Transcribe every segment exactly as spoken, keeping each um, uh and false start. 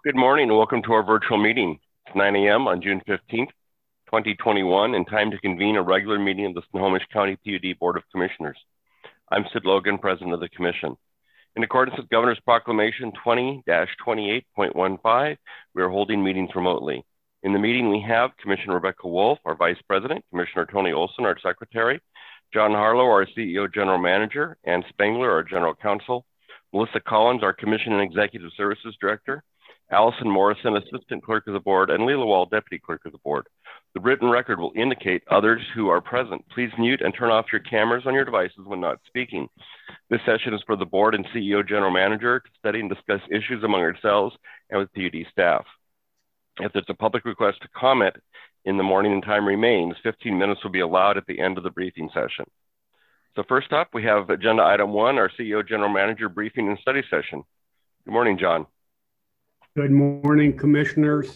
Good morning and welcome to our virtual meeting. It's nine A M on June fifteenth, twenty twenty-one, and time to convene a regular meeting of the Snohomish County P U D Board of Commissioners. I'm Sid Logan, President of the Commission. In accordance with Governor's Proclamation twenty dash twenty-eight point one five, we are holding meetings remotely. In the meeting, we have Commissioner Rebecca Wolf, our Vice President, Commissioner Tony Olson, our Secretary, John Harlow, our C E O General Manager, Ann Spengler, our General Counsel, Melissa Collins, our Commission and Executive Services Director, Allison Morrison, Assistant Clerk of the Board, and Leila Wall, Deputy Clerk of the Board. The written record will indicate others who are present. Please mute and turn off your cameras on your devices when not speaking. This session is for the Board and C E O General Manager to study and discuss issues among ourselves and with P U D staff. If there's a public request to comment in the morning and time remains, fifteen minutes will be allowed at the end of the briefing session. So first up, we have agenda item one, our C E O General Manager briefing and study session. Good morning, John. Good morning, commissioners.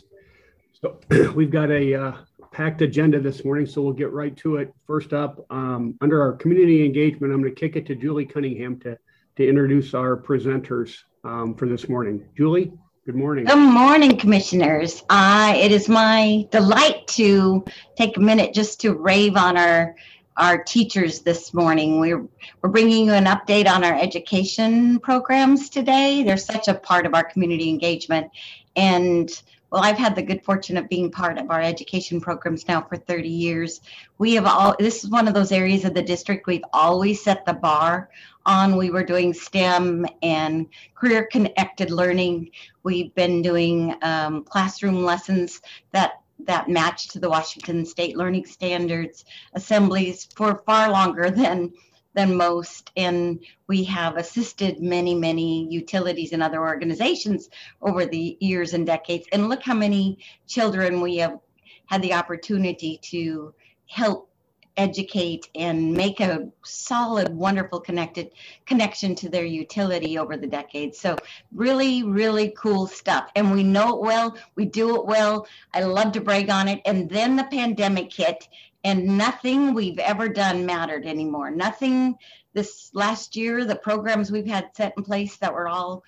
So we've got a uh, packed agenda this morning, so we'll get right to it. First up, um, under our community engagement, I'm going to kick it to Julie Cunningham to, to introduce our presenters um, for this morning. Julie, good morning. Good morning, commissioners. Uh, it is my delight to take a minute just to rave on our our teachers this morning. We're, we're bringing you an update on our education programs today. They're such a part of our community engagement. And well, I've had the good fortune of being part of our education programs now for thirty years. We have all, this is one of those areas of the district we've always set the bar on. We were doing STEM and career connected learning. We've been doing um, classroom lessons that that match to the Washington State Learning Standards assemblies for far longer than than most. And we have assisted many, many utilities and other organizations over the years and decades. And look how many children we have had the opportunity to help educate and make a solid, wonderful connected connection to their utility over the decades. So really, really cool stuff. And we know it well, we do it well. I love to brag on it. And then the pandemic hit and nothing we've ever done mattered anymore. Nothing this last year, the programs we've had set in place that were all,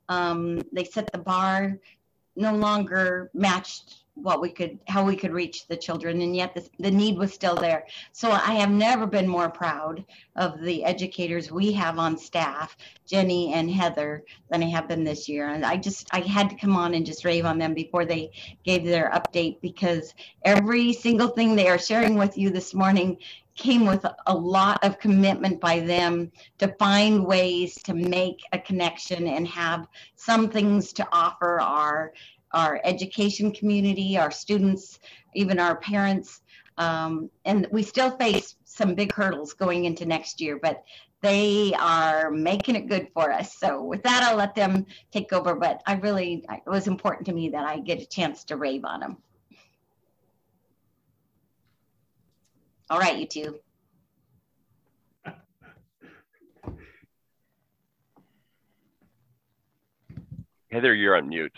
um, they set the bar, no longer matched what we could, how we could reach the children, and yet the, the need was still there. So I have never been more proud of the educators we have on staff, Jenny and Heather, than I have been this year. And I just, I had to come on and just rave on them before they gave their update, because every single thing they are sharing with you this morning came with a lot of commitment by them to find ways to make a connection and have some things to offer our our education community, our students, even our parents. Um, and we still face some big hurdles going into next year, but they are making it good for us. So with that, I'll let them take over, but I really, it was important to me that I get a chance to rave on them. All right, you two. Heather, you're on mute.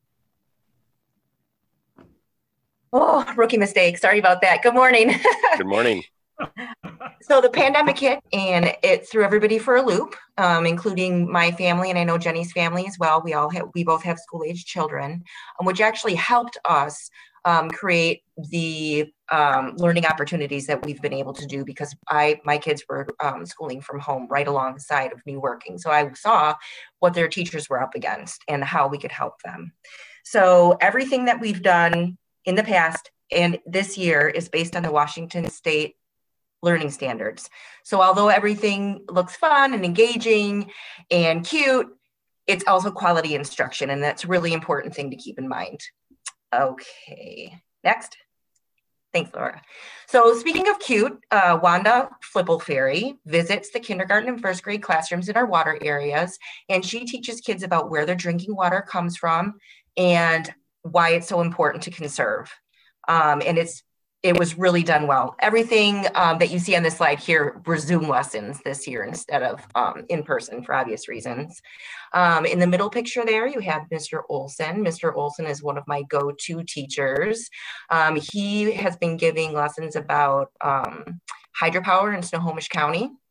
Oh, rookie mistake. Sorry about that. Good morning. Good morning. So the pandemic hit and it threw everybody for a loop, um, including my family, and I know Jenny's family as well. We all have, we both have school-age children, um, which actually helped us um, create the um, learning opportunities that we've been able to do, because I, my kids were um, schooling from home right alongside of me working. So I saw what their teachers were up against and how we could help them. So everything that we've done in the past and this year is based on the Washington State Learning Standards. So although everything looks fun and engaging and cute, it's also quality instruction, and that's a really important thing to keep in mind. Okay, next. Thanks, Laura. So speaking of cute, uh, Wanda Flipple visits the kindergarten and first grade classrooms in our water areas, and she teaches kids about where their drinking water comes from and why it's so important to conserve. Um, and it's it was really done well. Everything um, that you see on this slide here were Zoom lessons this year instead of um, in person for obvious reasons. Um, in the middle picture there, you have Mister Olson. Mister Olson is one of my go-to teachers. Um, he has been giving lessons about um, hydropower in Snohomish County.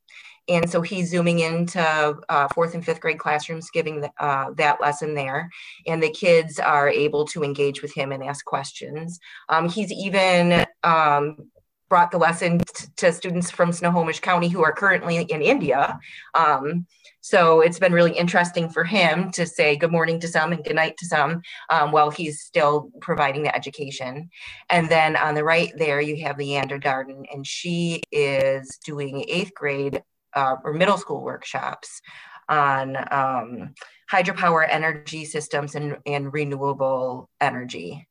And so he's zooming into uh, fourth and fifth grade classrooms, giving the, uh, that lesson there. And the kids are able to engage with him and ask questions. Um, he's even um, brought the lesson t- to students from Snohomish County who are currently in India. Um, so it's been really interesting for him to say good morning to some and good night to some um, while he's still providing the education. And then on the right there, you have Leander Darden, and she is doing eighth grade uh, or middle school workshops on um, hydropower energy systems and, and renewable energy.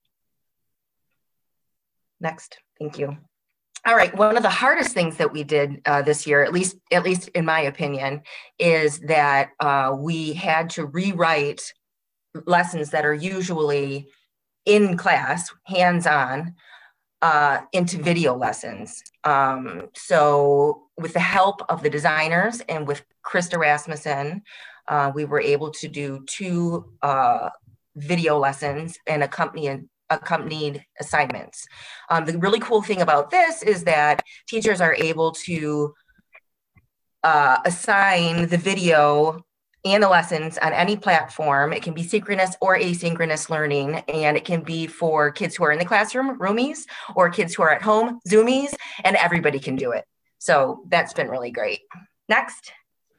Next, thank you. All right, one of the hardest things that we did uh, this year, at least, at least in my opinion, is that uh, we had to rewrite lessons that are usually in class, hands-on, uh, into video lessons. Um, so with the help of the designers and with Krista Rasmussen, uh, we were able to do two uh, video lessons and accompanying accompanied assignments. Um, the really cool thing about this is that teachers are able to uh, assign the video and the lessons on any platform. It can be synchronous or asynchronous learning, and it can be for kids who are in the classroom, roomies, or kids who are at home, zoomies, and everybody can do it. So that's been really great. Next.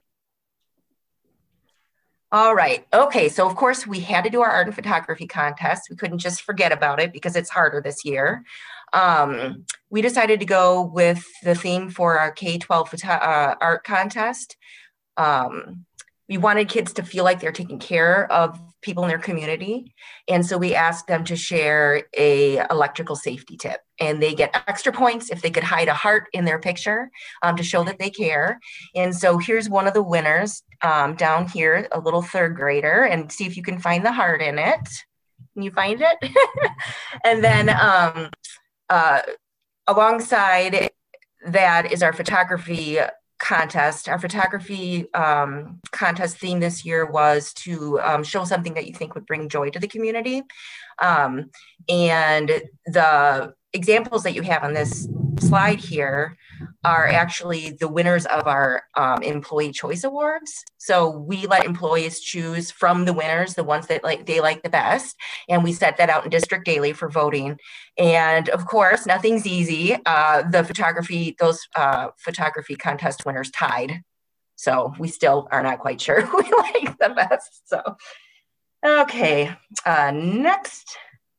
All right. Okay. So of course we had to do our art and photography contest. We couldn't just forget about it because it's harder this year. Um, we decided to go with the theme for our K twelve uh, art contest. Um, we wanted kids to feel like they're taking care of people in their community. And so we asked them to share a electrical safety tip, and they get extra points if they could hide a heart in their picture um, to show that they care. And so here's one of the winners um, down here, a little third grader, and see if you can find the heart in it. Can you find it? And then um, uh, alongside that is our photography contest. Our photography um, contest theme this year was to um, show something that you think would bring joy to the community. Um, and the examples that you have on this slide here are actually the winners of our um, Employee Choice Awards. So we let employees choose from the winners, the ones that like they like the best, and we set that out in District Daily for voting. And of course, nothing's easy. Uh, the photography, those uh, photography contest winners tied. So we still are not quite sure who we like the best. So, okay, uh, next.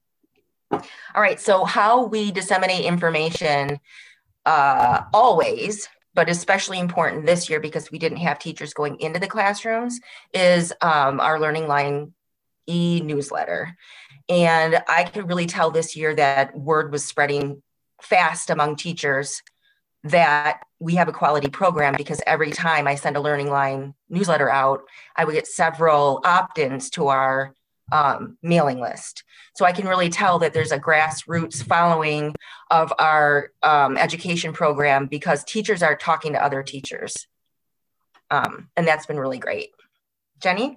All right, so how we disseminate information uh, always, but especially important this year because we didn't have teachers going into the classrooms, is um, our Learning Line e-newsletter. And I could really tell this year that word was spreading fast among teachers that we have a quality program, because every time I send a Learning Line newsletter out, I would get several opt-ins to our um, mailing list. So I can really tell that there's a grassroots following of our um, education program because teachers are talking to other teachers. Um, and that's been really great. Jenny?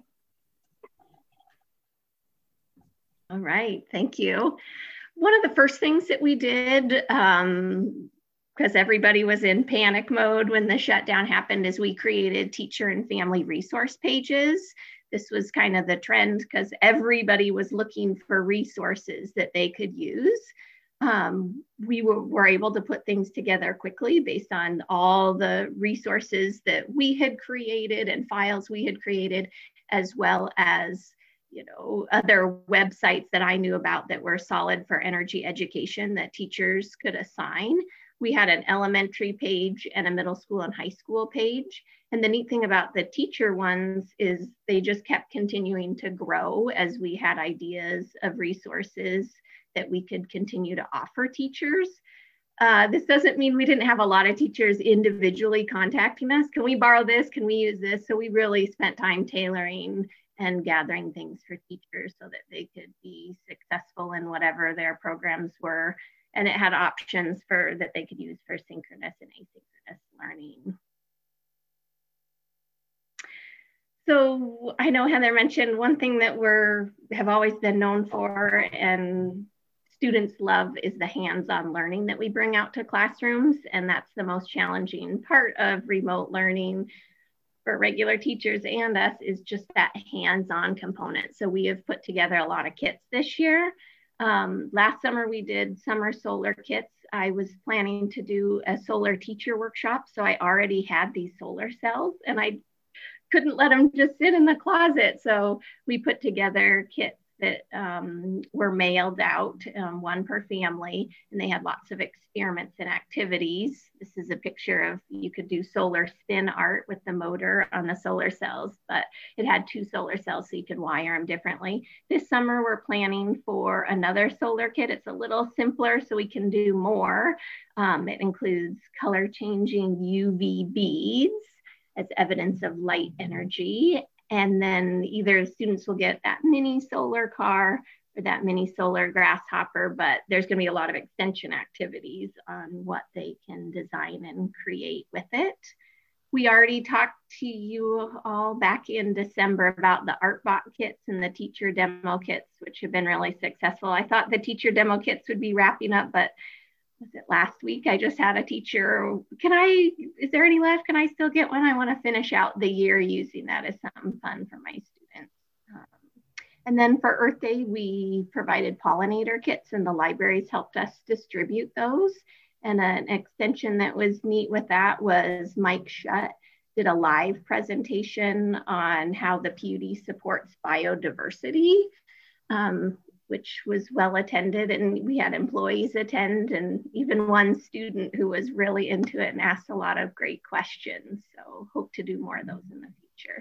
All right, thank you. One of the first things that we did, um, because everybody was in panic mode when the shutdown happened, is we created teacher and family resource pages. This was kind of the trend because everybody was looking for resources that they could use. Um, we were, were able to put things together quickly based on all the resources that we had created and files we had created, as well as, you know, other websites that I knew about that were solid for energy education that teachers could assign. We had an elementary page and a middle school and high school page. And the neat thing about the teacher ones is they just kept continuing to grow as we had ideas of resources that we could continue to offer teachers. Uh, this doesn't mean we didn't have a lot of teachers individually contacting us. Can we borrow this? Can we use this? So we really spent time tailoring and gathering things for teachers so that they could be successful in whatever their programs were. And it had options for that they could use for synchronous and asynchronous learning. So I know Heather mentioned one thing that we're have always been known for, and students love is the hands-on learning that we bring out to classrooms. And that's the most challenging part of remote learning for regular teachers and us, is just that hands-on component. So we have put together a lot of kits this year. Um, last summer we did summer solar kits. I was planning to do a solar teacher workshop. So I already had these solar cells and I couldn't let them just sit in the closet. So we put together kits that um, were mailed out, um, one per family, and they had lots of experiments and activities. This is a picture of, you could do solar spin art with the motor on the solar cells, but it had two solar cells so you could wire them differently. This summer we're planning for another solar kit. It's a little simpler so we can do more. Um, it includes color changing U V beads as evidence of light energy. And then either students will get that mini solar car or that mini solar grasshopper, but there's going to be a lot of extension activities on what they can design and create with it. We already talked to you all back in December about the ArtBot kits and the teacher demo kits, which have been really successful. I thought the teacher demo kits would be wrapping up, but was it last week? I just had a teacher, can I, is there any left? Can I still get one? I want to finish out the year using that as something fun for my students. Um, and then for Earth Day, we provided pollinator kits and the libraries helped us distribute those. And an extension that was neat with that was Mike Schutt did a live presentation on how the P U D supports biodiversity. Um, which was well attended, and we had employees attend and even one student who was really into it and asked a lot of great questions. So hope to do more of those in the future.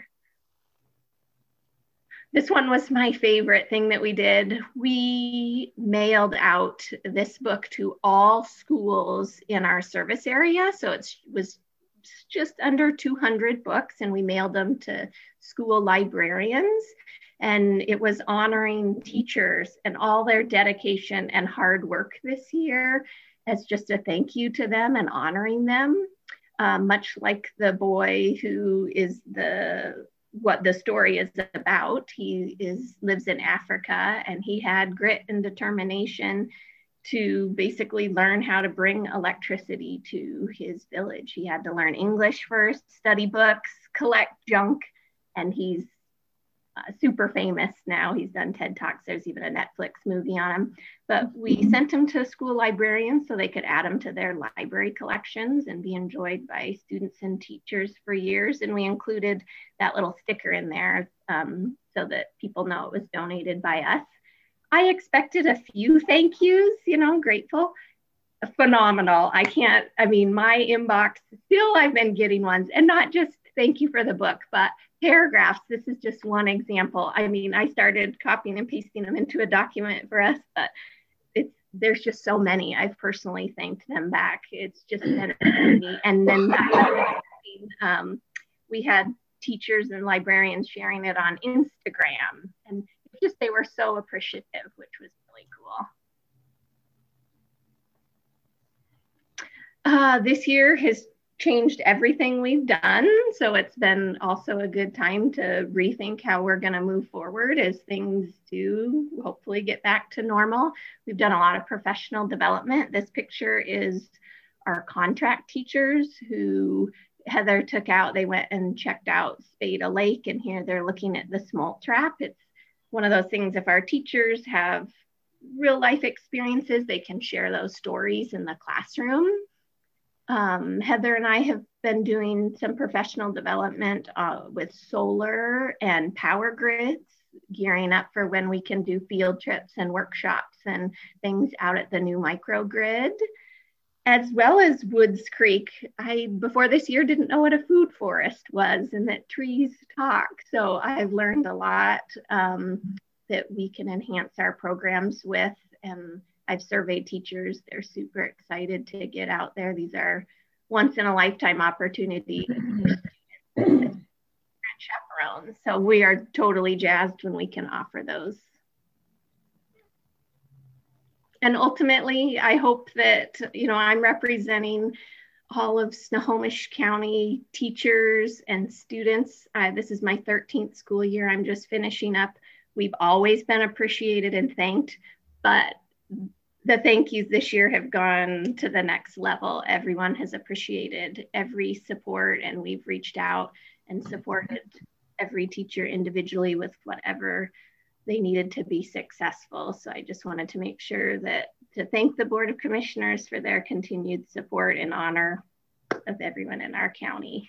This one was my favorite thing that we did. We mailed out this book to all schools in our service area. So it was just under two hundred books, and we mailed them to school librarians. And it was honoring teachers and all their dedication and hard work this year as just a thank you to them and honoring them, uh, much like the boy who is the, what the story is about. He is lives in Africa, and he had grit and determination to basically learn how to bring electricity to his village. He had to learn English first, study books, collect junk, and he's Uh, super famous now. He's done TED Talks. There's even a Netflix movie on him. But we sent him to school librarians so they could add him to their library collections and be enjoyed by students and teachers for years. And we included that little sticker in there um, so that people know it was donated by us. I expected a few thank yous, you know, grateful. Phenomenal. I can't, I mean, my inbox, still I've been getting ones, and not just thank you for the book, but paragraphs. This is just one example. I mean, I started copying and pasting them into a document for us, but it's there's just so many. I've personally thanked them back. It's just been amazing. And then um, we had teachers and librarians sharing it on Instagram, and just they were so appreciative, which was really cool. Uh, this year has changed everything we've done. So it's been also a good time to rethink how we're going to move forward as things do hopefully get back to normal. We've done a lot of professional development. This picture is our contract teachers who Heather took out. They went and checked out Spada Lake, and here they're looking at the smolt trap. It's one of those things, if our teachers have real life experiences, they can share those stories in the classroom. Um, Heather and I have been doing some professional development uh, with solar and power grids, gearing up for when we can do field trips and workshops and things out at the new microgrid, as well as Woods Creek. I, before this year, didn't know what a food forest was and that trees talk. So I've learned a lot um, that we can enhance our programs with, and I've surveyed teachers. They're super excited to get out there. These are once in a lifetime opportunities. Chaperones. So we are totally jazzed when we can offer those. And ultimately, I hope that, you know, I'm representing all of Snohomish County teachers and students. Uh, this is my thirteenth school year. I'm just finishing up. We've always been appreciated and thanked, but the thank yous this year have gone to the next level. Everyone has appreciated every support, and we've reached out and supported every teacher individually with whatever they needed to be successful. So I just wanted to make sure that to thank the Board of Commissioners for their continued support and honor of everyone in our county.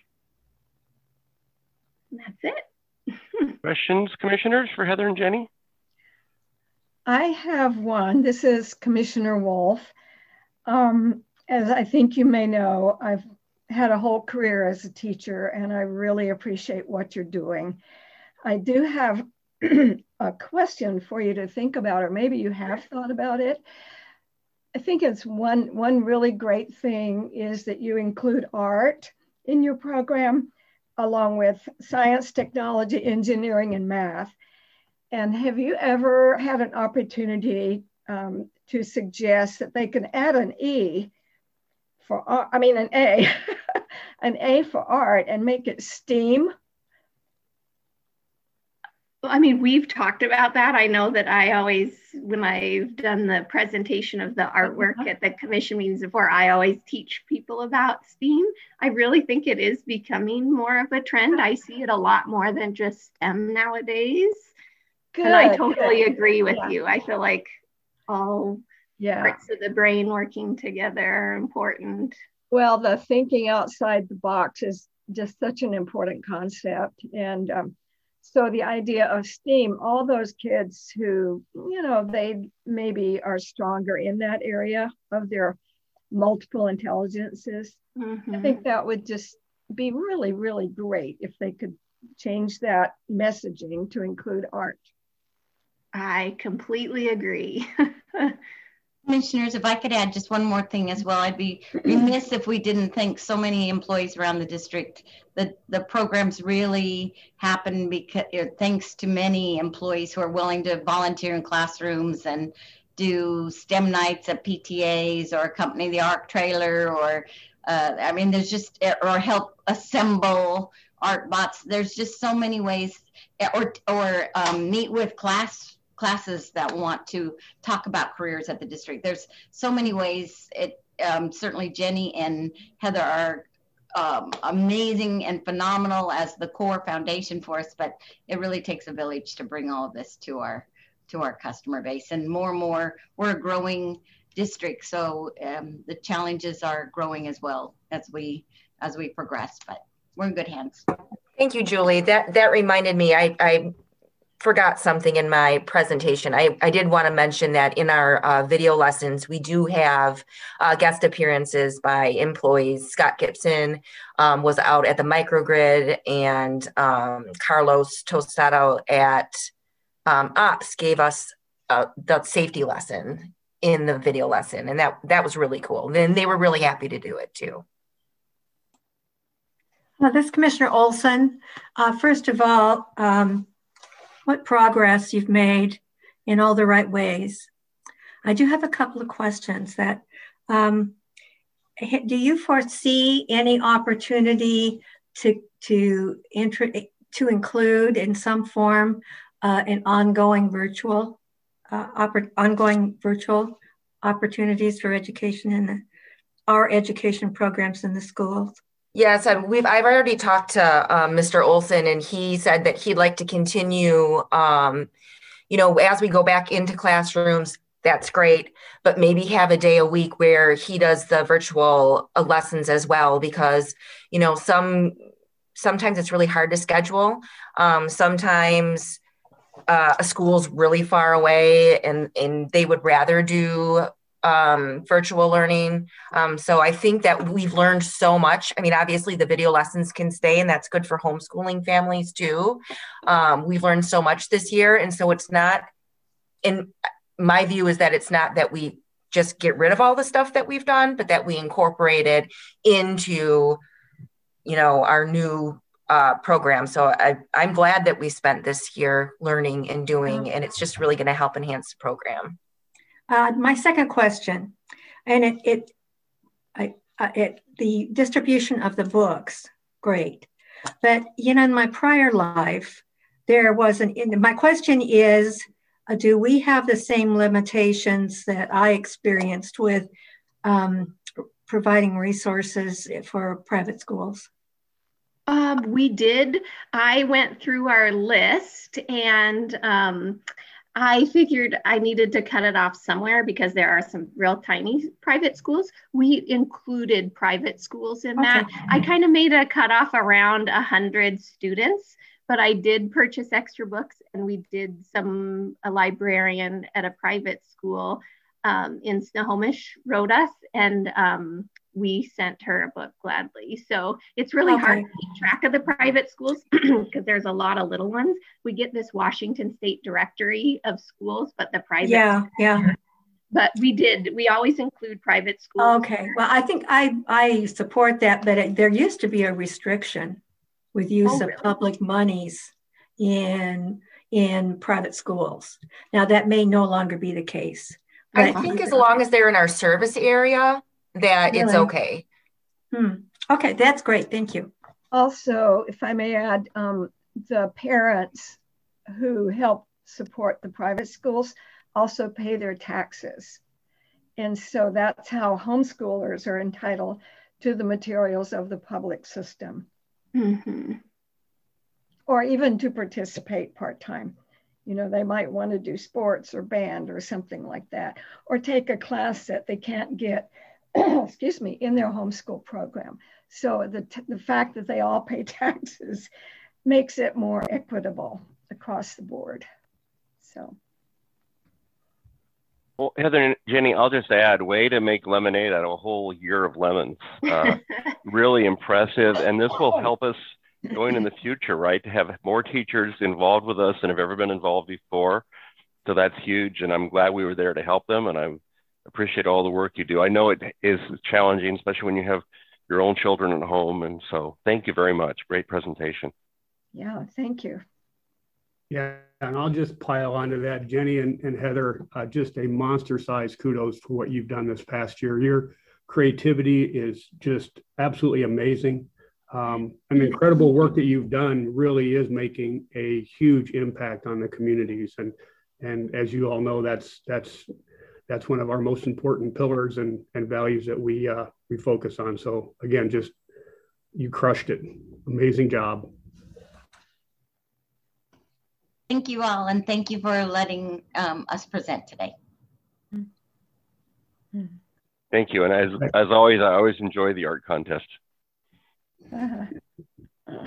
And that's it. Questions, commissioners, for Heather and Jenny? I have one. This is Commissioner Wolf. Um, as I think you may know, I've had a whole career as a teacher, and I really appreciate what you're doing. I do have a question for you to think about, or maybe you have thought about it. I think it's one, one really great thing is that you include art in your program, along with science, technology, engineering, and math. And have you ever had an opportunity um, to suggest that they can add an E for art, I mean an A, an A for art, and make it STEAM? I mean, we've talked about that. I know that I always, when I've done the presentation of the artwork at the commission meetings before, I always teach people about STEAM. I really think it is becoming more of a trend. I see it a lot more than just STEM nowadays. Good, and I totally good. agree with yeah. you. I feel like all yeah. parts of the brain working together are important. Well, the thinking outside the box is just such an important concept. And um, so the idea of STEAM, all those kids who, you know, they maybe are stronger in that area of their multiple intelligences. Mm-hmm. I think that would just be really, really great if they could change that messaging to include art. I completely agree. Commissioners, if I could add just one more thing as well, I'd be remiss if we didn't thank so many employees around the district. The, the programs really happen because thanks to many employees who are willing to volunteer in classrooms and do STEM nights at P T As or accompany the ARC trailer, or uh, I mean, there's just, or help assemble art bots. There's just so many ways, or, or um, meet with class classes that want to talk about careers at the district. There's so many ways. It um, certainly Jenny and Heather are um, amazing and phenomenal as the core foundation for us, but it really takes a village to bring all of this to our to our customer base. And more and more, we're a growing district, so um, the challenges are growing as well as we as we progress. But we're in good hands. Thank you, Julie. That that reminded me. I. I forgot something in my presentation. I, I did want to mention that in our uh, video lessons, we do have uh, guest appearances by employees. Scott Gibson um, was out at the microgrid, and um, Carlos Tostado at um, Ops gave us uh, the safety lesson in the video lesson. And that, that was really cool. And they were really happy to do it too. Well, this is Commissioner Olson. Uh, first of all, um, what progress you've made in all the right ways. I do have a couple of questions that, um, do you foresee any opportunity to, to, intro, to include in some form uh, an ongoing virtual, uh, oper, ongoing virtual opportunities for education in the, our education programs in the schools? Yes, I've, we've, I've already talked to um, Mister Olson, and he said that he'd like to continue, um, you know, as we go back into classrooms, that's great, but maybe have a day a week where he does the virtual uh, lessons as well, because, you know, some, sometimes it's really hard to schedule. Um, sometimes uh, a school's really far away and, and they would rather do Um, virtual learning. Um, so I think that we've learned so much. I mean, obviously the video lessons can stay, and that's good for homeschooling families too. Um, we've learned so much this year. And so it's not, in my view is that it's not that we just get rid of all the stuff that we've done, but that we incorporate it into, you know, our new uh, program. So I, I'm glad that we spent this year learning and doing, and it's just really going to help enhance the program. Uh, my second question, and it, it, I, uh, it, the distribution of the books, great. But, you know, in my prior life, there was an, in, my question is, uh, do we have the same limitations that I experienced with um, providing resources for private schools? Um, we did. I went through our list and um, I figured I needed to cut it off somewhere because there are some real tiny private schools. We included private schools in that. Okay. I kind of made a cutoff around one hundred students, but I did purchase extra books, and we did some, a librarian at a private school um, in Snohomish wrote us, and um, we sent her a book gladly. So it's really Okay. hard to keep track of the private schools because there's a lot of little ones. We get this Washington State directory of schools, but the private, Yeah, yeah. but we did, we always include private schools. Okay, well, I think I, I support that, but it, there used to be a restriction with use Oh, of really? public monies in, in private schools. Now, that may no longer be the case. I but- think as long as they're in our service area, that it's Really? okay. Hmm. Okay, that's great. Thank you. Also, if I may add, um, the parents who help support the private schools also pay their taxes. And so that's how homeschoolers are entitled to the materials of the public system, Mm-hmm. or even to participate part-time. You know, they might want to do sports or band or something like that, or take a class that they can't get, excuse me, in their homeschool program. So the, t- the fact that they all pay taxes makes it more equitable across the board. So. Well, Heather and Jenny, I'll just add, way to make lemonade out of a whole year of lemons. Uh, really impressive. And this will help us going in the future, right? To have more teachers involved with us than have ever been involved before. So that's huge. And I'm glad we were there to help them. And I appreciate all the work you do. I know it is challenging, especially when you have your own children at home. And so thank you very much. Great presentation. Yeah, thank you. Yeah, and I'll just pile onto that, Jenny and, and Heather, uh, just a monster-sized kudos for what you've done this past year. Your creativity is just absolutely amazing. Um, and the incredible work that you've done really is making a huge impact on the communities. And and as you all know, that's that's that's one of our most important pillars and, and values that we uh, we focus on. So again, just you crushed it. Amazing job. Thank you all, and thank you for letting um, us present today. Thank you. And as, as always, I always enjoy the art contest. Uh-huh.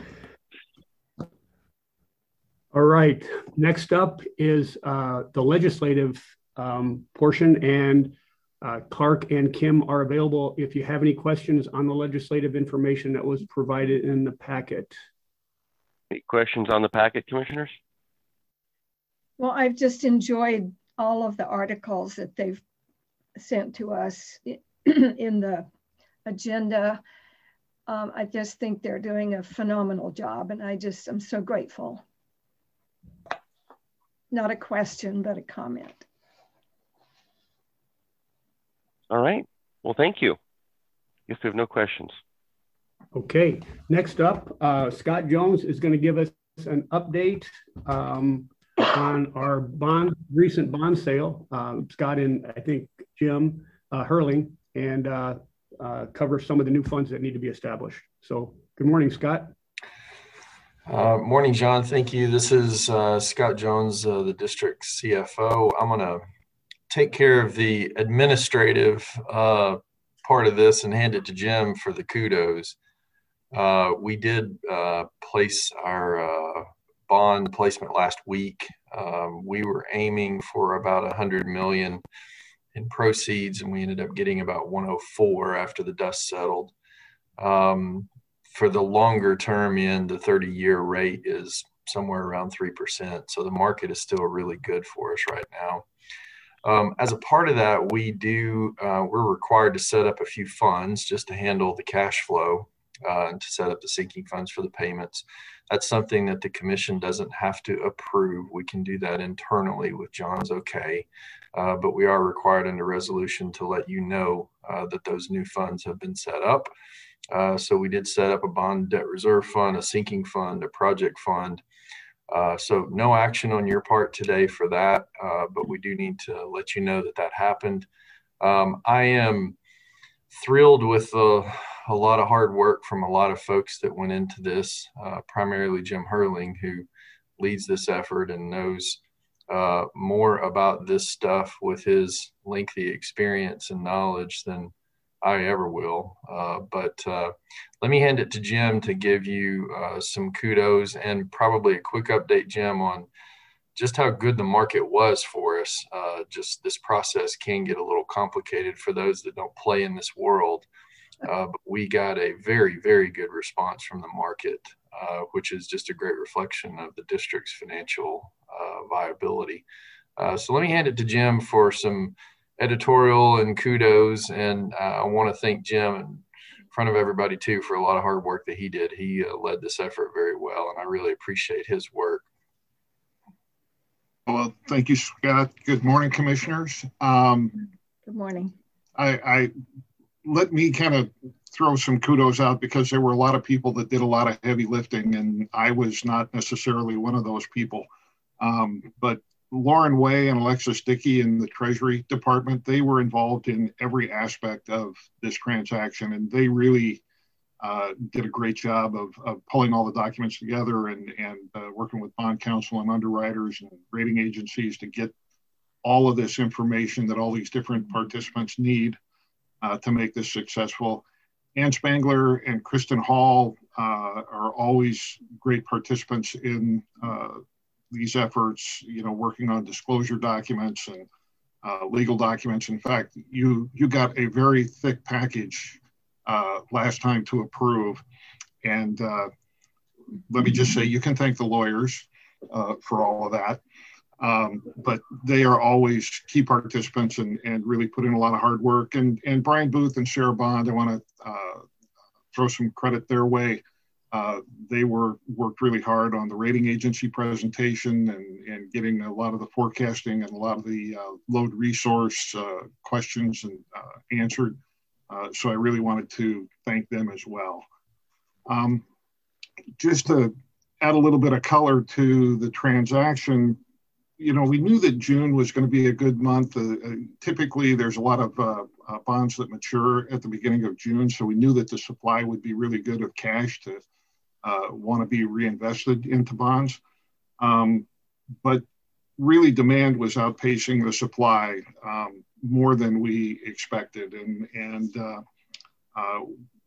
All right, next up is uh, the legislative um, portion, and uh, Clark and Kim are available if you have any questions on the legislative information that was provided in the packet. Any questions on the packet, commissioners? Well, I've just enjoyed all of the articles that they've sent to us in the agenda. Um, I just think they're doing a phenomenal job, and I just, I'm so grateful. Not a question, but a comment. All right. Well, thank you. Guess we have no questions. Okay, next up, uh, Scott Jones is going to give us an update um, on our bond, recent bond sale. Uh, Scott and I think Jim uh, Hurling, and uh, uh, cover some of the new funds that need to be established. So good morning, Scott. Uh, morning, John. Thank you. This is uh, Scott Jones, uh, the district C F O. I'm going to take care of the administrative uh, part of this and hand it to Jim for the kudos. Uh, we did uh, place our uh, bond placement last week. Um, we were aiming for about one hundred million in proceeds, and we ended up getting about one oh four after the dust settled. Um, for the longer term end, the thirty year rate is somewhere around three percent. So the market is still really good for us right now. Um, as a part of that, we do, uh, we're required to set up a few funds just to handle the cash flow uh, and to set up the sinking funds for the payments. That's something that the commission doesn't have to approve. We can do that internally with John's okay. Uh, but we are required under resolution to let you know uh, that those new funds have been set up. Uh, so we did set up a bond debt reserve fund, a sinking fund, a project fund. Uh, so no action on your part today for that, uh, but we do need to let you know that that happened. Um, I am thrilled with uh, a lot of hard work from a lot of folks that went into this, uh, primarily Jim Hurling, who leads this effort and knows uh, more about this stuff with his lengthy experience and knowledge than I ever will. Uh, but uh, let me hand it to Jim to give you uh, some kudos and probably a quick update, Jim, on just how good the market was for us. Uh, just this process can get a little complicated for those that don't play in this world. Uh, but we got a very, very good response from the market, uh, which is just a great reflection of the district's financial uh, viability. Uh, so let me hand it to Jim for some editorial and kudos. And uh, I want to thank Jim in front of everybody too for a lot of hard work that he did. He uh, led this effort very well, and I really appreciate his work. Well, thank you, Scott. Good morning, commissioners. Um, Good morning. I, I let me kind of throw some kudos out because there were a lot of people that did a lot of heavy lifting, and I was not necessarily one of those people. Um, but Lauren Way and Alexis Dickey in the Treasury Department, they were involved in every aspect of this transaction, and they really uh, did a great job of, of pulling all the documents together and, and uh, working with bond counsel and underwriters and rating agencies to get all of this information that all these different participants need uh, to make this successful. Ann Spangler and Kristen Hall uh, are always great participants in uh, these efforts, you know, working on disclosure documents and uh, legal documents. In fact, you you got a very thick package uh, last time to approve. And uh, let me just say, you can thank the lawyers uh, for all of that. Um, but they are always key participants and, and really put in a lot of hard work. And, and Brian Booth and Sarah Bond, I want to uh, throw some credit their way. Uh, they were worked really hard on the rating agency presentation and, and getting a lot of the forecasting and a lot of the uh, load resource uh, questions and uh, answered. Uh, so I really wanted to thank them as well. Um, just to add a little bit of color to the transaction, you know, we knew that June was going to be a good month. Uh, uh, typically, there's a lot of uh, uh, bonds that mature at the beginning of June, so we knew that the supply would be really good of cash to uh, want to be reinvested into bonds. Um, but really, demand was outpacing the supply um, more than we expected. And, and uh, uh,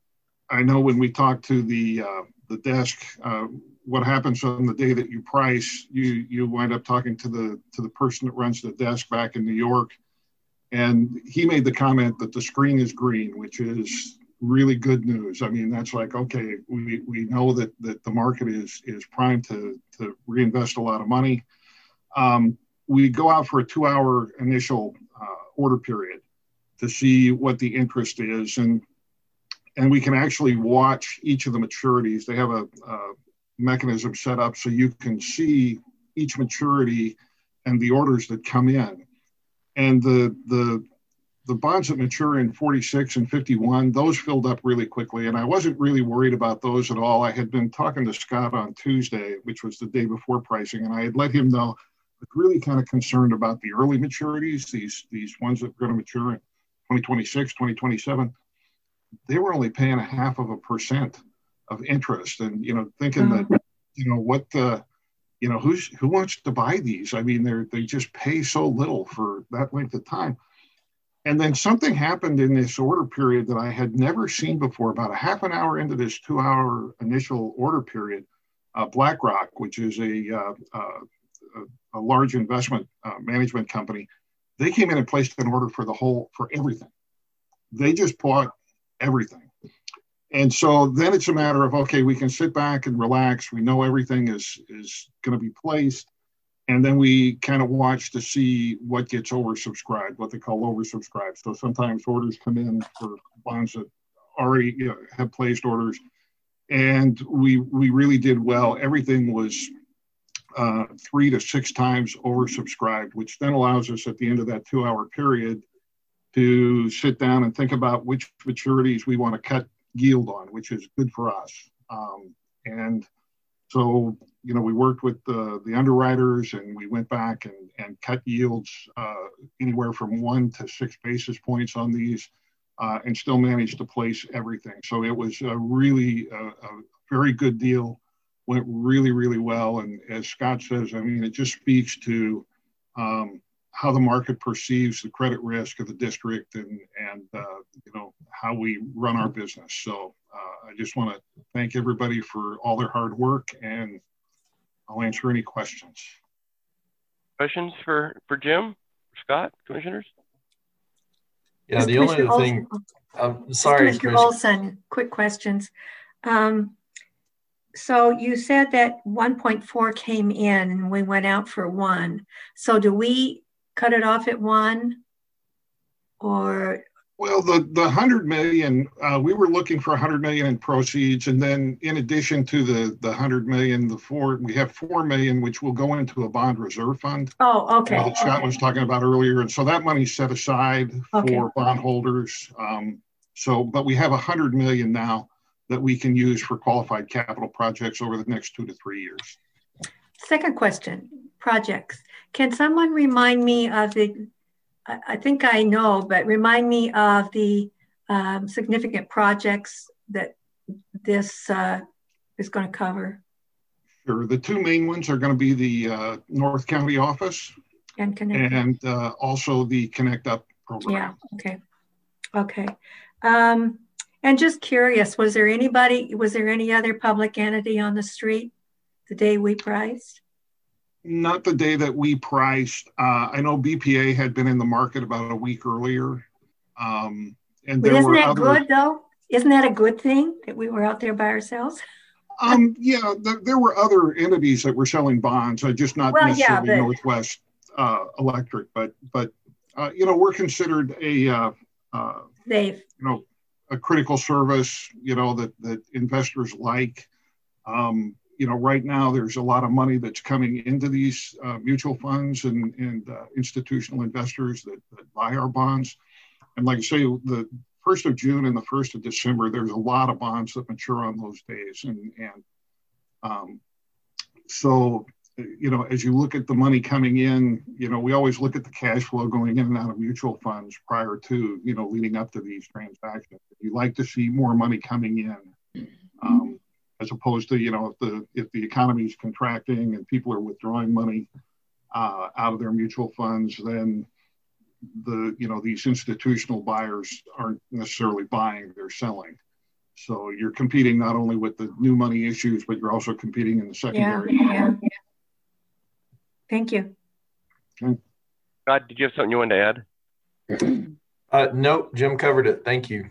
I know when we talked to the uh, the desk, uh, what happens on the day that you price, you you wind up talking to the to the person that runs the desk back in New York, and he made the comment that the screen is green, which is really good news. I mean, that's like, okay, we we know that that the market is is primed to to reinvest a lot of money. Um, we go out for a two-hour initial uh, order period to see what the interest is, and and we can actually watch each of the maturities. They have a, a mechanism set up so you can see each maturity and the orders that come in. And the the the bonds that mature in forty-six and fifty-one, those filled up really quickly. And I wasn't really worried about those at all. I had been talking to Scott on Tuesday, which was the day before pricing, and I had let him know I was really kind of concerned about the early maturities, these, these ones that are going to mature in twenty twenty-six, twenty twenty-seven. They were only paying a half of a percent of interest. And, you know, thinking mm-hmm. that, you know, what the, you know, who's, who wants to buy these? I mean, they're, they just pay so little for that length of time. And then something happened in this order period that I had never seen before. About a half an hour into this two hour initial order period, uh, BlackRock, which is a, uh, uh, a large investment uh, management company, they came in and placed an order for the whole, for everything. They just bought everything. And so then it's a matter of, okay, we can sit back and relax. We know everything is, is going to be placed. And then we kind of watch to see what gets oversubscribed, what they call oversubscribed. So sometimes orders come in for bonds that already, you know, have placed orders. And we we really did well. Everything was uh, three to six times oversubscribed, which then allows us at the end of that two hour period to sit down and think about which maturities we want to cut yield on, which is good for us. Um, and so you know, we worked with the, the underwriters, and we went back and, and cut yields uh, anywhere from one to six basis points on these, uh, and still managed to place everything. So it was a really uh, a very good deal. Went really, really well. And as Scott says, I mean, it just speaks to um, how the market perceives the credit risk of the district, and, and uh, you know, how we run our business. So uh, I just want to thank everybody for all their hard work, and I'll answer any questions. Questions for, for Jim, Scott, commissioners? Yeah, the only other thing, I'm sorry, Commissioner Olson, quick questions. Um, So you said that one point four came in and we went out for one. So do we cut it off at one, or? Well, the, the one hundred million, uh, we were looking for one hundred million in proceeds. And then in addition to the, the one hundred million, the four, we have four million, which will go into a bond reserve fund. Oh, okay. Uh, that Scott okay. was talking about earlier. And so that money's set aside Okay. for bondholders. Um, so, but we have one hundred million now that we can use for qualified capital projects over the next two to three years. Second question, projects. Can someone remind me of the, I, I think I know, but remind me of the um, significant projects that this uh, is going to cover? Sure. The two main ones are going to be the uh, North County office and, Connect and uh, also the Connect Up program. Yeah, okay. Okay. Um, And just curious, was there anybody, was there any other public entity on the street the day we priced? Not the day that we priced. Uh, I know B P A had been in the market about a week earlier. Um, and there But isn't were that other, good though? Isn't that a good thing that we were out there by ourselves? Um, yeah, th there were other entities that were selling bonds, uh, just not well, necessarily yeah, but, Northwest uh, Electric, but, but uh, you know, we're considered a, uh, uh, Dave. you know, a critical service, you know, that, that investors like. Um, you know, right now there's a lot of money that's coming into these uh, mutual funds and, and uh, institutional investors that, that buy our bonds. And like I say, the first of June and the first of December, there's a lot of bonds that mature on those days. And, and um, so, you know, as you look at the money coming in, you know, we always look at the cash flow going in and out of mutual funds prior to, you know, leading up to these transactions. You like to see more money coming in, um, as opposed to, you know, if the if the economy is contracting and people are withdrawing money uh, out of their mutual funds, then the, you know, these institutional buyers aren't necessarily buying, they're selling. So you're competing not only with the new money issues, but you're also competing in the secondary. Yeah, yeah. Thank you. Okay. Scott, did you have something you wanted to add? Uh, nope, Jim covered it. Thank you.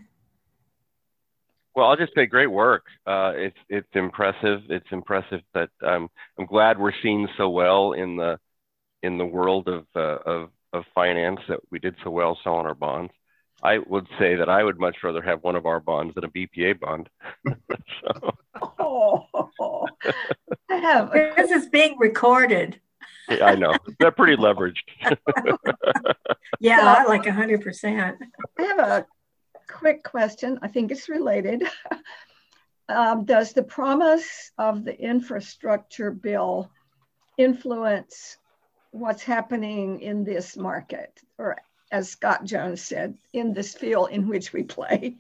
Well, I'll just say great work. Uh, it's it's impressive. It's impressive that um, I'm glad we're seen so well in the in the world of, uh, of of finance, that we did so well selling our bonds. I would say that I would much rather have one of our bonds than a B P A bond. So. Oh, I have. A, this is being recorded. Yeah, I know. They're pretty leveraged. Yeah, like a hundred percent. I have a quick question. I think it's related. Um, does the promise of the infrastructure bill influence what's happening in this market, or as Scott Jones said, in this field in which we play?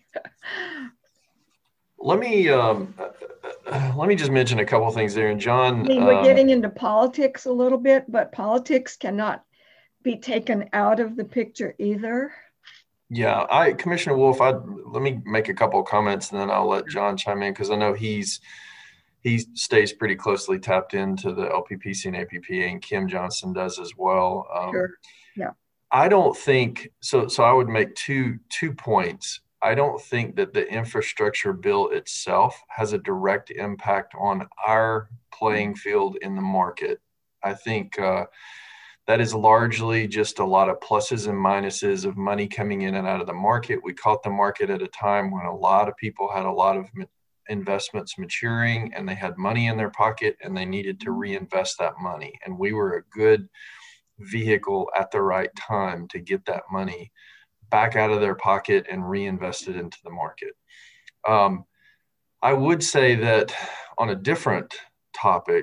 Let me um, let me just mention a couple of things there. And John, I mean, we're um, getting into politics a little bit, but politics cannot be taken out of the picture either. Yeah, I Commissioner Wolf, I let me make a couple of comments and then I'll let John chime in, because I know he's he stays pretty closely tapped into the L P P C and A P P A, and Kim Johnson does as well. Um, Sure. Yeah. I don't think so. So I would make two two points. I don't think that the infrastructure bill itself has a direct impact on our playing field in the market. I think uh, that is largely just a lot of pluses and minuses of money coming in and out of the market. We caught the market at a time when a lot of people had a lot of investments maturing and they had money in their pocket and they needed to reinvest that money. And we were a good vehicle at the right time to get that money back out of their pocket and reinvested into the market. Um, I would say that on a different topic,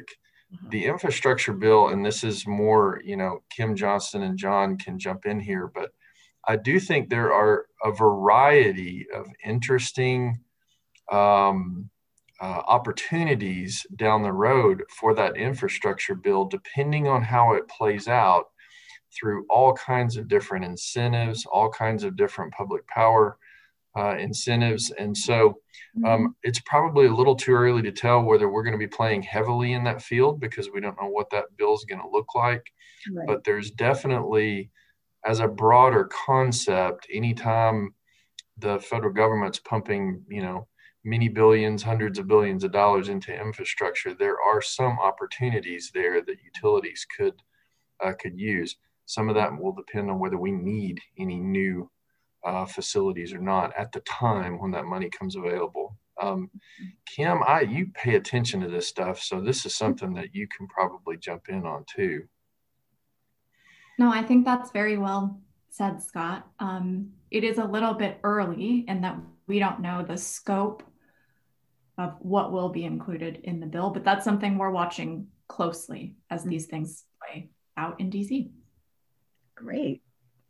The infrastructure bill, and this is more, you know, Kim Johnston and John can jump in here, but I do think there are a variety of interesting um, uh, opportunities down the road for that infrastructure bill, depending on how it plays out through all kinds of different incentives, all kinds of different public power uh, incentives. And so um, it's probably a little too early to tell whether we're going to be playing heavily in that field because we don't know what that bill is going to look like. Right. But there's definitely, as a broader concept, anytime the federal government's pumping, you know, many billions, hundreds of billions of dollars into infrastructure, there are some opportunities there that utilities could uh, could use. Some of that will depend on whether we need any new uh, facilities or not at the time when that money comes available. Um, Kim, I you pay attention to this stuff, so this is something that you can probably jump in on too. No, I think that's very well said, Scott. Um, it is a little bit early in that we don't know the scope of what will be included in the bill, but that's something we're watching closely as these things play out in D C. Great.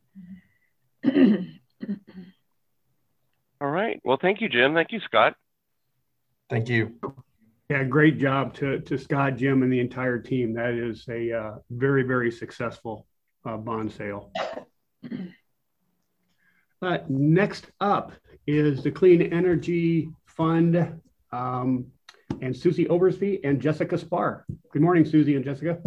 All right. Well, thank you, Jim. Thank you, Scott. Thank you. Yeah, great job to, to Scott, Jim, and the entire team. That is a uh, very, very successful uh, bond sale. Uh, next up is the Clean Energy Fund, um, and Susie Oversby and Jessica Spar. Good morning, Susie and Jessica.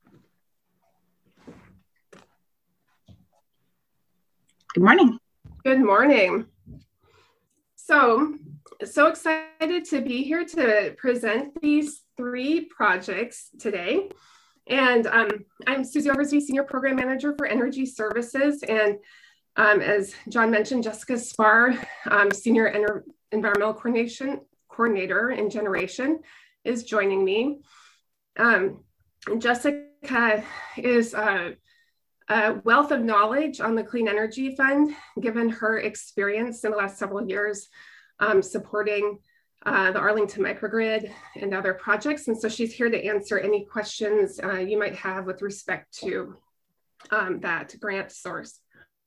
Good morning. Good morning. So, so excited to be here to present these three projects today. And um, I'm Susie Oversby, Senior Program Manager for Energy Services. And um, as John mentioned, Jessica Spar, um, Senior Ener Environmental Coordination Coordinator in Generation, is joining me. Um, and Jessica is uh, a wealth of knowledge on the Clean Energy Fund, given her experience in the last several years um, supporting uh, the Arlington Microgrid and other projects. And so she's here to answer any questions uh, you might have with respect to um, that grant source.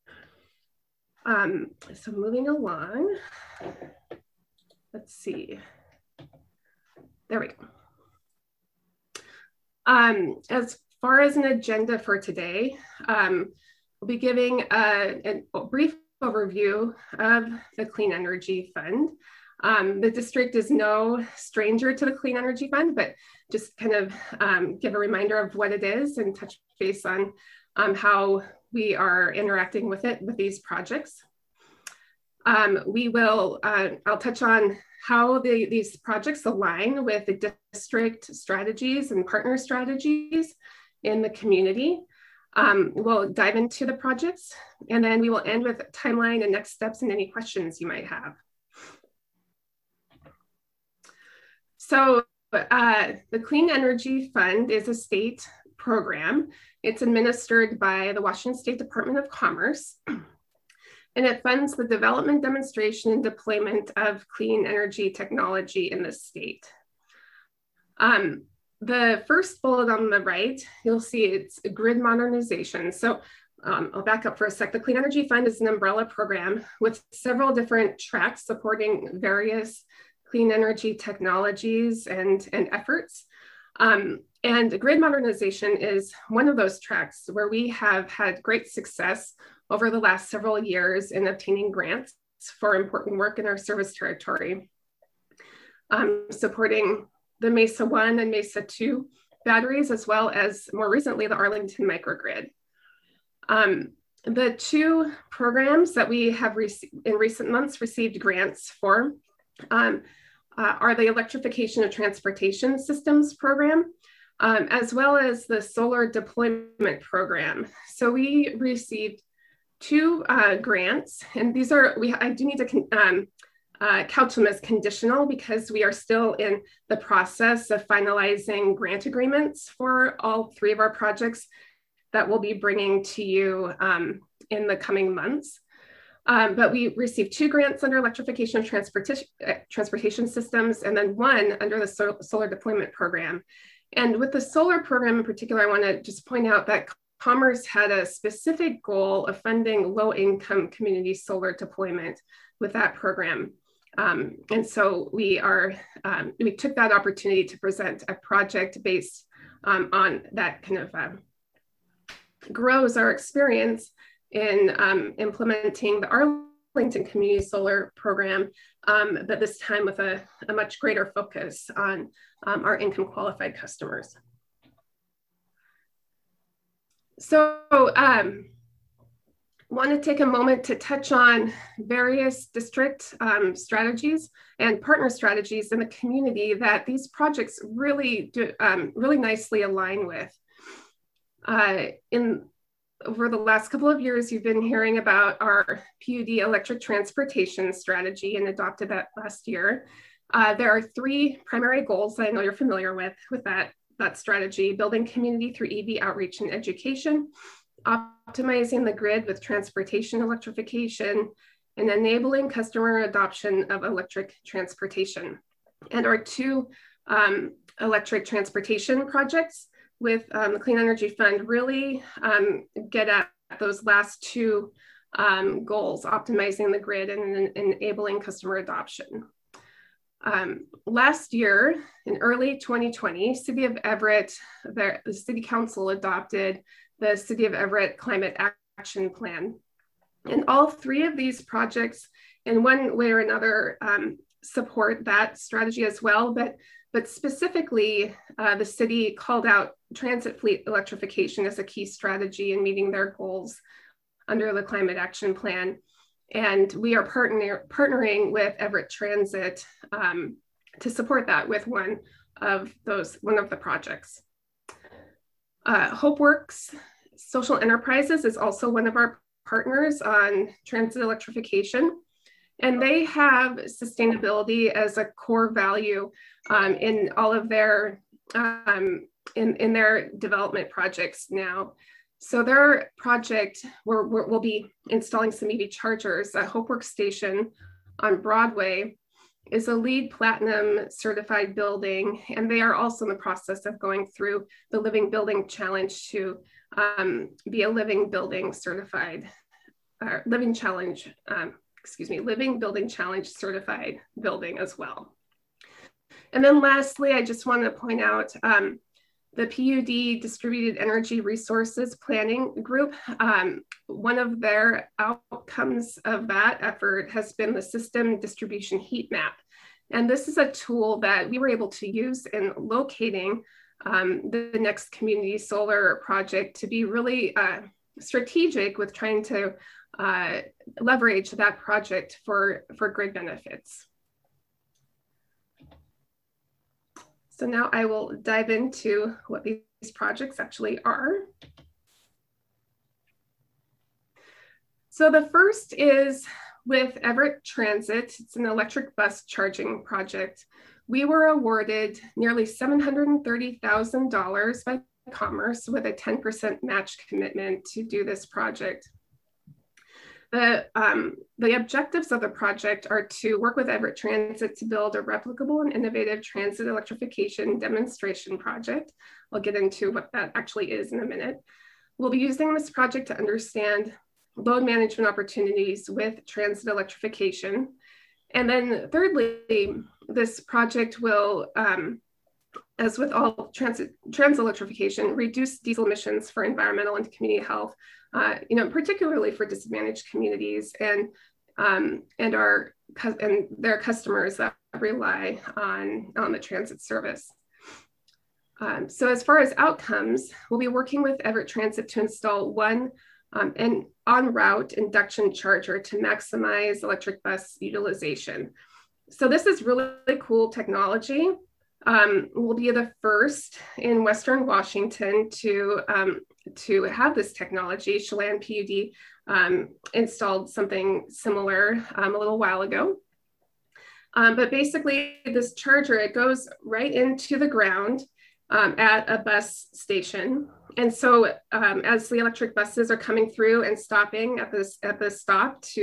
Um, so moving along, let's see. There we go. Um, as far as an agenda for today, um, we'll be giving a, a brief overview of the Clean Energy Fund. Um, the district is no stranger to the Clean Energy Fund, but just kind of um, give a reminder of what it is and touch base on um, how we are interacting with it with these projects. Um, we will, uh, I'll touch on how the, these projects align with the district strategies and partner strategies in the community. Um, we'll dive into the projects, and then we will end with timeline and next steps and any questions you might have. So uh, the Clean Energy Fund is a state program. It's administered by the Washington State Department of Commerce, and it funds the development, demonstration, and deployment of clean energy technology in the state. Um, The first bullet on the right, you'll see it's grid modernization. So um, I'll back up for a sec. The Clean Energy Fund is an umbrella program with several different tracks supporting various clean energy technologies and, and efforts. Um, and grid modernization is one of those tracks where we have had great success over the last several years in obtaining grants for important work in our service territory, um, supporting the Mesa one and Mesa two batteries, as well as more recently, the Arlington Microgrid. Um, the two programs that we have in recent months received grants for um, uh, are the Electrification of Transportation Systems program, um, as well as the Solar Deployment program. So we received two uh, grants, and these are, we I do need to um, Uh, count them as conditional because we are still in the process of finalizing grant agreements for all three of our projects that we'll be bringing to you um, in the coming months. Um, but we received two grants under electrification of transportation, uh, transportation systems, and then one under the so solar deployment program. And with the solar program in particular, I want to just point out that Commerce had a specific goal of funding low-income community solar deployment with that program. Um, and so we are, um, we took that opportunity to present a project based um, on that kind of uh, grows our experience in um, implementing the Arlington Community Solar Program, um, but this time with a, a much greater focus on um, our income qualified customers. So um, want to take a moment to touch on various district um, strategies and partner strategies in the community that these projects really do um, really nicely align with. Uh, in over the last couple of years, you've been hearing about our P U D electric transportation strategy and adopted that last year. Uh, there are three primary goals that I know you're familiar with with that, that strategy: building community through E V outreach and education, optimizing the grid with transportation electrification, and enabling customer adoption of electric transportation. And our two um, electric transportation projects with um, the Clean Energy Fund really um, get at those last two um, goals, optimizing the grid and, and enabling customer adoption. Um, last year, in early twenty twenty, City of Everett, the, the City Council adopted the City of Everett Climate Action Plan. And all three of these projects, in one way or another, um, support that strategy as well. But, but specifically, uh, the city called out transit fleet electrification as a key strategy in meeting their goals under the Climate Action Plan. And we are partner, partnering with Everett Transit um, to support that with one of those, one of the projects. Uh, HopeWorks Social Enterprises is also one of our partners on transit electrification. And they have sustainability as a core value um, in all of their, um, in, in their development projects now. So their project, we're, we're, we'll be installing some E V chargers at HopeWorks Station on Broadway, is a LEED Platinum certified building. And they are also in the process of going through the Living Building Challenge to um, be a Living Building certified, uh, Living Challenge, um, excuse me, Living Building Challenge certified building as well. And then lastly, I just want to point out, um, the P U D Distributed Energy Resources Planning Group, um, one of their outcomes of that effort has been the System Distribution Heat Map. And this is a tool that we were able to use in locating um, the next community solar project to be really uh, strategic with trying to uh, leverage that project for, for grid benefits. So now I will dive into what these projects actually are. So the first is with Everett Transit. It's an electric bus charging project. We were awarded nearly seven hundred thirty thousand dollars by Commerce with a ten percent match commitment to do this project. The, um, the objectives of the project are to work with Everett Transit to build a replicable and innovative transit electrification demonstration project. I'll get into what that actually is in a minute. We'll be using this project to understand load management opportunities with transit electrification. And then thirdly, this project will, um, as with all transit, transit electrification, reduce diesel emissions for environmental and community health, uh, you know, particularly for disadvantaged communities and um, and our and their customers that rely on on the transit service. Um, so as far as outcomes, we'll be working with Everett Transit to install one um, an en route induction charger to maximize electric bus utilization. So this is really, really cool technology. Um, we'll be the first in Western Washington to, um, to have this technology. Chelan P U D um, installed something similar um, a little while ago. Um, but basically this charger, it goes right into the ground um, at a bus station. And so um, as the electric buses are coming through and stopping at this at the stop to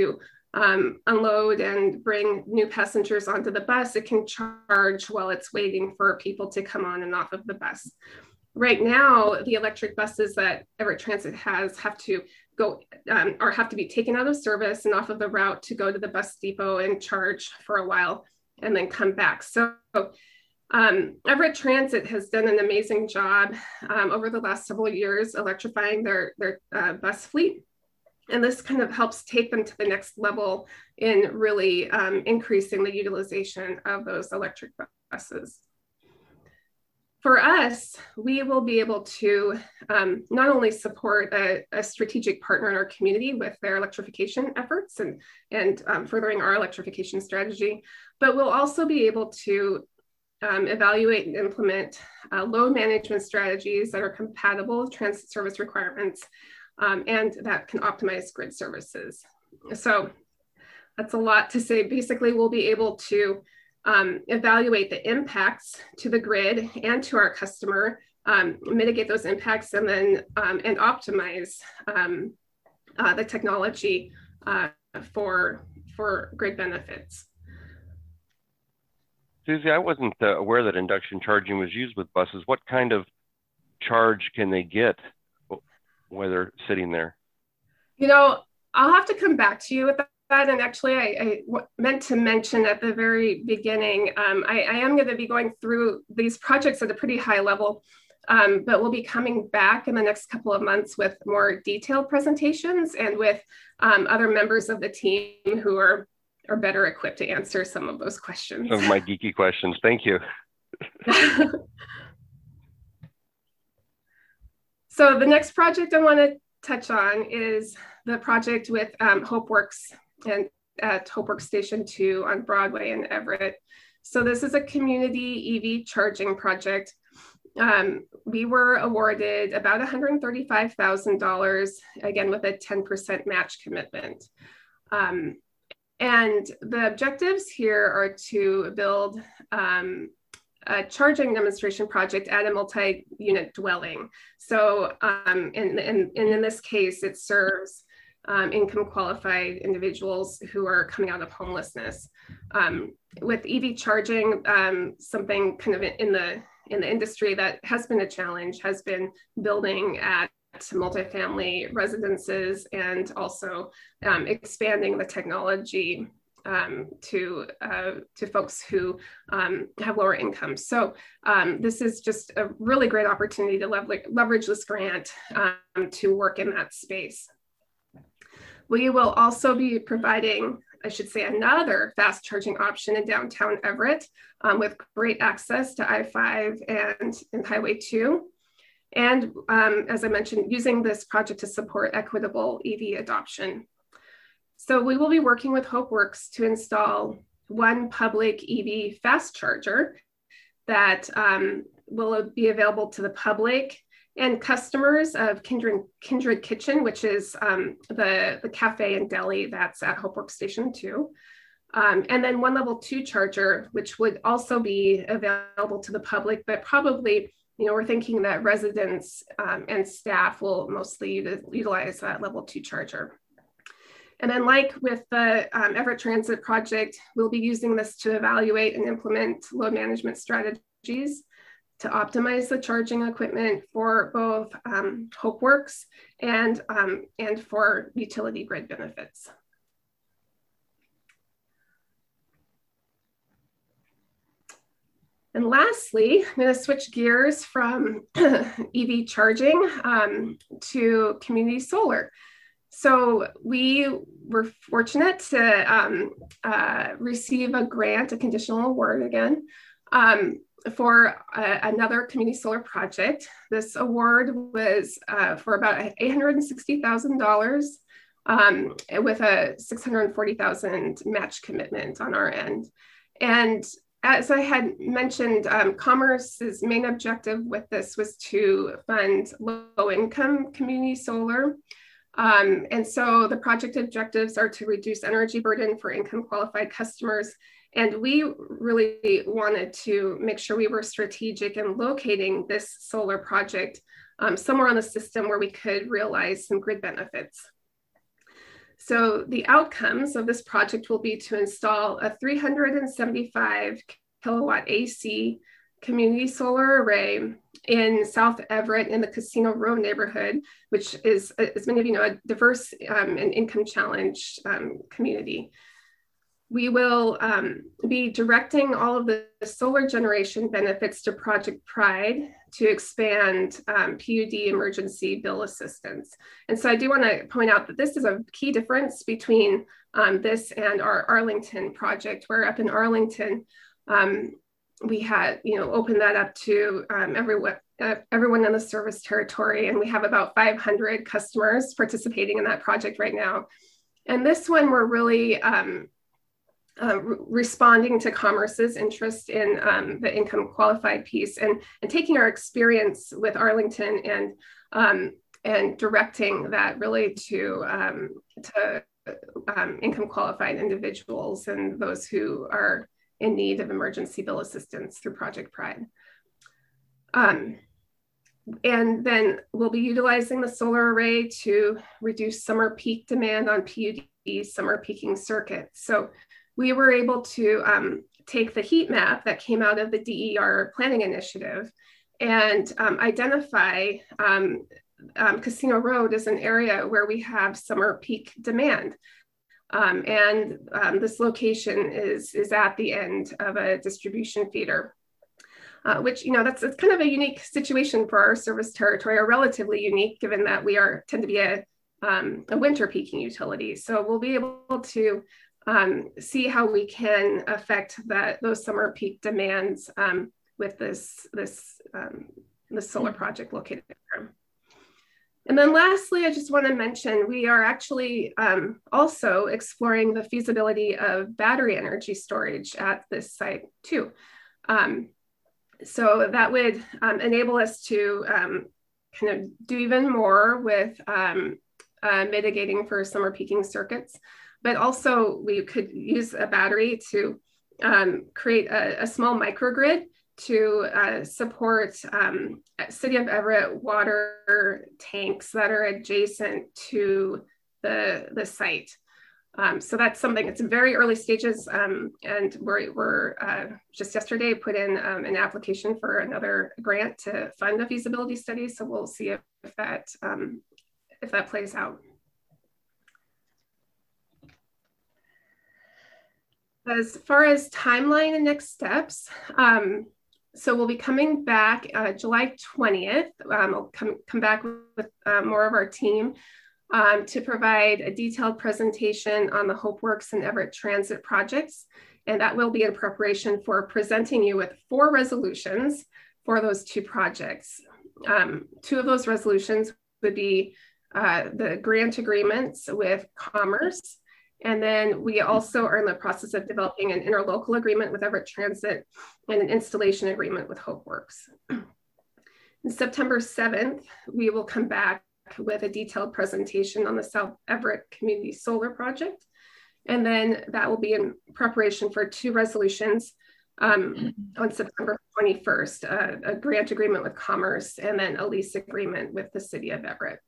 um, unload and bring new passengers onto the bus, it can charge while it's waiting for people to come on and off of the bus. Right now, the electric buses that Everett Transit has have to go um, or have to be taken out of service and off of the route to go to the bus depot and charge for a while and then come back. So um, Everett Transit has done an amazing job um, over the last several years electrifying their, their uh, bus fleet. And this kind of helps take them to the next level in really um, increasing the utilization of those electric buses. For us, we will be able to um, not only support a, a strategic partner in our community with their electrification efforts and, and um, furthering our electrification strategy, but we'll also be able to um, evaluate and implement uh, load management strategies that are compatible with transit service requirements um, and that can optimize grid services. So that's a lot to say. Basically, we'll be able to Um, evaluate the impacts to the grid and to our customer, um, mitigate those impacts, and then um, and optimize um, uh, the technology uh, for for grid benefits. Susie, I wasn't uh, aware that induction charging was used with buses. What kind of charge can they get while they're sitting there? You know, I'll have to come back to you with that. That, and actually, I, I w- meant to mention at the very beginning, um, I, I am going to be going through these projects at a pretty high level, um, but we'll be coming back in the next couple of months with more detailed presentations and with um, other members of the team who are, are better equipped to answer some of those questions. Some of my geeky questions. Thank you. So the next project I want to touch on is the project with um, HopeWorks and at HopeWorks Station two on Broadway in Everett. So this is a community E V charging project. Um, we were awarded about one hundred thirty-five thousand dollars, again, with a ten percent match commitment. Um, and the objectives here are to build um, a charging demonstration project at a multi-unit dwelling. So um, and, and, and in this case, it serves Um, income qualified individuals who are coming out of homelessness. Um, with E V charging, um, something kind of in the in the industry that has been a challenge has been building at multifamily residences and also um, expanding the technology um, to uh, to folks who um, have lower incomes. So um, this is just a really great opportunity to leverage, leverage this grant um, to work in that space. We will also be providing, I should say, another fast charging option in downtown Everett um, with great access to I five and, and Highway two. And um, as I mentioned, using this project to support equitable E V adoption. So we will be working with HopeWorks to install one public E V fast charger that um, will be available to the public and customers of Kindred, Kindred Kitchen, which is um, the, the cafe and deli that's at HopeWorks Station two. Um, and then one level two charger, which would also be available to the public, but probably, you know, we're thinking that residents um, and staff will mostly utilize that level two charger. And then like with the um, Everett Transit project, we'll be using this to evaluate and implement load management strategies to optimize the charging equipment for both um, HopeWorks and, um, and for utility grid benefits. And lastly, I'm going to switch gears from E V charging um, to community solar. So we were fortunate to um, uh, receive a grant, a conditional award again, um, for uh, another community solar project. This award was uh, for about eight hundred sixty thousand dollars um, with a six hundred forty thousand dollars match commitment on our end. And as I had mentioned, um, Commerce's main objective with this was to fund low-income community solar. Um, and so the project objectives are to reduce energy burden for income qualified customers. And we really wanted to make sure we were strategic in locating this solar project um, somewhere on the system where we could realize some grid benefits. So the outcomes of this project will be to install a three hundred seventy-five kilowatt A C community solar array in South Everett in the Casino Row neighborhood, which is, as many of you know, a diverse um, and income challenged um, community. We will um, be directing all of the solar generation benefits to Project Pride to expand um, P U D emergency bill assistance. And so I do want to point out that this is a key difference between um, this and our Arlington project, where up in Arlington, um, we had, you know, opened that up to um, everyone, uh, everyone in the service territory. And we have about five hundred customers participating in that project right now. And this one, we're really, um, Uh, re responding to Commerce's interest in um, the income qualified piece, and, and taking our experience with Arlington and, um, and directing that really to, um, to um, income qualified individuals and those who are in need of emergency bill assistance through Project Pride. Um, and then we'll be utilizing the solar array to reduce summer peak demand on P U D summer peaking circuits. So we were able to um, take the heat map that came out of the D E R planning initiative and um, identify um, um, Casino Road as an area where we have summer peak demand. Um, and um, this location is, is at the end of a distribution feeder, uh, which, you know, that's it's kind of a unique situation for our service territory, or relatively unique, given that we are tend to be a, um, a winter peaking utility. So we'll be able to Um, see how we can affect that those summer peak demands um, with this this um, this solar project located there. And then lastly, I just want to mention we are actually um, also exploring the feasibility of battery energy storage at this site too. Um, so that would um, enable us to um, kind of do even more with um, uh, mitigating for summer peaking circuits. But also we could use a battery to um, create a, a small microgrid to uh, support um, City of Everett water tanks that are adjacent to the, the site. Um, so that's something, it's in very early stages, um, and we're, we're uh, just yesterday put in um, an application for another grant to fund a feasibility study. So we'll see if, if, that, um, if that plays out. As far as timeline and next steps, um, so we'll be coming back uh, July twentieth. Um, I'll come, come back with uh, more of our team um, to provide a detailed presentation on the HopeWorks and Everett Transit projects. And that will be in preparation for presenting you with four resolutions for those two projects. Um, two of those resolutions would be uh, the grant agreements with Commerce. And then we also are in the process of developing an interlocal agreement with Everett Transit and an installation agreement with HopeWorks. On September seventh, we will come back with a detailed presentation on the South Everett Community Solar Project. And then that will be in preparation for two resolutions um, on September twenty-first, uh, a grant agreement with Commerce and then a lease agreement with the City of Everett.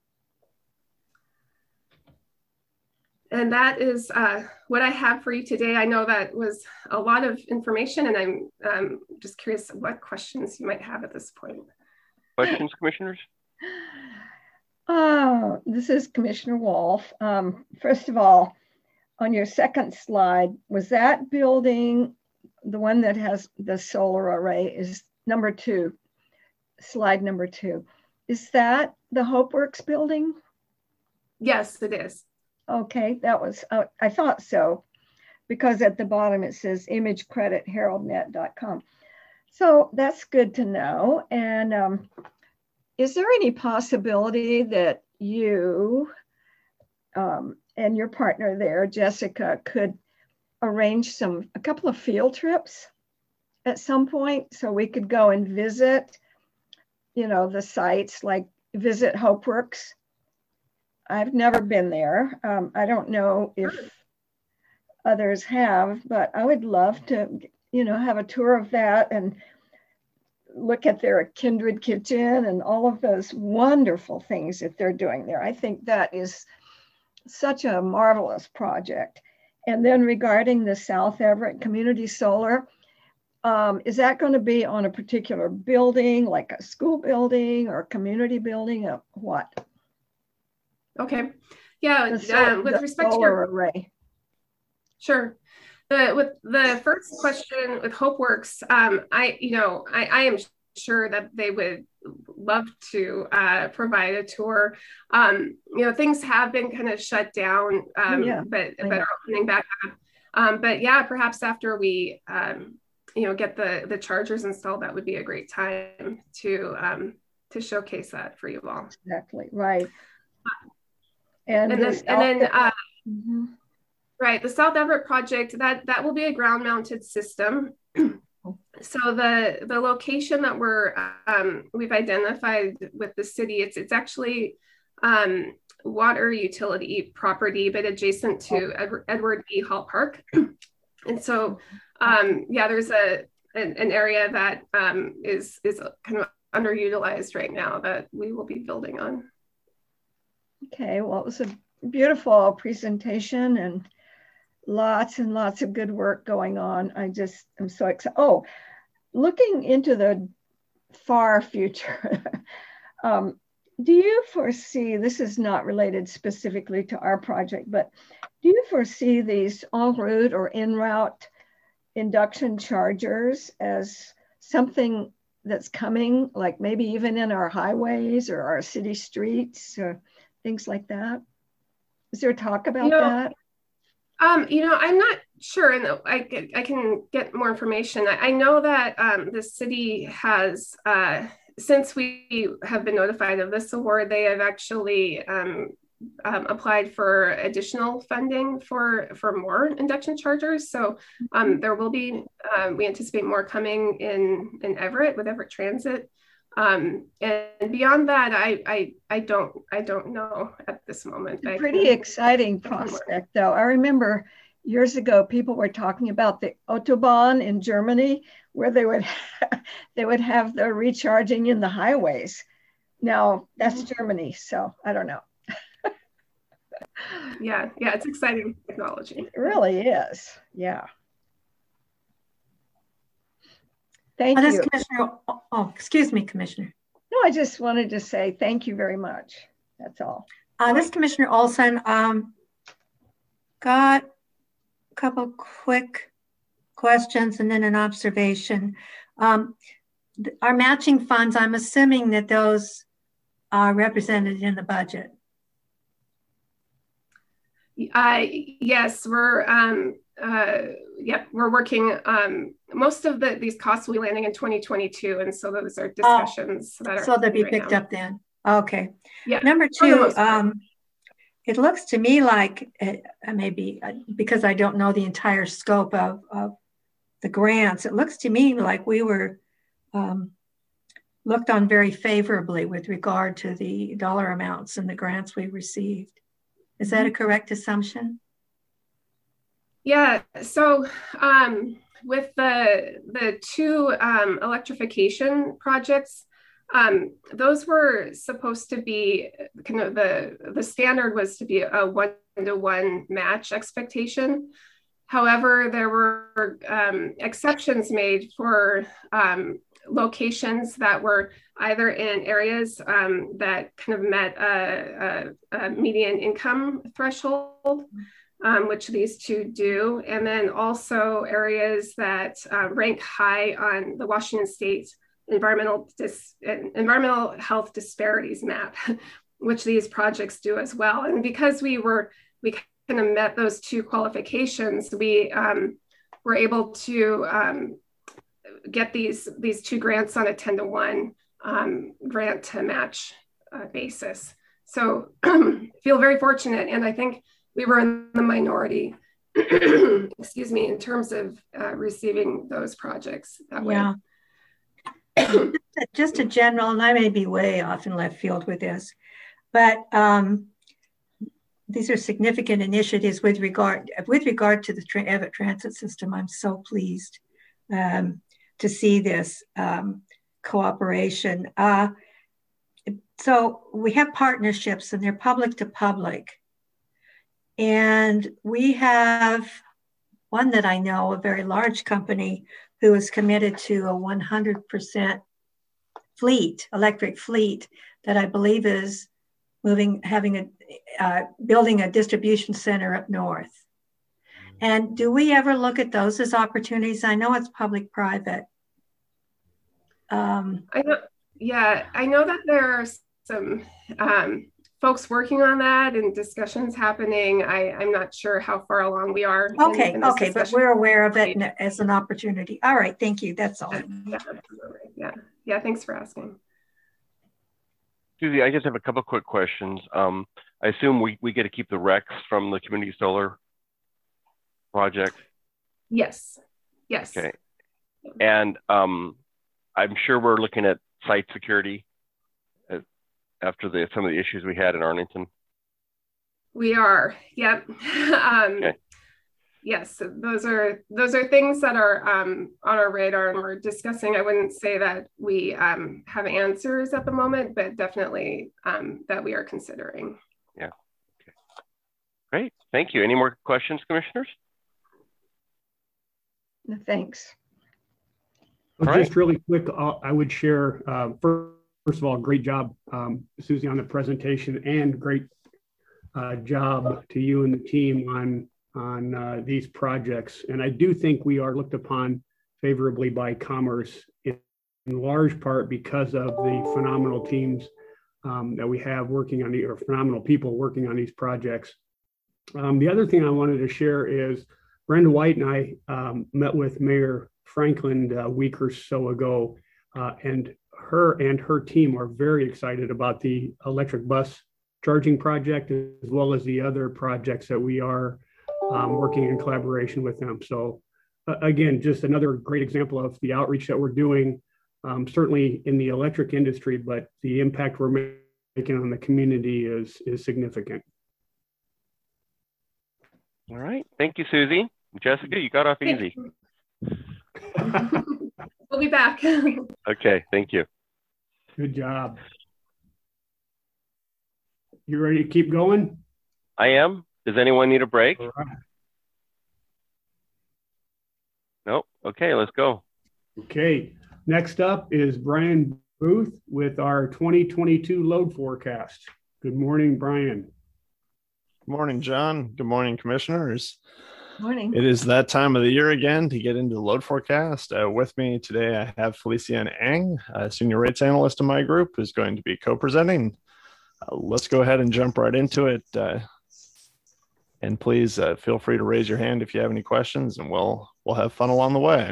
And that is uh, what I have for you today. I know that was a lot of information, and I'm um, just curious what questions you might have at this point. Questions, commissioners? Oh, this is Commissioner Wolf. Um, first of all, on your second slide, was that building, the one that has the solar array, is number two, slide number two. Is that the HopeWorks building? Yes, it is. Okay, that was, uh, I thought so, because at the bottom it says image credit herald net dot com. So that's good to know. And um, is there any possibility that you um, and your partner there, Jessica, could arrange some, a couple of field trips at some point so we could go and visit, you know, the sites, like visit HopeWorks? I've never been there. Um, I don't know if others have, but I would love to, you know, have a tour of that and look at their Kindred Kitchen and all of those wonderful things that they're doing there. I think that is such a marvelous project. And then regarding the South Everett Community Solar, um, is that going to be on a particular building, like a school building or a community building, or what? Okay. Yeah, The solar, um, with the respect to solar your array. Sure. The, with the first question with HopeWorks, um, I, you know, I, I am sure that they would love to uh, provide a tour. Um, you know, things have been kind of shut down, um, yeah, but, but are opening back up. Um, but yeah, perhaps after we, um, you know, get the, the chargers installed, that would be a great time to, um, to showcase that for you all. Exactly, right. And, and then, and then uh, mm-hmm. right, the South Everett project, that, that will be a ground mounted system. So the, the location that we're, um, we've identified with the city, it's, it's actually um, water utility property, but adjacent to Ed, Edward E. Hall Park. And so, um, yeah, there's a, an, an area that um, is, is kind of underutilized right now that we will be building on. Okay, well, it was a beautiful presentation and lots and lots of good work going on. I just am so excited. Oh, looking into the far future, um, do you foresee, this is not related specifically to our project, but do you foresee these en route or en route induction chargers as something that's coming, like maybe even in our highways or our city streets or things like that? Is there talk about you know, that? Um, you know, I'm not sure, and I, I can get more information. I, I know that um, the city has, uh, since we have been notified of this award, they have actually um, um, applied for additional funding for, for more induction chargers. So um, there will be, um, we anticipate more coming in, in Everett with Everett Transit. Um, and beyond that, I, I, I don't, I don't know at this moment. It's a pretty exciting prospect though. I remember years ago, people were talking about the Autobahn in Germany, where they would, they would have the recharging in the highways. Now that's Germany, so I don't know. yeah, yeah, it's exciting technology. It really is, yeah. Thank oh, you. Commissioner, oh, excuse me, Commissioner. No, I just wanted to say thank you very much. That's all. Uh, this is Commissioner Olson. Um, got a couple quick questions and then an observation. Um, our matching funds, I'm assuming that those are represented in the budget. Uh, yes, we're um, uh, yep, we're working. Um, most of the these costs will be landing in twenty twenty-two, and so those are discussions oh, that are. So they'll be right picked now. up then. Okay. Yeah. Number two, um, it looks to me like uh, maybe uh, because I don't know the entire scope of, of the grants, it looks to me like we were um, looked on very favorably with regard to the dollar amounts and the grants we received. Is that a correct assumption? Yeah, so um, with the, the two um, electrification projects, um, those were supposed to be kind of the, the standard was to be a one-to-one match expectation. However, there were um, exceptions made for um, locations that were either in areas um, that kind of met a, a, a median income threshold, um, which these two do, and then also areas that uh, rank high on the Washington State environmental dis environmental health disparities map, which these projects do as well. And because we were we kind of met those two qualifications, we um, were able to um, get these these two grants on a ten to one um, grant to match uh, basis. So feel very fortunate, and I think we were in the minority, excuse me, in terms of uh, receiving those projects that yeah. way. Just a general, and I may be way off in left field with this, but um, these are significant initiatives with regard with regard to the Everett Transit System. I'm so pleased um, to see this um, cooperation. Uh, so we have partnerships, and they're public to public. And we have one that I know, a very large company, who is committed to a one hundred percent fleet, electric fleet, that I believe is moving, having a, uh, building a distribution center up north. And do we ever look at those as opportunities? I know it's public-private. Um, I know, yeah, I know that there are some um, folks working on that and discussions happening. I, I'm not sure how far along we are. Okay, in, in okay, discussion. But we're aware of it as an opportunity. All right, thank you. That's all. Yeah, yeah, yeah. Thanks for asking. Susie, I just have a couple quick questions. Um, I assume we, we get to keep the recs from the community solar project? Yes, yes. Okay. And um, I'm sure we're looking at site security as, after the some of the issues we had in Arlington. We are, yep. um, okay. Yes, those are those are things that are um, on our radar and we're discussing. I wouldn't say that we um, have answers at the moment, but definitely um, that we are considering. Yeah. Okay. Great. Thank you. Any more questions, commissioners? No, thanks. Well, all just right. really quick, I'll, I would share, uh, first, first of all, great job, um, Susie, on the presentation, and great uh, job to you and the team on on uh, these projects. And I do think we are looked upon favorably by Commerce in, in large part because of the phenomenal teams um, that we have working on the, or phenomenal people working on these projects. Um, the other thing I wanted to share is Brenda White and I um, met with Mayor Franklin a week or so ago, uh, and her and her team are very excited about the electric bus charging project, as well as the other projects that we are Um, working in collaboration with them. So uh, again, just another great example of the outreach that we're doing, um, certainly in the electric industry, but the impact we're making on the community is, is significant. All right. Thank you, Susie. Jessica, you got off easy. We'll be back. Okay. Thank you. Good job. You ready to keep going? I am. Does anyone need a break? All right. Nope. Okay, let's go. Okay. Next up is Brian Booth with our twenty twenty-two load forecast. Good morning, Brian. Good morning, John. Good morning, commissioners. Morning. It is that time of the year again to get into the load forecast. Uh, with me today, I have Felician Ang, a senior rates analyst in my group, who's going to be co-presenting. Uh, let's go ahead and jump right into it. Uh, And please uh, feel free to raise your hand if you have any questions, and we'll we'll have fun along the way.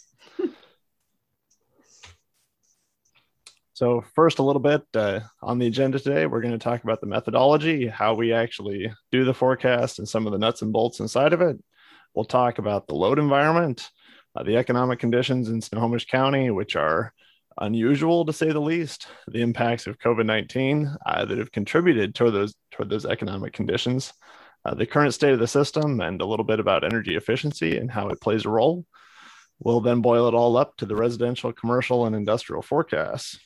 So first, a little bit uh, on the agenda today, we're going to talk about the methodology, how we actually do the forecast, and some of the nuts and bolts inside of it. We'll talk about the load environment, uh, the economic conditions in Snohomish County, which are unusual to say the least, the impacts of COVID nineteen uh, that have contributed toward those toward those economic conditions. Uh, the current state of the system, and a little bit about energy efficiency and how it plays a role. We'll then boil it all up to the residential, commercial, and industrial forecasts.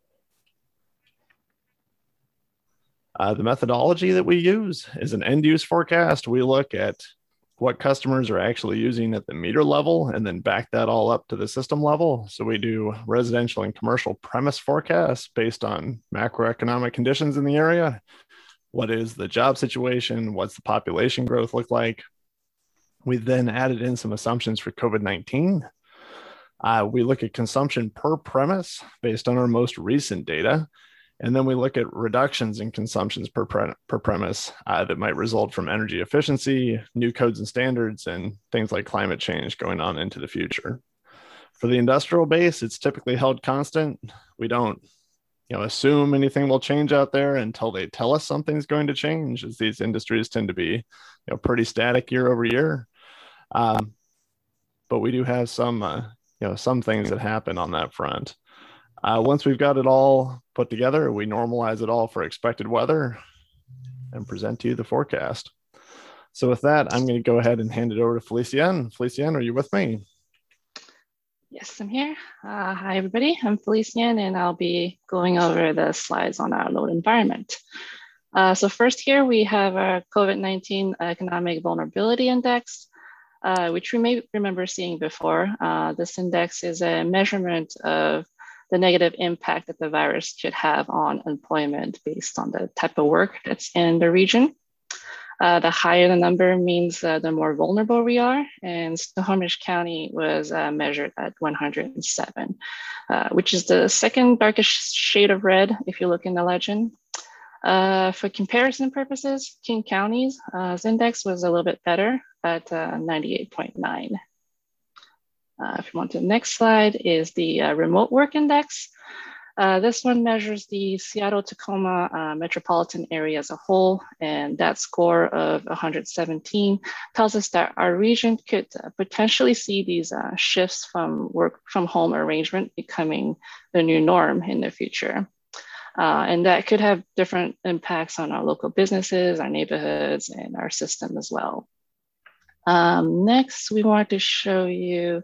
Uh, the methodology that we use is an end-use forecast. We look at what customers are actually using at the meter level and then back that all up to the system level. So we do residential and commercial premise forecasts based on macroeconomic conditions in the area. What is the job situation? What's the population growth look like? We then added in some assumptions for COVID nineteen. Uh, we look at consumption per premise based on our most recent data. And then we look at reductions in consumptions per, pre per premise uh, that might result from energy efficiency, new codes and standards, and things like climate change going on into the future. For the industrial base, it's typically held constant. We don't you know, assume anything will change out there until they tell us something's going to change, as these industries tend to be, you know, pretty static year over year. Um, but we do have some, uh, you know, some things that happen on that front. Uh, once we've got it all put together, we normalize it all for expected weather and present to you the forecast. So with that, I'm going to go ahead and hand it over to Felician. Felician, are you with me? Yes, I'm here. Uh, hi, everybody. I'm Felician, and I'll be going over the slides on our load environment. Uh, so first here we have our COVID nineteen Economic Vulnerability Index, uh, which we may remember seeing before. Uh, this index is a measurement of the negative impact that the virus could have on employment based on the type of work that's in the region. Uh, the higher the number means uh, the more vulnerable we are, and Snohomish County was uh, measured at one hundred seven, uh, which is the second darkest shade of red if you look in the legend. Uh, for comparison purposes, King County's uh, index was a little bit better at uh, ninety-eight point nine. Uh, if you want to the next slide is the uh, remote work index. Uh, this one measures the Seattle-Tacoma uh, metropolitan area as a whole, and that score of one hundred seventeen tells us that our region could uh, potentially see these uh, shifts from work from home arrangement becoming the new norm in the future. Uh, and that could have different impacts on our local businesses, our neighborhoods, and our system as well. Um, next, we want to show you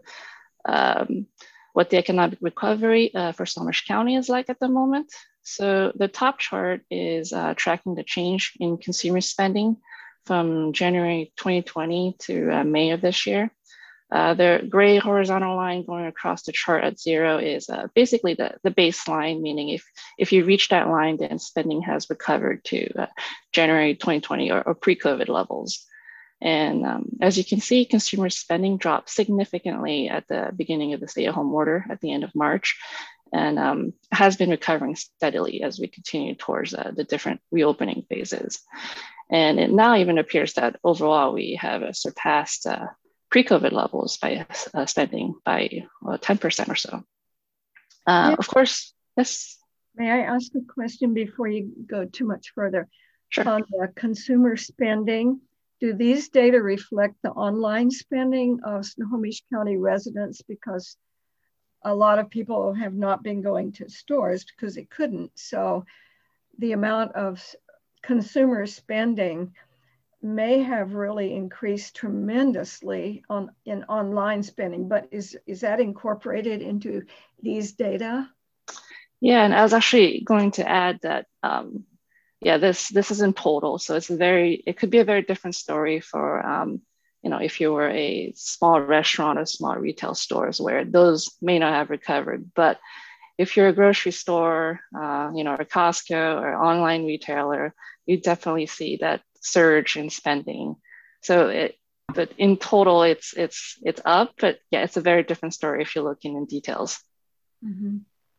um, what the economic recovery uh, for Snohomish County is like at the moment. So the top chart is uh, tracking the change in consumer spending from January twenty twenty to uh, May of this year. Uh, the gray horizontal line going across the chart at zero is uh, basically the, the baseline, meaning if, if you reach that line, then spending has recovered to uh, January twenty twenty or, or pre-COVID levels. And um, as you can see, consumer spending dropped significantly at the beginning of the stay-at-home order at the end of March, and um, has been recovering steadily as we continue towards uh, the different reopening phases. And it now even appears that overall we have uh, surpassed uh, pre-COVID levels by uh, spending by well, ten percent or so. Uh, yeah. Of course, yes. May I ask a question before you go too much further? Sure. On the consumer spending, do these data reflect the online spending of Snohomish County residents? Because a lot of people have not been going to stores because they couldn't. So the amount of consumer spending may have really increased tremendously on in online spending, but is, is that incorporated into these data? Yeah, and I was actually going to add that, um, yeah, this this is in total. So it's a very, it could be a very different story for, um, you know, if you were a small restaurant or small retail stores where those may not have recovered. But if you're a grocery store, uh, you know, or Costco or online retailer, you definitely see that surge in spending. So it, but in total, it's it's it's up. But yeah, it's a very different story if you're looking in details. Mm-hmm.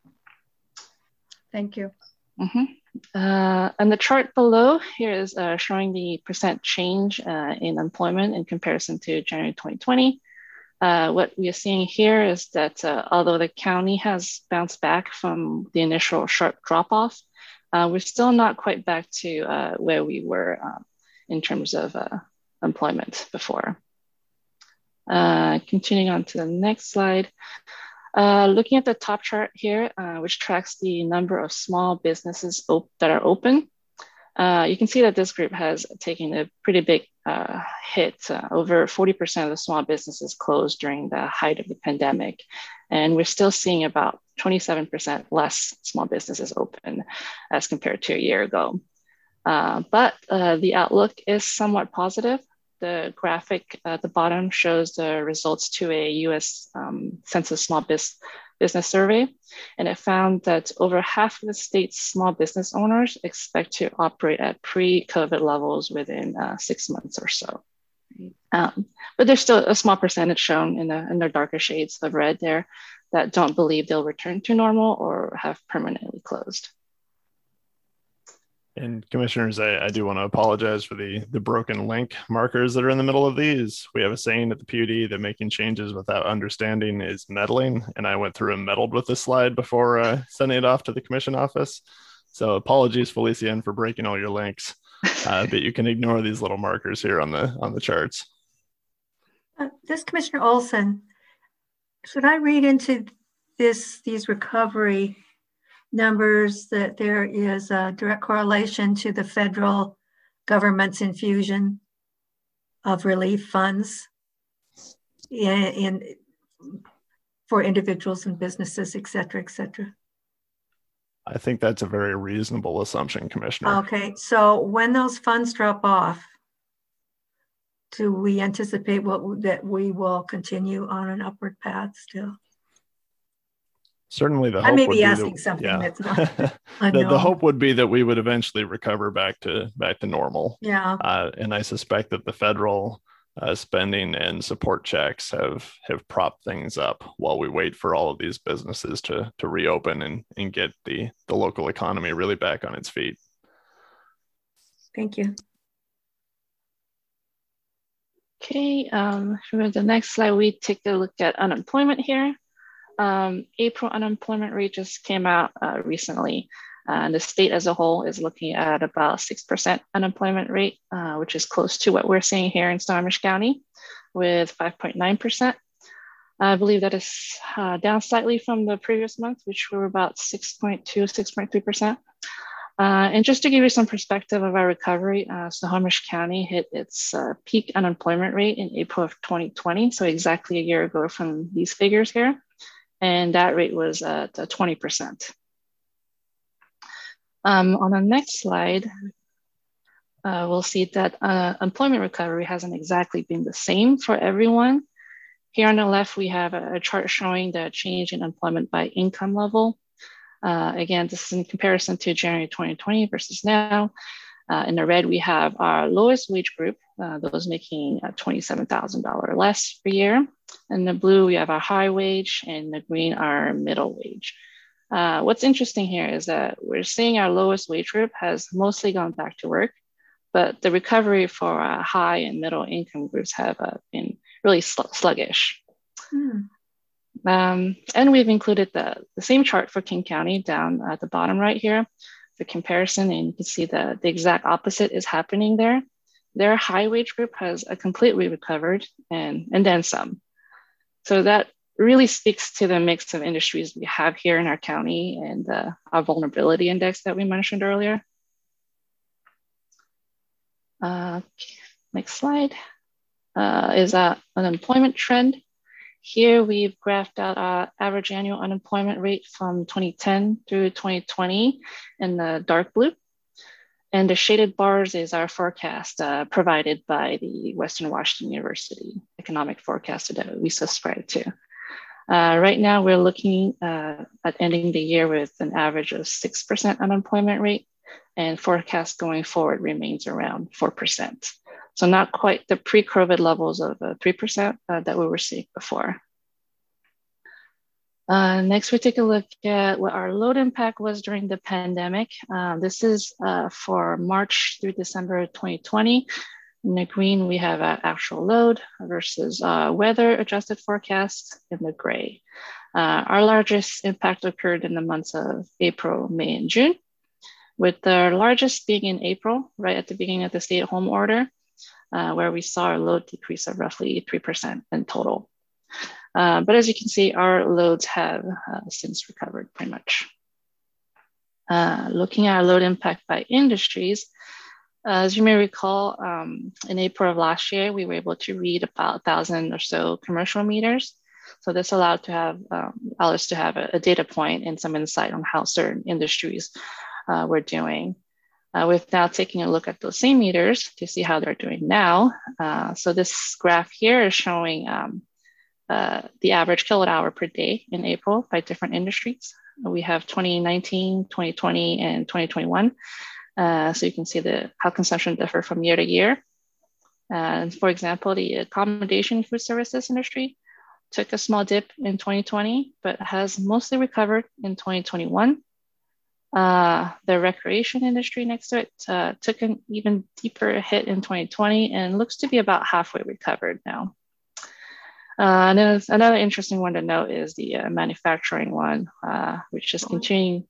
Thank you. Mm-hmm. Uh, and the chart below here is uh, showing the percent change uh, in employment in comparison to January twenty twenty. Uh, what we are seeing here is that uh, although the county has bounced back from the initial sharp drop-off, uh, we're still not quite back to uh, where we were um, in terms of uh, employment before. Uh, continuing on to the next slide. Uh, looking at the top chart here, uh, which tracks the number of small businesses that are open, uh, you can see that this group has taken a pretty big uh, hit. Uh, over forty percent of the small businesses closed during the height of the pandemic. And we're still seeing about twenty-seven percent less small businesses open as compared to a year ago. Uh, but uh, the outlook is somewhat positive. The graphic at the bottom shows the results to a U S um, Census Small Biz Business Survey, and it found that over half of the state's small business owners expect to operate at pre-COVID levels within uh, six months or so. Um, but there's still a small percentage shown in the, in the darker shades of red there that don't believe they'll return to normal or have permanently closed. And commissioners, I, I do want to apologize for the, the broken link markers that are in the middle of these. We have a saying at the P U D that making changes without understanding is meddling. And I went through and meddled with this slide before uh, sending it off to the commission office. So apologies, Felician, for breaking all your links. Uh, but you can ignore these little markers here on the on the charts. Uh, this Commissioner Olson, should I read into this these recovery numbers that there is a direct correlation to the federal government's infusion of relief funds in, in for individuals and businesses, et cetera, et cetera? I think that's a very reasonable assumption, Commissioner. Okay, so when those funds drop off, do we anticipate what that we will continue on an upward path still? Certainly the hope I may would be be asking that, something yeah. that's not the, the hope would be that we would eventually recover back to back to normal. Yeah. Uh, and I suspect that the federal uh, spending and support checks have have propped things up while we wait for all of these businesses to to reopen and, and get the, the local economy really back on its feet. Thank you. Okay, um, for the next slide, we take a look at unemployment here. Um, April unemployment rate just came out uh, recently. Uh, the state as a whole is looking at about six percent unemployment rate, uh, which is close to what we're seeing here in Snohomish County with five point nine percent. I believe that is uh, down slightly from the previous month, which were about six point two, six point three percent. Uh, and just to give you some perspective of our recovery, uh, Snohomish County hit its uh, peak unemployment rate in April of twenty twenty, so exactly a year ago from these figures here. And that rate was at uh, twenty percent. Um, on the next slide, uh, we'll see that uh, employment recovery hasn't exactly been the same for everyone. Here on the left, we have a, a chart showing the change in employment by income level. Uh, again, this is in comparison to January twenty twenty versus now. Uh, in the red, we have our lowest wage group, uh, those making uh, twenty-seven thousand dollars less per year. In the blue, we have our high wage, and the green, our middle wage. Uh, what's interesting here is that we're seeing our lowest wage group has mostly gone back to work, but the recovery for our high and middle income groups have uh, been really sl sluggish. Hmm. Um, and we've included the, the same chart for King County down at the bottom right here for comparison, and you can see that the exact opposite is happening there. Their high wage group has a completely recovered and, and then some. So that really speaks to the mix of industries we have here in our county and uh, our vulnerability index that we mentioned earlier. Uh, next slide uh, is uh, unemployment trend. Here we've graphed out our average annual unemployment rate from twenty ten through twenty twenty in the dark blue. And the shaded bars is our forecast uh, provided by the Western Washington University economic forecaster that we subscribe to. Uh, right now we're looking uh, at ending the year with an average of six percent unemployment rate, and forecast going forward remains around four percent. So not quite the pre-COVID levels of uh, three percent uh, that we were seeing before. Uh, next, we take a look at what our load impact was during the pandemic. Uh, this is uh, for March through December twenty twenty. In the green, we have uh, actual load versus uh, weather adjusted forecast in the gray. Uh, our largest impact occurred in the months of April, May, and June, with the largest being in April, right at the beginning of the stay-at-home order, uh, where we saw a load decrease of roughly three percent in total. Uh, but as you can see, our loads have uh, since recovered pretty much. Uh, looking at our load impact by industries, uh, as you may recall, um, in April of last year, we were able to read about a thousand or so commercial meters. So this allowed to have um, allowed us to have a, a data point and some insight on how certain industries uh, were doing. Uh, we're now taking a look at those same meters to see how they're doing now. Uh, so this graph here is showing um, uh, the average kilowatt hour per day in April by different industries. We have twenty nineteen, twenty twenty, and twenty twenty-one. Uh, so you can see the how consumption differ from year to year. And for example, the accommodation food services industry took a small dip in twenty twenty, but has mostly recovered in twenty twenty-one. Uh, the recreation industry next to it uh, took an even deeper hit in twenty twenty and looks to be about halfway recovered now. Uh, and then another interesting one to note is the uh, manufacturing one, uh, which is continuing.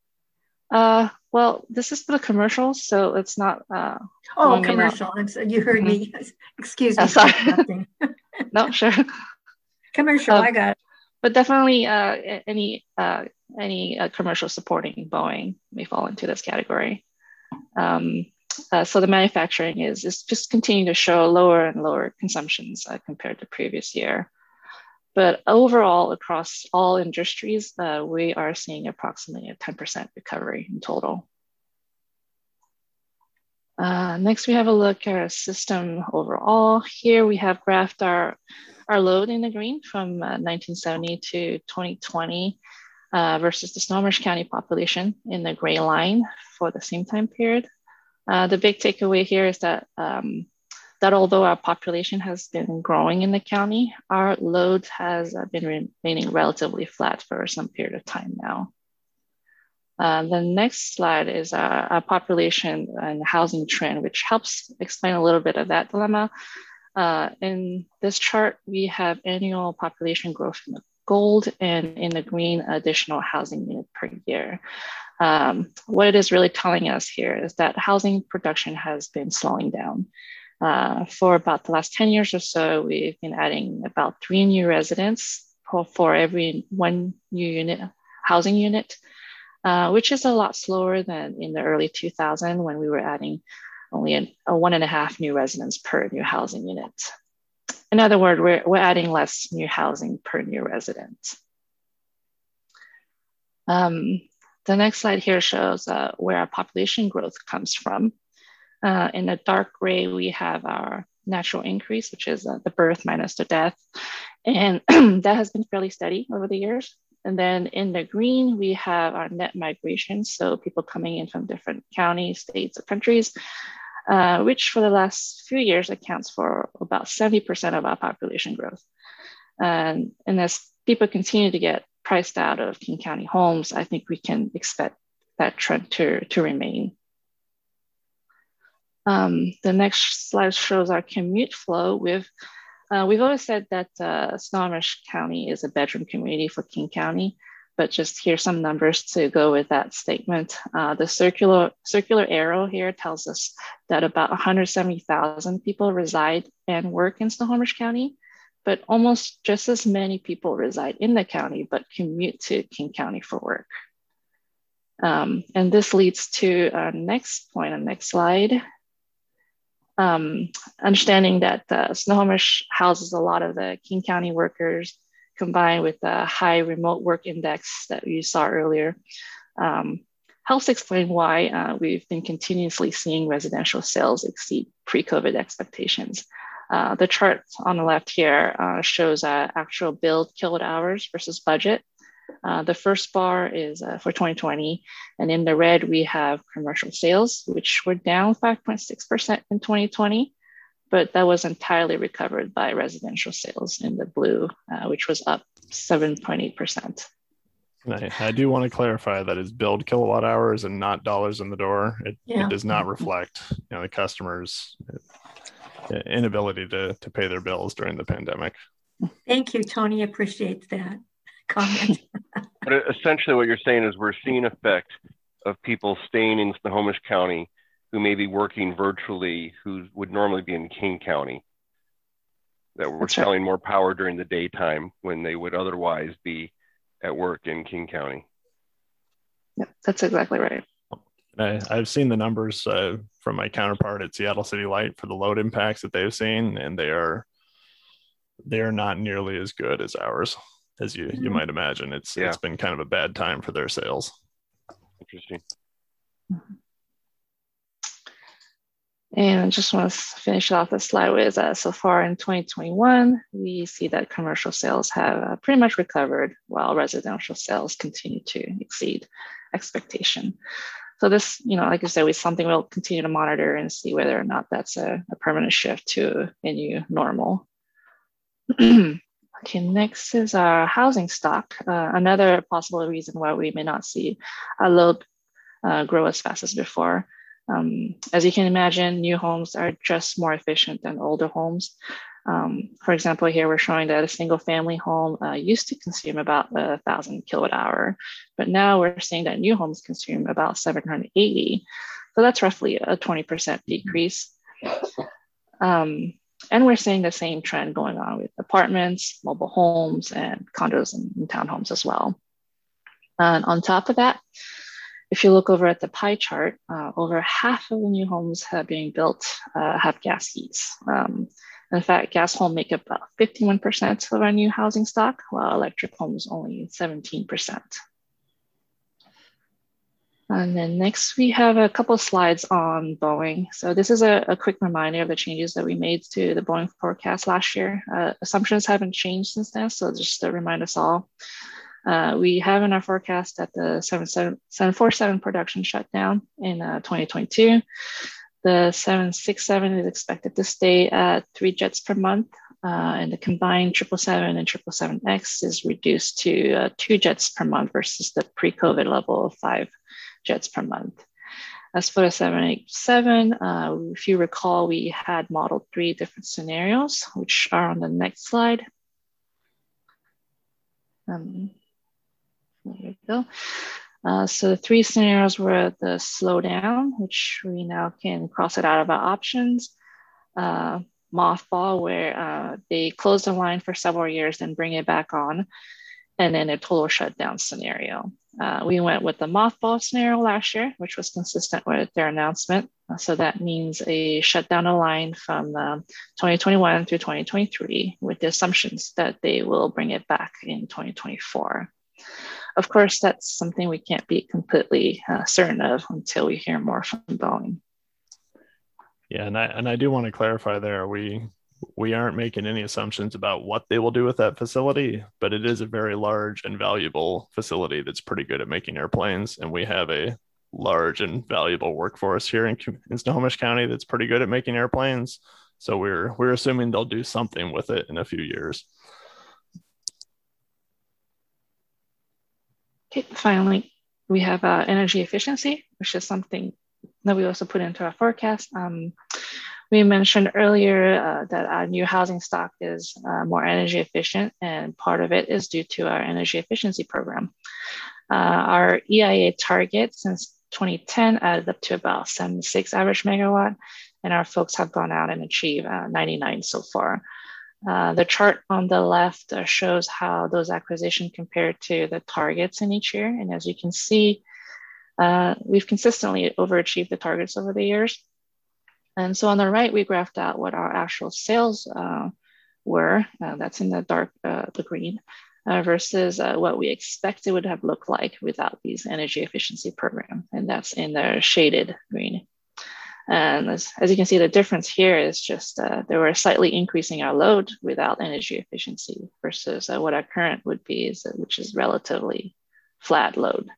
Uh, well, this is for the commercials, so it's not. Uh, oh, commercial. Not... You heard me. Mm-hmm. Excuse me. Uh, sorry. No, sure. Commercial, uh, I got it. But definitely uh, any uh, any uh, commercial supporting Boeing may fall into this category. Um, uh, so the manufacturing is, is just continuing to show lower and lower consumptions uh, compared to previous year. but overall, across all industries, uh, we are seeing approximately a ten percent recovery in total. Uh, next, we have a look at our system overall. Here we have graphed our, our load in the green from uh, nineteen seventy to twenty twenty uh, versus the Snohomish County population in the gray line for the same time period. Uh, the big takeaway here is that, um, that although our population has been growing in the county, our load has uh, been remaining relatively flat for some period of time now. Uh, the next slide is our, our population and housing trend, which helps explain a little bit of that dilemma. Uh, in this chart, we have annual population growth in the gold and in the green, additional housing unit per year. Um, what it is really telling us here is that housing production has been slowing down. Uh, for about the last ten years or so, we've been adding about three new residents for, for every one new unit, housing unit. Uh, which is a lot slower than in the early two thousands when we were adding only a, a one and a half new residents per new housing unit. In other words, we're, we're adding less new housing per new resident. Um, the next slide here shows uh, where our population growth comes from. Uh, in the dark gray, we have our natural increase, which is uh, the birth minus the death. And that has been fairly steady over the years. And then in the green, we have our net migration. So people coming in from different counties, states, or countries, uh, which for the last few years accounts for about seventy percent of our population growth. And, and as people continue to get priced out of King County homes, I think we can expect that trend to, to remain. Um, the next slide shows our commute flow with Uh, we've always said that uh, Snohomish County is a bedroom community for King County, but just here's some numbers to go with that statement. Uh, the circular, circular arrow here tells us that about one hundred seventy thousand people reside and work in Snohomish County, but almost just as many people reside in the county, but commute to King County for work. Um, and this leads to our next point on the next slide. Um, understanding that uh, Snohomish houses a lot of the King County workers combined with the high remote work index that you saw earlier um, helps explain why uh, we've been continuously seeing residential sales exceed pre-COVID expectations. Uh, the chart on the left here uh, shows uh, actual billed kilowatt hours versus budget. Uh, the first bar is uh, for twenty twenty, and in the red, we have commercial sales, which were down five point six percent in twenty twenty, but that was entirely recovered by residential sales in the blue, uh, which was up seven point eight percent. I, I do want to clarify that is billed kilowatt hours and not dollars in the door. It, yeah. it does not reflect you know, the customers' inability to, to pay their bills during the pandemic. Thank you, Tony. Appreciates that comment. But essentially what you're saying is we're seeing an effect of people staying in Snohomish County who may be working virtually, who would normally be in King County, that we're That's selling right. more power during the daytime when they would otherwise be at work in King County. Yeah, that's exactly right. I, I've seen the numbers uh, from my counterpart at Seattle City Light for the load impacts that they've seen, and they are they are not nearly as good as ours. As you, you might imagine, it's yeah. it's been kind of a bad time for their sales. Interesting. And I just want to finish off the slide with, uh, so far in twenty twenty-one, we see that commercial sales have uh, pretty much recovered while residential sales continue to exceed expectation. So this, you know, like I said, is something we'll continue to monitor and see whether or not that's a, a permanent shift to a new normal. Okay, next is our housing stock. Uh, another possible reason why we may not see a load uh, grow as fast as before. Um, as you can imagine, new homes are just more efficient than older homes. Um, for example, here we're showing that a single family home uh, used to consume about a thousand kilowatt hour, but now we're seeing that new homes consume about seven hundred eighty. So that's roughly a twenty percent decrease. Um, And we're seeing the same trend going on with apartments, mobile homes, and condos and, and townhomes as well. And on top of that, if you look over at the pie chart, uh, over half of the new homes that are being built uh, have gas heats. Um, In fact, gas homes make up about fifty-one percent of our new housing stock, while electric homes only seventeen percent. And then next, we have a couple of slides on Boeing. So this is a, a quick reminder of the changes that we made to the Boeing forecast last year. Uh, assumptions haven't changed since then, so just to remind us all. Uh, we have in our forecast that the seven forty-seven production shut down in uh, twenty twenty-two. The seven sixty-seven is expected to stay at three jets per month, uh, and the combined triple seven and triple seven X is reduced to uh, two jets per month versus the pre-COVID level of five jets per month. As for the seven eighty-seven, uh, if you recall, we had modeled three different scenarios, which are on the next slide. Um, there we go. Uh, so the three scenarios were the slowdown, which we now can cross it out of our options. Uh, mothball, where uh, they close the line for several years, then bring it back on. And then a total shutdown scenario. Uh, we went with the mothball scenario last year, which was consistent with their announcement. Uh, so that means a shutdown of line from um, twenty twenty-one through twenty twenty-three with the assumptions that they will bring it back in twenty twenty-four. Of course, that's something we can't be completely uh, certain of until we hear more from Boeing. Yeah, and I, and I do want to clarify there, we we aren't making any assumptions about what they will do with that facility, but it is a very large and valuable facility that's pretty good at making airplanes. And we have a large and valuable workforce here in, in Snohomish County that's pretty good at making airplanes. So we're, we're assuming they'll do something with it in a few years. Okay, finally, we have uh, energy efficiency, which is something that we also put into our forecast. Um, We mentioned earlier uh, that our new housing stock is uh, more energy efficient, and part of it is due to our energy efficiency program. Uh, our E I A target since twenty ten added up to about seventy-six average megawatt, and our folks have gone out and achieved uh, ninety-nine so far. Uh, the chart on the left uh, shows how those acquisitions compare to the targets in each year. And as you can see, uh, we've consistently overachieved the targets over the years. And so on the right, we graphed out what our actual sales uh, were, uh, that's in the dark, uh, the green, uh, versus uh, what we expected would have looked like without these energy efficiency program, and that's in the shaded green. And as, as you can see, the difference here is just uh, they were slightly increasing our load without energy efficiency versus uh, what our current would be, is, which is relatively flat load.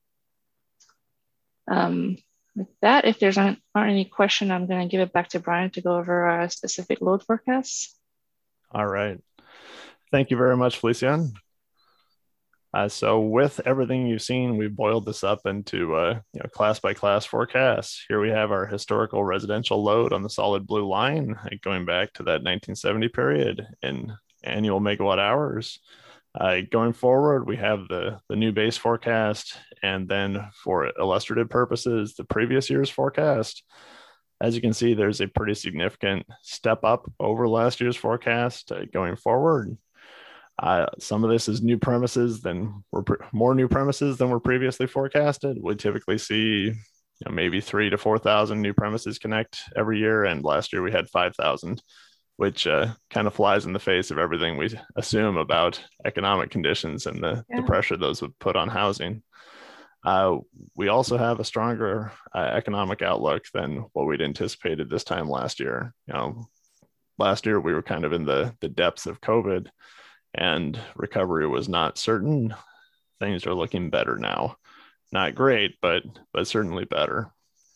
Um, With that, if there's aren't, aren't any question, I'm going to give it back to Brian to go over our specific load forecasts. All right. Thank you very much, Felician. Uh, so with everything you've seen, we've boiled this up into uh, you know, class by class forecasts. Here we have our historical residential load on the solid blue line, going back to that nineteen seventy period in annual megawatt hours. Uh, going forward, we have the, the new base forecast, and then for illustrative purposes, the previous year's forecast. As you can see, there's a pretty significant step up over last year's forecast uh, going forward. Uh, some of this is new premises than were more new premises than were previously forecasted. We typically see you know, maybe three to four thousand new premises connect every year, and last year we had five thousand. Which uh, kind of flies in the face of everything we assume about economic conditions and the, yeah. the pressure those would put on housing. Uh, we also have a stronger uh, economic outlook than what we'd anticipated this time last year. You know, last year we were kind of in the, the depths of COVID, and recovery was not certain. Things are looking better now. Not great, but but certainly better.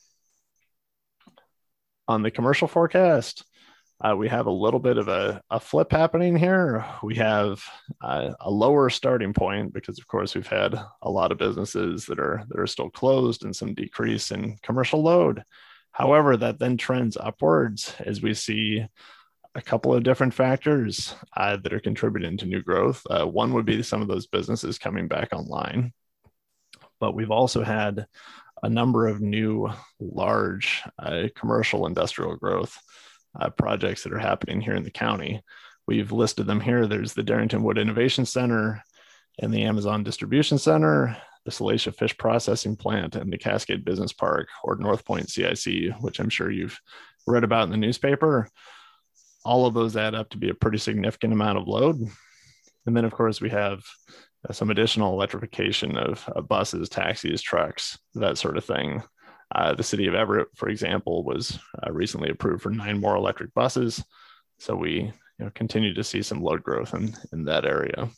On the commercial forecast, Uh, we have a little bit of a, a flip happening here. We have uh, a lower starting point because, of course, we've had a lot of businesses that are that are still closed and some decrease in commercial load. However, that then trends upwards as we see a couple of different factors uh, that are contributing to new growth. Uh, one would be some of those businesses coming back online, but we've also had a number of new large uh, commercial industrial growth Uh, projects that are happening here in the county. We've listed them here. There's the Darrington Wood Innovation Center and the Amazon Distribution Center, the Salacia Fish Processing Plant, and the Cascade Business Park, or North Point C I C, which I'm sure you've read about in the newspaper. all of those add up to be a pretty significant amount of load. And then, of course, we have uh, some additional electrification of, of buses, taxis, trucks, that sort of thing. Uh, the city of Everett, for example, was uh, recently approved for nine more electric buses. So we you know, continue to see some load growth in, in that area.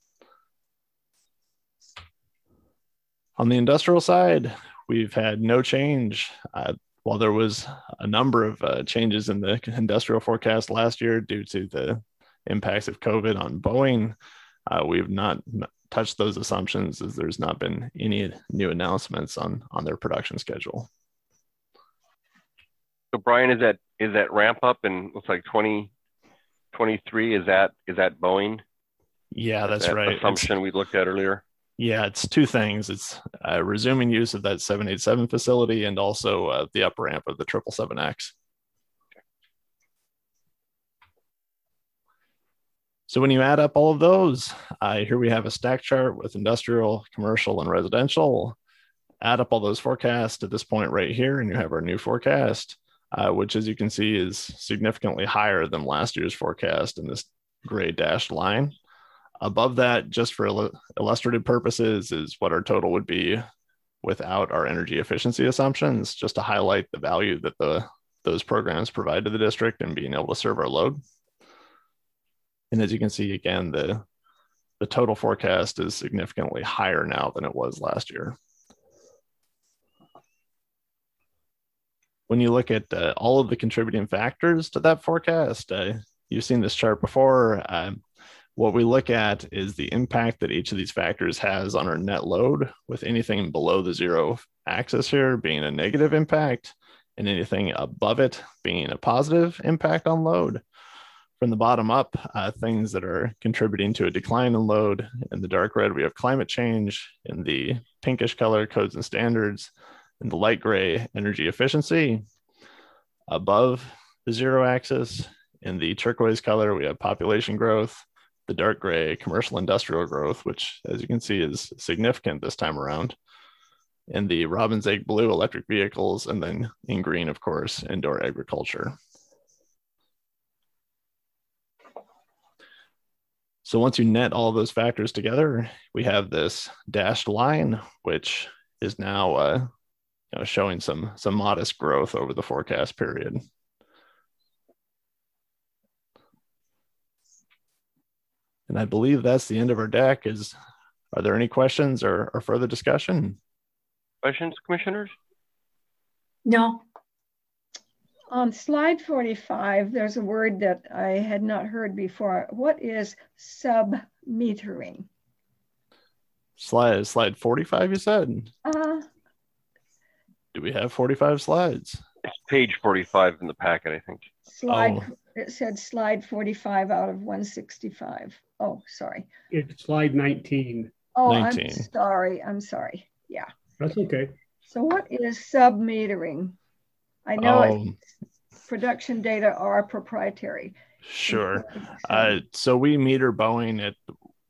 On the industrial side, we've had no change. Uh, while there was a number of uh, changes in the industrial forecast last year due to the impacts of COVID on Boeing, uh, we've not touched those assumptions as there's not been any new announcements on, on their production schedule. So Brian, is that is that ramp up in looks like twenty twenty-three? Is that is that Boeing? Yeah, that's that right. Assumption it's, we looked at earlier. Yeah, it's two things. It's uh, resuming use of that seven eighty-seven facility and also uh, the up ramp of the triple seven X. So when you add up all of those, uh, here we have a stack chart with industrial, commercial, and residential. Add up all those forecasts to this point right here, and you have our new forecast, uh, which, as you can see, is significantly higher than last year's forecast in this gray dashed line. Above that, just for il- illustrative purposes, is what our total would be without our energy efficiency assumptions, just to highlight the value that the those programs provide to the district and being able to serve our load. And as you can see, again, the, the total forecast is significantly higher now than it was last year. When you look at uh, all of the contributing factors to that forecast, uh, you've seen this chart before. Uh, what we look at is the impact that each of these factors has on our net load, with anything below the zero axis here being a negative impact and anything above it being a positive impact on load. From the bottom up, uh, things that are contributing to a decline in load. In the dark red, we have climate change. In the pinkish color, codes and standards. In the light gray, energy efficiency. Above the zero axis, in the turquoise color, we have population growth. The dark gray, commercial industrial growth, which, as you can see, is significant this time around. In the robin's egg blue, electric vehicles. And then in green, of course, indoor agriculture. So once you net all of those factors together, we have this dashed line, which is now uh, you know, showing some, some modest growth over the forecast period. And I believe that's the end of our deck. Is, are there any questions or, or further discussion? Questions, commissioners? No. On slide forty-five, there's a word that I had not heard before. What is sub-metering? Slide, slide forty-five, you said? Uh, Do we have forty-five slides? It's page forty-five in the packet, I think. Slide, oh. It said slide forty-five out of one sixty-five. Oh, sorry. It's slide nineteen. Oh, nineteen. I'm sorry. I'm sorry. Yeah. That's okay. So what is sub-metering? I know Oh. it, production data are proprietary. Sure. Uh, so we meter Boeing at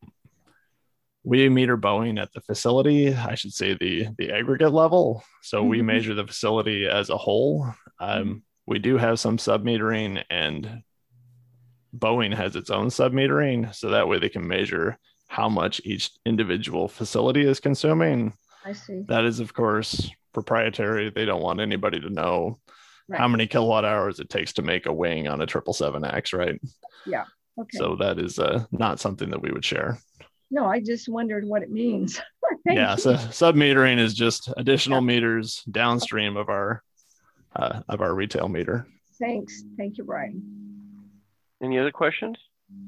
we meter Boeing at the facility, I should say the the aggregate level. So we Mhm. measure the facility as a whole. Um, we do have some sub-metering, and Boeing has its own sub-metering, so that way they can measure how much each individual facility is consuming. I see. That is, of course, proprietary. They don't want anybody to know Right. how many kilowatt hours it takes to make a wing on a triple seven X, right? Yeah. Okay. So that is uh, not something that we would share. No, I just wondered what it means. Thank Yeah, you. so sub-metering is just additional meters downstream of our uh, of our retail meter. Thanks. Thank you, Brian. Any other questions?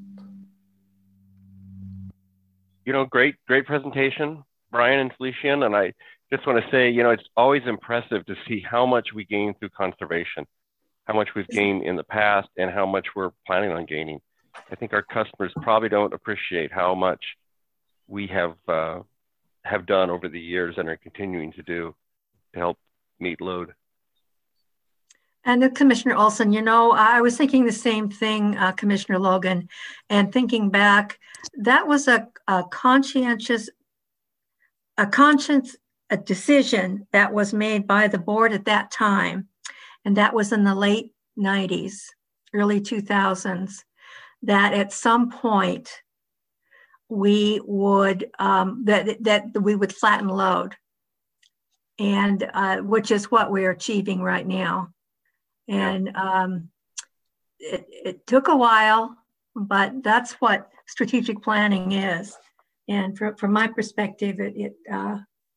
You know, great, great presentation, Brian and Felician. And I just want to say, you know, it's always impressive to see how much we gain through conservation, how much we've gained in the past, and how much we're planning on gaining. I think our customers probably don't appreciate how much we have uh, have done over the years and are continuing to do to help meet load. And uh, Commissioner Olson, you know, I was thinking the same thing, uh, Commissioner Logan, and thinking back, that was a, a conscientious, a conscious a decision that was made by the board at that time, and that was in the late nineties. early two thousands, that at some point we would, um, that, that we would flatten load, and uh, which is what we're achieving right now. And um, it, it took a while, but that's what strategic planning is. And from, from my perspective, it, it uh,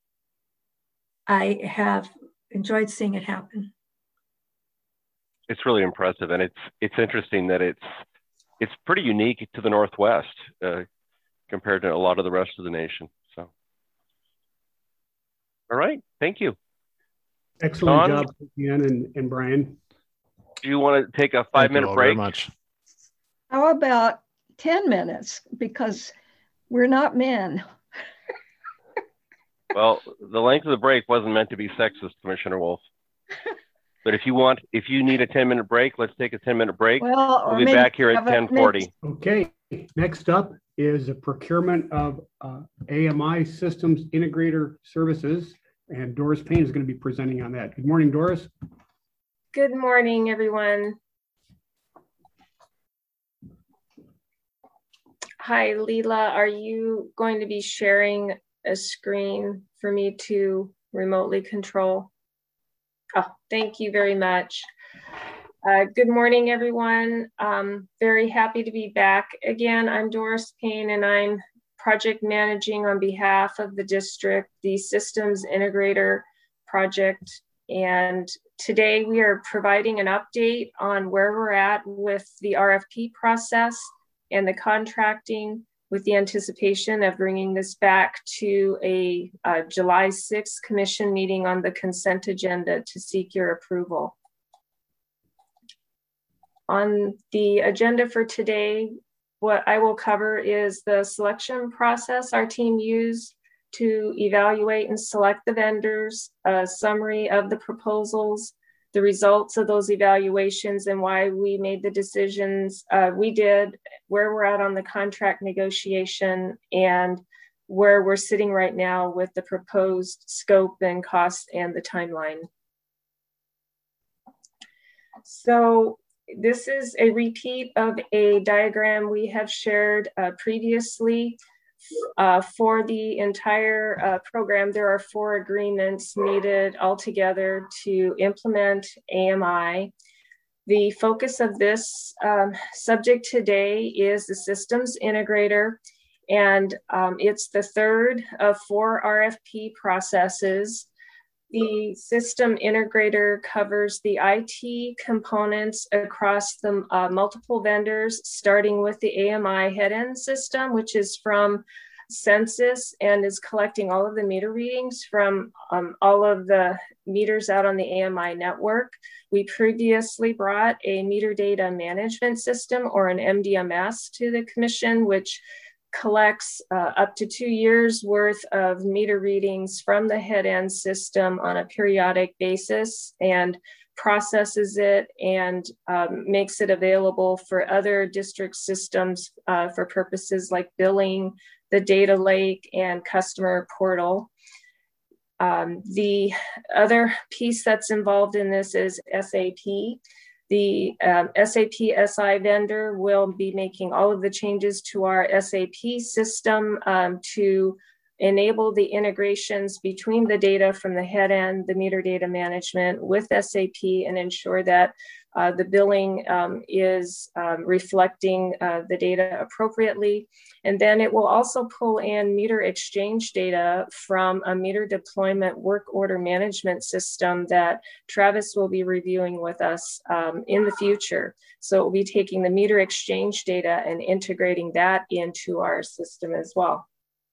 I have enjoyed seeing it happen. It's really impressive, and it's it's interesting that it's it's pretty unique to the Northwest uh, compared to a lot of the rest of the nation. So, all right, thank you. Excellent Don, job, Ian and, and Brian. Do you want to take a five minute break? Very much. How about ten minutes? Because we're not men. Well, the length of the break wasn't meant to be sexist, Commissioner Wolf. But if you want, if you need a ten minute break, let's take a ten minute break. Well, we'll be back here at ten forty. Okay, next up is the procurement of uh, A M I Systems Integrator Services, and Doris Payne is going to be presenting on that. Good morning, Doris. Good morning, everyone. Hi, Leela, are you going to be sharing a screen for me to remotely control? Oh, thank you very much. Uh, good morning, everyone. Um, very happy to be back again. I'm Doris Payne, and I'm project managing on behalf of the district, the Systems Integrator project. And today we are providing an update on where we're at with the R F P process and the contracting, with the anticipation of bringing this back to a uh, July sixth commission meeting on the consent agenda to seek your approval. On the agenda for today, what I will cover is the selection process our team used to evaluate and select the vendors, a summary of the proposals, the results of those evaluations, and why we made the decisions uh, we did, where we're at on the contract negotiation, and where we're sitting right now with the proposed scope and cost and the timeline. So this is a repeat of a diagram we have shared uh, previously. Uh, for the entire uh, program, there are four agreements needed altogether to implement A M I. The focus of this um, subject today is the systems integrator, and um, it's the third of four R F P processes. The system integrator covers the I T components across the uh, multiple vendors, starting with the A M I head-end system, which is from Census and is collecting all of the meter readings from um, all of the meters out on the A M I network. We previously brought a meter data management system, or an M D M S, to the commission, which collects uh, up to two years worth of meter readings from the head-end system on a periodic basis and processes it and um, makes it available for other district systems uh, for purposes like billing, the data lake, and customer portal. Um, the other piece that's involved in this is S A P. The um, S A P S I vendor will be making all of the changes to our S A P system um, to enable the integrations between the data from the head end, the meter data management with S A P, and ensure that uh, the billing um, is um, reflecting uh, the data appropriately. And then it will also pull in meter exchange data from a meter deployment work order management system that Travis will be reviewing with us um, in the future. So it will be taking the meter exchange data and integrating that into our system as well.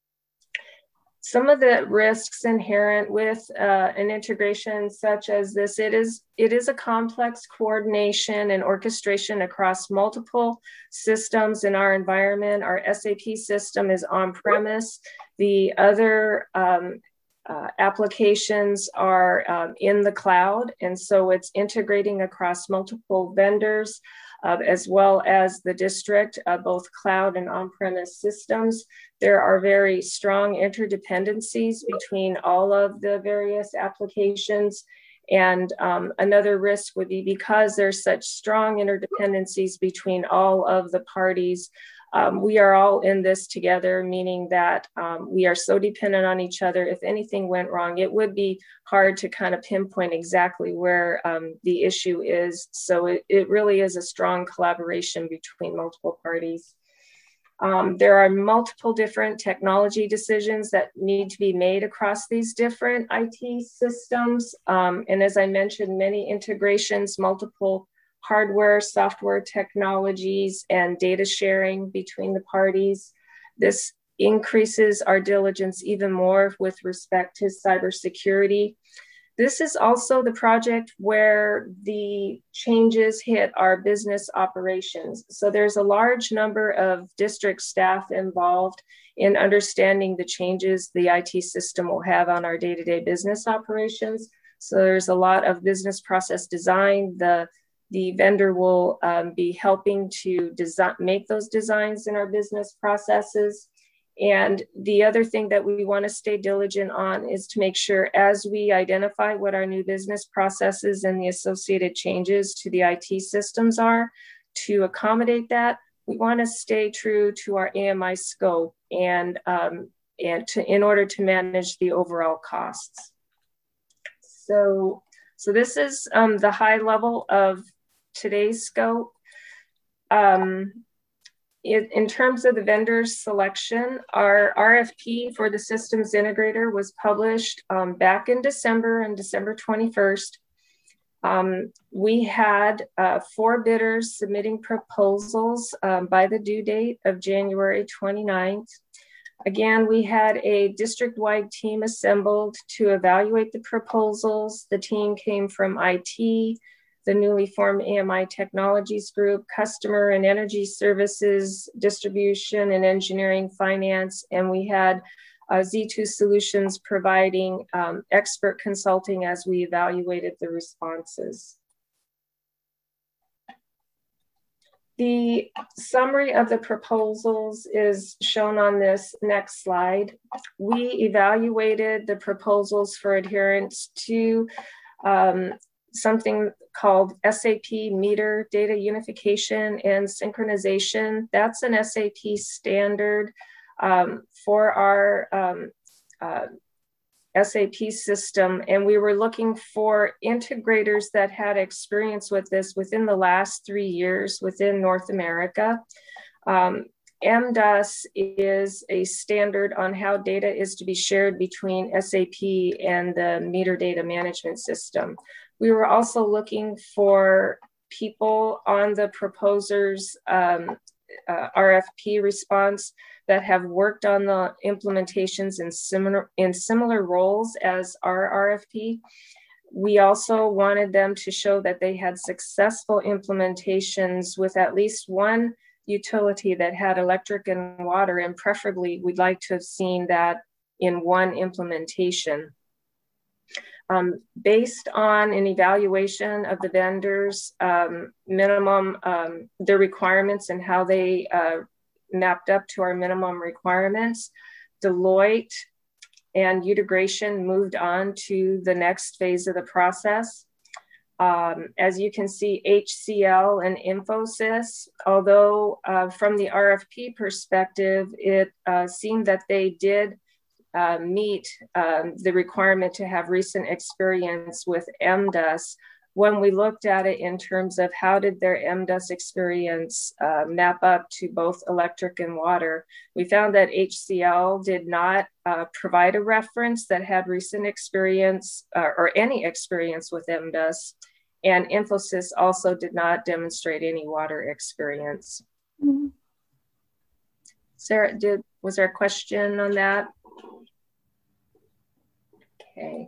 Some of the risks inherent with uh, an integration such as this, it is, it is a complex coordination and orchestration across multiple systems in our environment. Our S A P system is on-premise. The other um, uh, applications are um, in the cloud, and so it's integrating across multiple vendors. Uh, as well as the district, uh, both cloud and on-premise systems. There are very strong interdependencies between all of the various applications, And um, another risk would be because there's such strong interdependencies between all of the parties. Um, we are all in this together, meaning that um, we are so dependent on each other. If anything went wrong, it would be hard to kind of pinpoint exactly where um, the issue is. So it, it really is a strong collaboration between multiple parties. Um, there are multiple different technology decisions that need to be made across these different I T systems. Um, and as I mentioned, many integrations, multiple hardware, software technologies, and data sharing between the parties. This increases our diligence even more with respect to cybersecurity. This is also the project where the changes hit our business operations. So there's a large number of district staff involved in understanding the changes the I T system will have on our day-to-day business operations. So there's a lot of business process design. The, the vendor will um, be helping to design, make those designs in our business processes. And the other thing that we want to stay diligent on is to make sure as we identify what our new business processes and the associated changes to the I T systems are, to accommodate that, we want to stay true to our A M I scope and, um, and to, in order to manage the overall costs. So, so this is um, the high level of today's scope. Um, In, in terms of the vendor selection, our R F P for the systems integrator was published um, back in December, on December twenty-first. Um, we had uh, four bidders submitting proposals um, by the due date of January twenty-ninth. Again, we had a district-wide team assembled to evaluate the proposals. The team came from I T, the newly formed A M I Technologies Group, Customer and Energy Services, Distribution and Engineering, Finance, and we had uh, Z two Solutions providing um, expert consulting as we evaluated the responses. The summary of the proposals is shown on this next slide. We evaluated the proposals for adherence to um, something called S A P Meter Data Unification and Synchronization. That's an S A P standard um, for our um, uh, S A P system. And we were looking for integrators that had experience with this within the last three years within North America. Um, M D O S is a standard on how data is to be shared between S A P and the meter data management system. We were also looking for people on the proposer's um, uh, R F P response that have worked on the implementations in similar, in similar roles as our R F P. We also wanted them to show that they had successful implementations with at least one utility that had electric and water, and preferably we'd like to have seen that in one implementation. Um, based on an evaluation of the vendors, um, minimum, um, their requirements and how they uh, mapped up to our minimum requirements, Deloitte and Utegration moved on to the next phase of the process. Um, as you can see, H C L and Infosys, although uh, from the R F P perspective, it uh, seemed that they did uh, meet um, the requirement to have recent experience with M D O S. When we looked at it in terms of how did their M D O S experience uh, map up to both electric and water, we found that H C L did not uh, provide a reference that had recent experience uh, or any experience with M D O S. And Infosys also did not demonstrate any water experience. Mm-hmm. Sarah, did, was there a question on that? Okay.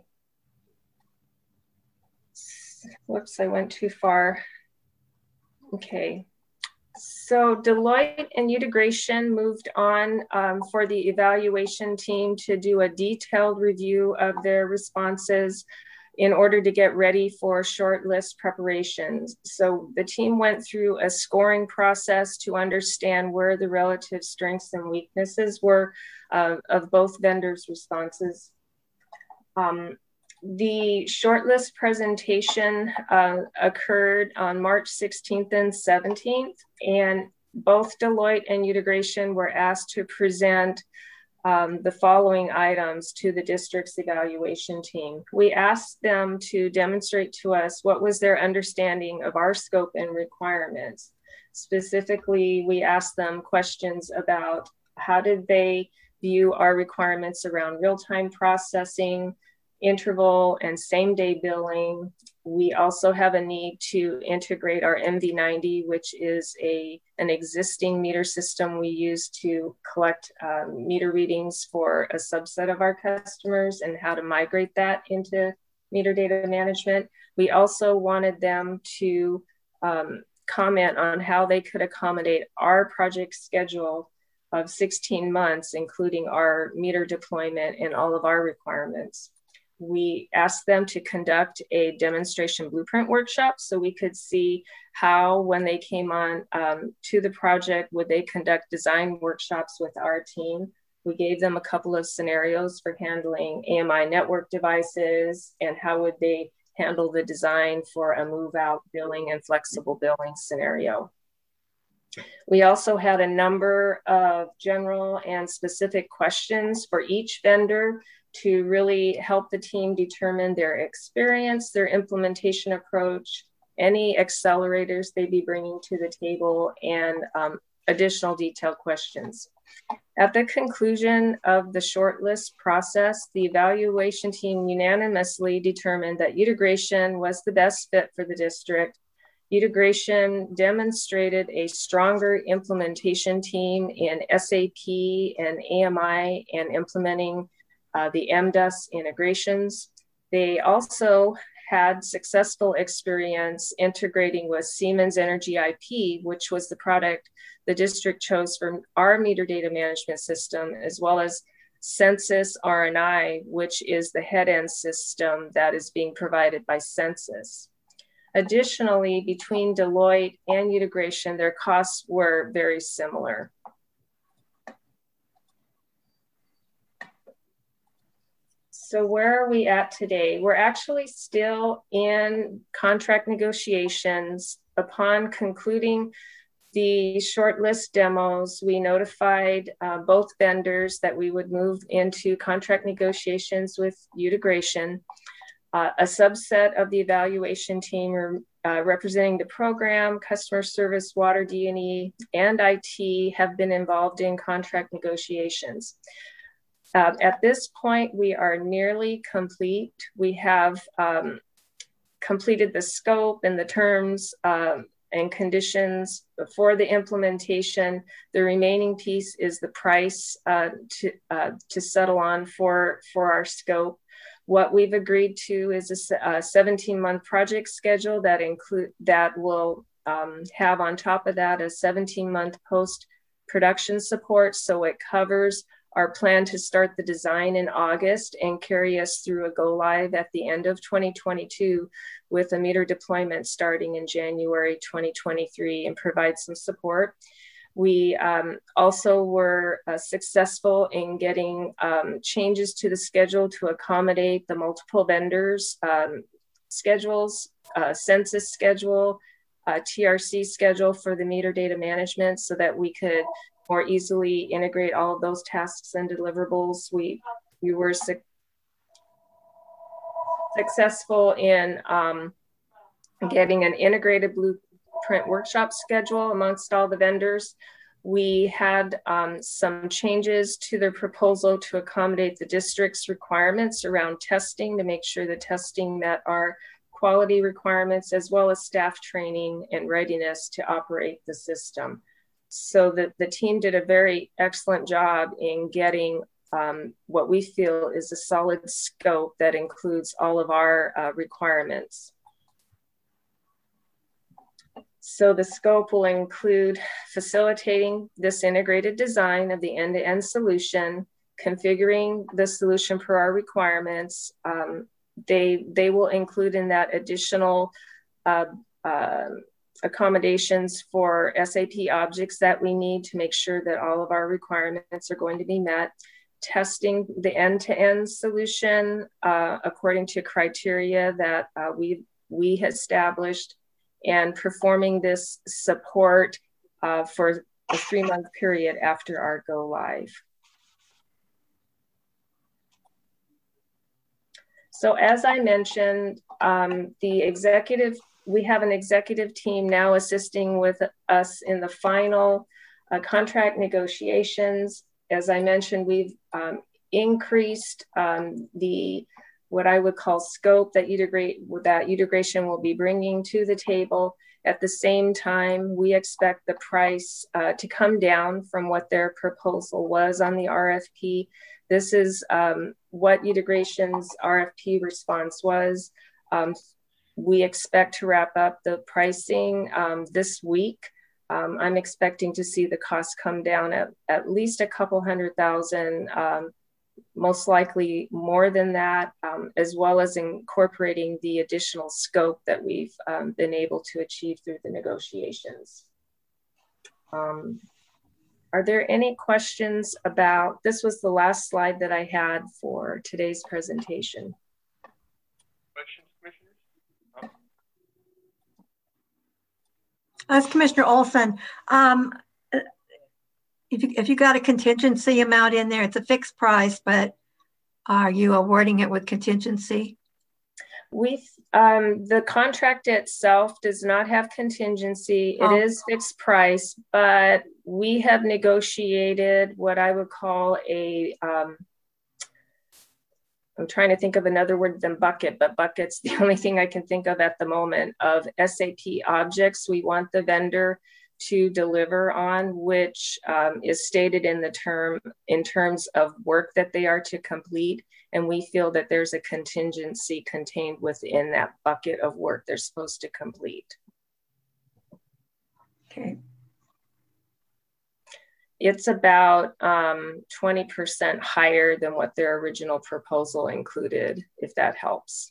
Whoops, I went too far. Okay. So Deloitte and Utegration moved on um, for the evaluation team to do a detailed review of their responses in order to get ready for short list preparations. So the team went through a scoring process to understand where the relative strengths and weaknesses were uh, of both vendors' responses. Um, The shortlist presentation uh, occurred on March sixteenth and seventeenth, and both Deloitte and Utegration were asked to present um, the following items to the district's evaluation team. We asked them to demonstrate to us what was their understanding of our scope and requirements. Specifically, we asked them questions about how did they view our requirements around real-time processing, interval and same day billing. We also have a need to integrate our M V ninety, which is a, an existing meter system we use to collect uh, meter readings for a subset of our customers, and how to migrate that into meter data management. We also wanted them to um, comment on how they could accommodate our project schedule of sixteen months, including our meter deployment and all of our requirements. We asked them to conduct a demonstration blueprint workshop so we could see how, when they came on um, to the project, would they conduct design workshops with our team. We gave them a couple of scenarios for handling A M I network devices and how would they handle the design for a move out billing and flexible billing scenario. We also had a number of general and specific questions for each vendor to really help the team determine their experience, their implementation approach, any accelerators they'd be bringing to the table, and um, additional detailed questions. At the conclusion of the shortlist process, the evaluation team unanimously determined that Utegration was the best fit for the district. Utegration demonstrated a stronger implementation team in S A P and A M I and implementing uh, the M D U S integrations. They also had successful experience integrating with Siemens Energy I P, which was the product the district chose for our meter data management system, as well as Census R and I, which is the head-end system that is being provided by Census. Additionally, between Deloitte and Utegration, their costs were very similar. So where are we at today? We're actually still in contract negotiations. Upon concluding the shortlist demos, we notified uh, both vendors that we would move into contract negotiations with Utegration. Uh, a subset of the evaluation team uh, representing the program, customer service, water D and E, and I T have been involved in contract negotiations. Uh, at this point, we are nearly complete. We have um, completed the scope and the terms um, and conditions for the implementation. The remaining piece is the price uh, to, uh, to settle on for, for our scope. What we've agreed to is a seventeen month project schedule that include that will um, have on top of that a seventeen month post production support. So it covers our plan to start the design in August and carry us through a go live at the end of twenty twenty-two with a meter deployment starting in January twenty twenty-three and provide some support. We um, also were uh, successful in getting um, changes to the schedule to accommodate the multiple vendors' um, schedules, uh, census schedule, uh, T R C schedule for the meter data management so that we could more easily integrate all of those tasks and deliverables. We, we were su successful in um, getting an integrated blueprint workshop schedule amongst all the vendors. We had um, some changes to their proposal to accommodate the district's requirements around testing to make sure the testing met our quality requirements, as well as staff training and readiness to operate the system. So that the team did a very excellent job in getting um, what we feel is a solid scope that includes all of our uh, requirements. So the scope will include facilitating this integrated design of the end-to-end solution, configuring the solution per our requirements. Um, they, they will include in that additional uh, uh, accommodations for S A P objects that we need to make sure that all of our requirements are going to be met. testing the end-to-end solution uh, according to criteria that uh, we we established, and performing this support uh, for a three-month period after our go live. So as I mentioned, um, the executive, we have an executive team now assisting with us in the final uh, contract negotiations. As I mentioned, we've um, increased um, the, what I would call scope that Utegrate, that Utegration will be bringing to the table. At the same time, we expect the price uh, to come down from what their proposal was on the R F P. This is um, what Utegration's R F P response was. Um, we expect to wrap up the pricing um, this week. Um, I'm expecting to see the costs come down at at least a couple hundred thousand, um, most likely more than that, um, as well as incorporating the additional scope that we've um, been able to achieve through the negotiations. Um, are there any questions about, this was the last slide that I had for today's presentation. Questions, Commissioners? As Commissioner Olson, um, if you, if you got a contingency amount in there, it's a fixed price, but are you awarding it with contingency? We, um, the contract itself does not have contingency. It oh. is fixed price, but we have negotiated what I would call a, um, I'm trying to think of another word than bucket, but bucket's the only thing I can think of at the moment, of S A P objects we want the vendor to deliver on, which um, is stated in the term, in terms of work that they are to complete. And we feel that there's a contingency contained within that bucket of work they're supposed to complete. Okay. It's about um, twenty percent higher than what their original proposal included, if that helps.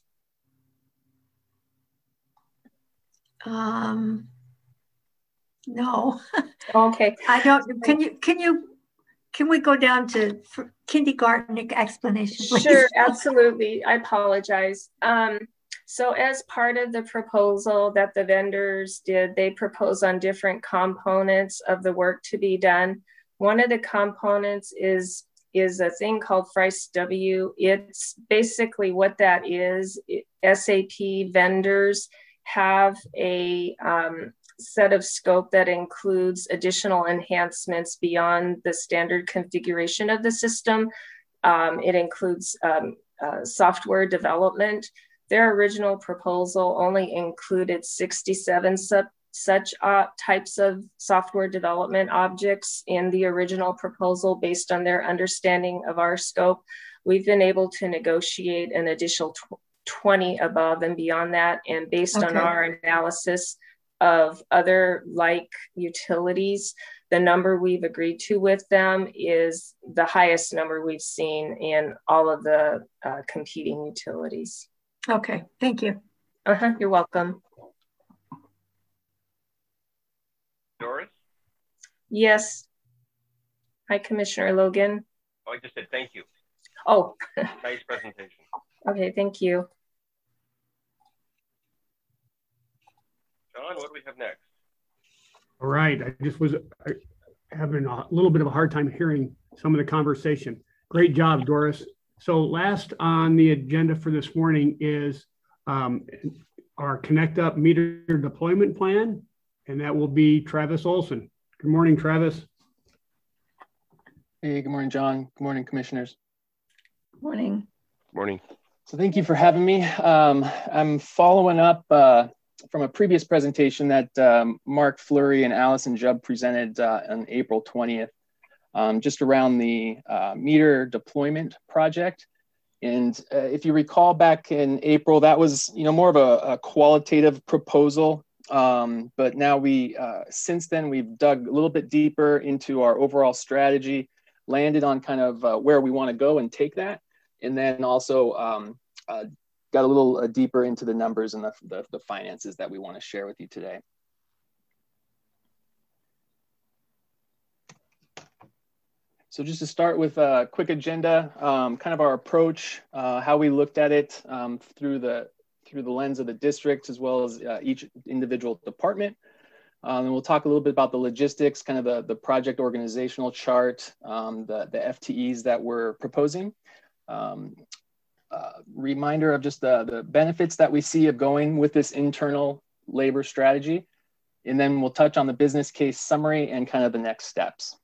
Um, no. Okay. I don't, can you, can you, can we go down to kindergarten explanation, please? Sure, absolutely. I apologize. Um, so as part of the proposal that the vendors did, they propose on different components of the work to be done. One of the components is, is a thing called F R I C E W. It's basically what that is. S A P vendors have a um, set of scope that includes additional enhancements beyond the standard configuration of the system. Um, it includes um, uh, software development. Their original proposal only included sixty-seven sub such uh, types of software development objects in the original proposal based on their understanding of our scope. We've been able to negotiate an additional twenty above and beyond that. And based okay. on our analysis of other like utilities, the number we've agreed to with them is the highest number we've seen in all of the uh, competing utilities. Okay, thank you. Uh-huh, you're welcome. Doris? Yes. Hi, Commissioner Logan. Oh, I just said thank you. Oh. Nice presentation. Okay, thank you. John, what do we have next? All right, I just was having a little bit of a hard time hearing some of the conversation. Great job, Doris. So last on the agenda for this morning is um, our Connect Up meter deployment plan, and that will be Travis Olson. Good morning, Travis. Hey, good morning, John. Good morning, commissioners. Good morning. Morning. So thank you for having me. Um, I'm following up uh, from a previous presentation that um, Mark Fleury and Allison Jubb presented uh, on April twentieth, um, just around the uh, meter deployment project. And uh, if you recall back in April, that was you know more of a, a qualitative proposal. Um, but now we, uh, since then, we've dug a little bit deeper into our overall strategy, landed on kind of uh, where we want to go and take that. And then also um, uh, got a little uh, deeper into the numbers and the, the, the finances that we want to share with you today. So just to start with a quick agenda, um, kind of our approach, uh, how we looked at it um, through the through the lens of the district, as well as uh, each individual department. Um, and we'll talk a little bit about the logistics, kind of the, the project organizational chart, um, the, the F T Es that we're proposing. Um, uh, reminder of just the, the benefits that we see of going with this internal labor strategy. And then we'll touch on the business case summary and kind of the next steps.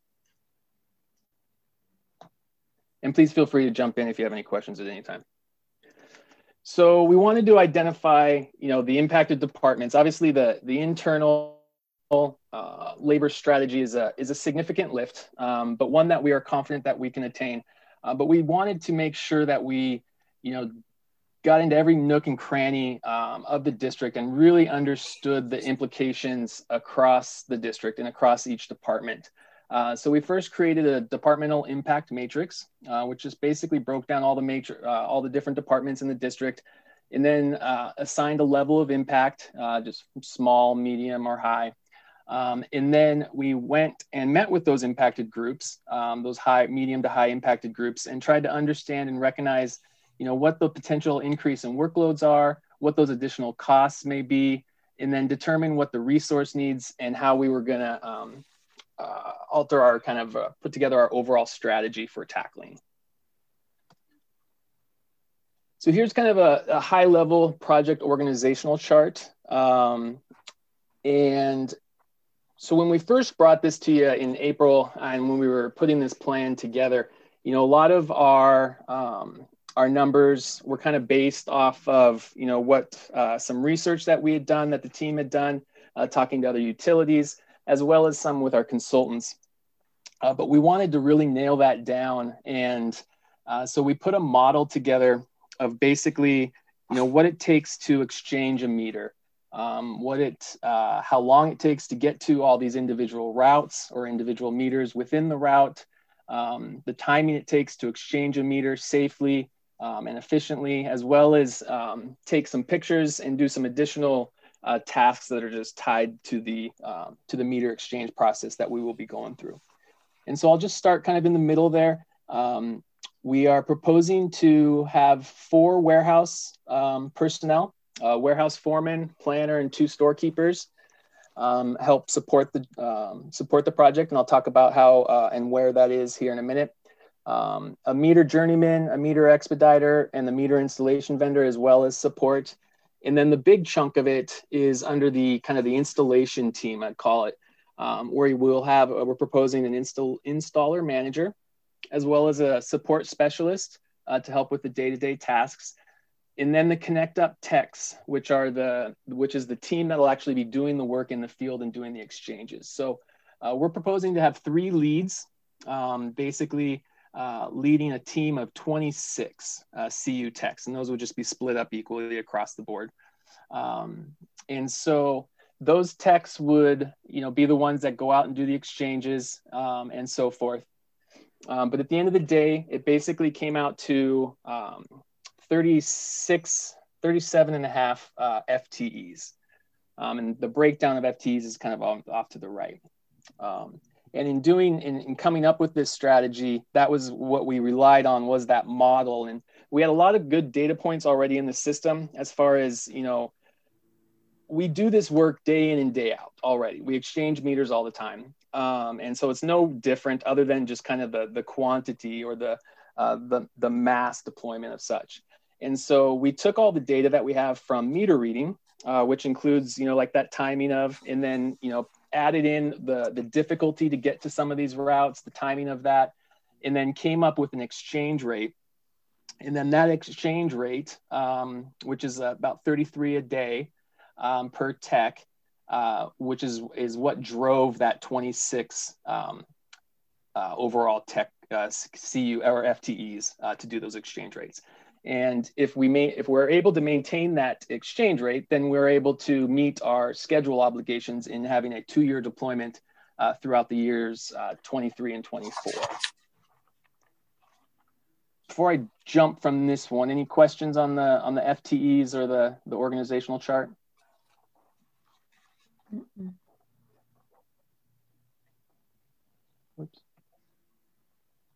And please feel free to jump in if you have any questions at any time. So we wanted to identify, you know, the impacted departments. Obviously, the, the internal Uh, labor strategy is a, is a significant lift, um, but one that we are confident that we can attain. Uh, but we wanted to make sure that we, you know, got into every nook and cranny um, of the district and really understood the implications across the district and across each department. Uh, so we first created a departmental impact matrix, uh, which just basically broke down all the matri- uh, all the different departments in the district, and then uh, assigned a level of impact, uh, just small, medium, or high. Um, and then we went and met with those impacted groups, um, those high, medium to high impacted groups, and tried to understand and recognize, you know, what the potential increase in workloads are, what those additional costs may be, and then determine what the resource needs and how we were going to um, uh, alter our kind of uh, put together our overall strategy for tackling. So here's kind of a, a high level project organizational chart. Um, and So when we first brought this to you in April and when we were putting this plan together, you know, a lot of our um, our numbers were kind of based off of, you know, what uh, some research that we had done, that the team had done, uh, talking to other utilities, as well as some with our consultants. Uh, but we wanted to really nail that down. And uh, so we put a model together of basically, you know, what it takes to exchange a meter. Um, what it, uh, how long it takes to get to all these individual routes or individual meters within the route, um, the timing it takes to exchange a meter safely um, and efficiently, as well as um, take some pictures and do some additional uh, tasks that are just tied to the, um, to the meter exchange process that we will be going through. And so I'll just start kind of in the middle there. Um, we are proposing to have four warehouse um, personnel. Uh, warehouse foreman, planner, and two storekeepers um, help support the um, support the project, and I'll talk about how uh, and where that is here in a minute. Um, a meter journeyman, a meter expediter, and the meter installation vendor, as well as support. And then the big chunk of it is under the kind of the installation team, I'd call it, um, where we'll have uh, we're proposing an install installer manager, as well as a support specialist uh, to help with the day-to-day tasks. And then the Connect Up techs, which are the, which is the team that'll actually be doing the work in the field and doing the exchanges. So uh, we're proposing to have three leads, um, basically uh, leading a team of twenty-six uh, C U techs, and those would just be split up equally across the board. Um, and so those techs would, you know, be the ones that go out and do the exchanges um, and so forth. Um, but at the end of the day, it basically came out to um, thirty-six, thirty-seven and a half uh, F T Es. Um, and the breakdown of F T Es is kind of off, off to the right. Um, and in doing, in, in coming up with this strategy, that was what we relied on, was that model. And we had a lot of good data points already in the system as far as, you know, we do this work day in and day out already. We exchange meters all the time. Um, and so it's no different other than just kind of the, the quantity or the, uh, the, the mass deployment of such. And so we took all the data that we have from meter reading, uh, which includes, you know, like that timing of, and then, you know, added in the, the difficulty to get to some of these routes, the timing of that, and then came up with an exchange rate. And then that exchange rate, um, which is about thirty-three a day um, per tech, uh, which is, is what drove that twenty-six um, uh, overall tech uh, C U or F T Es uh, to do those exchange rates. And if we may, if we're able to maintain that exchange rate, then we're able to meet our schedule obligations in having a two-year deployment uh, throughout the years uh, twenty-three and twenty-four. Before I jump from this one, any questions on the on the F T Es or the the organizational chart? Mm-mm. Oops.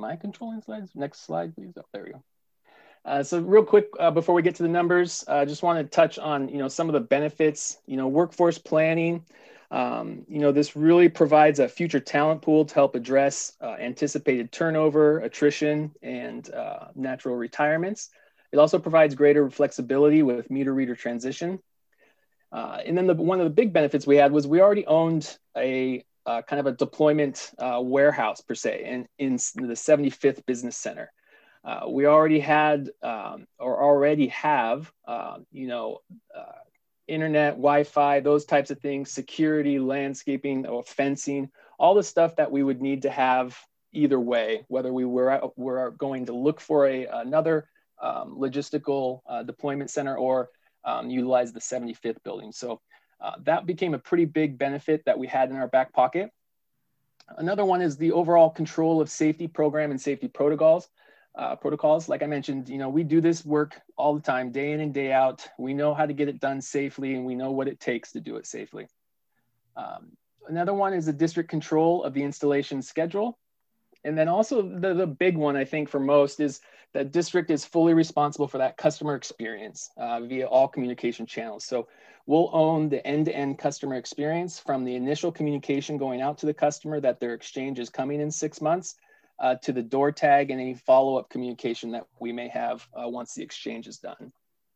Am I controlling slides? Next slide, please. Oh, there we go. Uh, so real quick, uh, before we get to the numbers, I uh, just want to touch on, you know, some of the benefits, you know, workforce planning. Um, you know, this really provides a future talent pool to help address uh, anticipated turnover, attrition, and uh, natural retirements. It also provides greater flexibility with meter reader transition. Uh, and then the, one of the big benefits we had was we already owned a uh, kind of a deployment uh, warehouse per se in, in the seventy-fifth Business Center. Uh, we already had um, or already have, uh, you know, uh, internet, Wi-Fi, those types of things, security, landscaping, or fencing, all the stuff that we would need to have either way, whether we were, were going to look for a, another um, logistical uh, deployment center or um, utilize the seventy-fifth building. So uh, that became a pretty big benefit that we had in our back pocket. Another one is the overall control of safety program and safety protocols. Uh, protocols. Like I mentioned, you know, we do this work all the time, day in and day out. We know how to get it done safely, and we know what it takes to do it safely. Um, another one is the district control of the installation schedule. And then also the, the big one, I think, for most is that district is fully responsible for that customer experience uh, via all communication channels. So we'll own the end-to-end customer experience from the initial communication going out to the customer that their exchange is coming in six months Uh, to the door tag and any follow-up communication that we may have uh, once the exchange is done.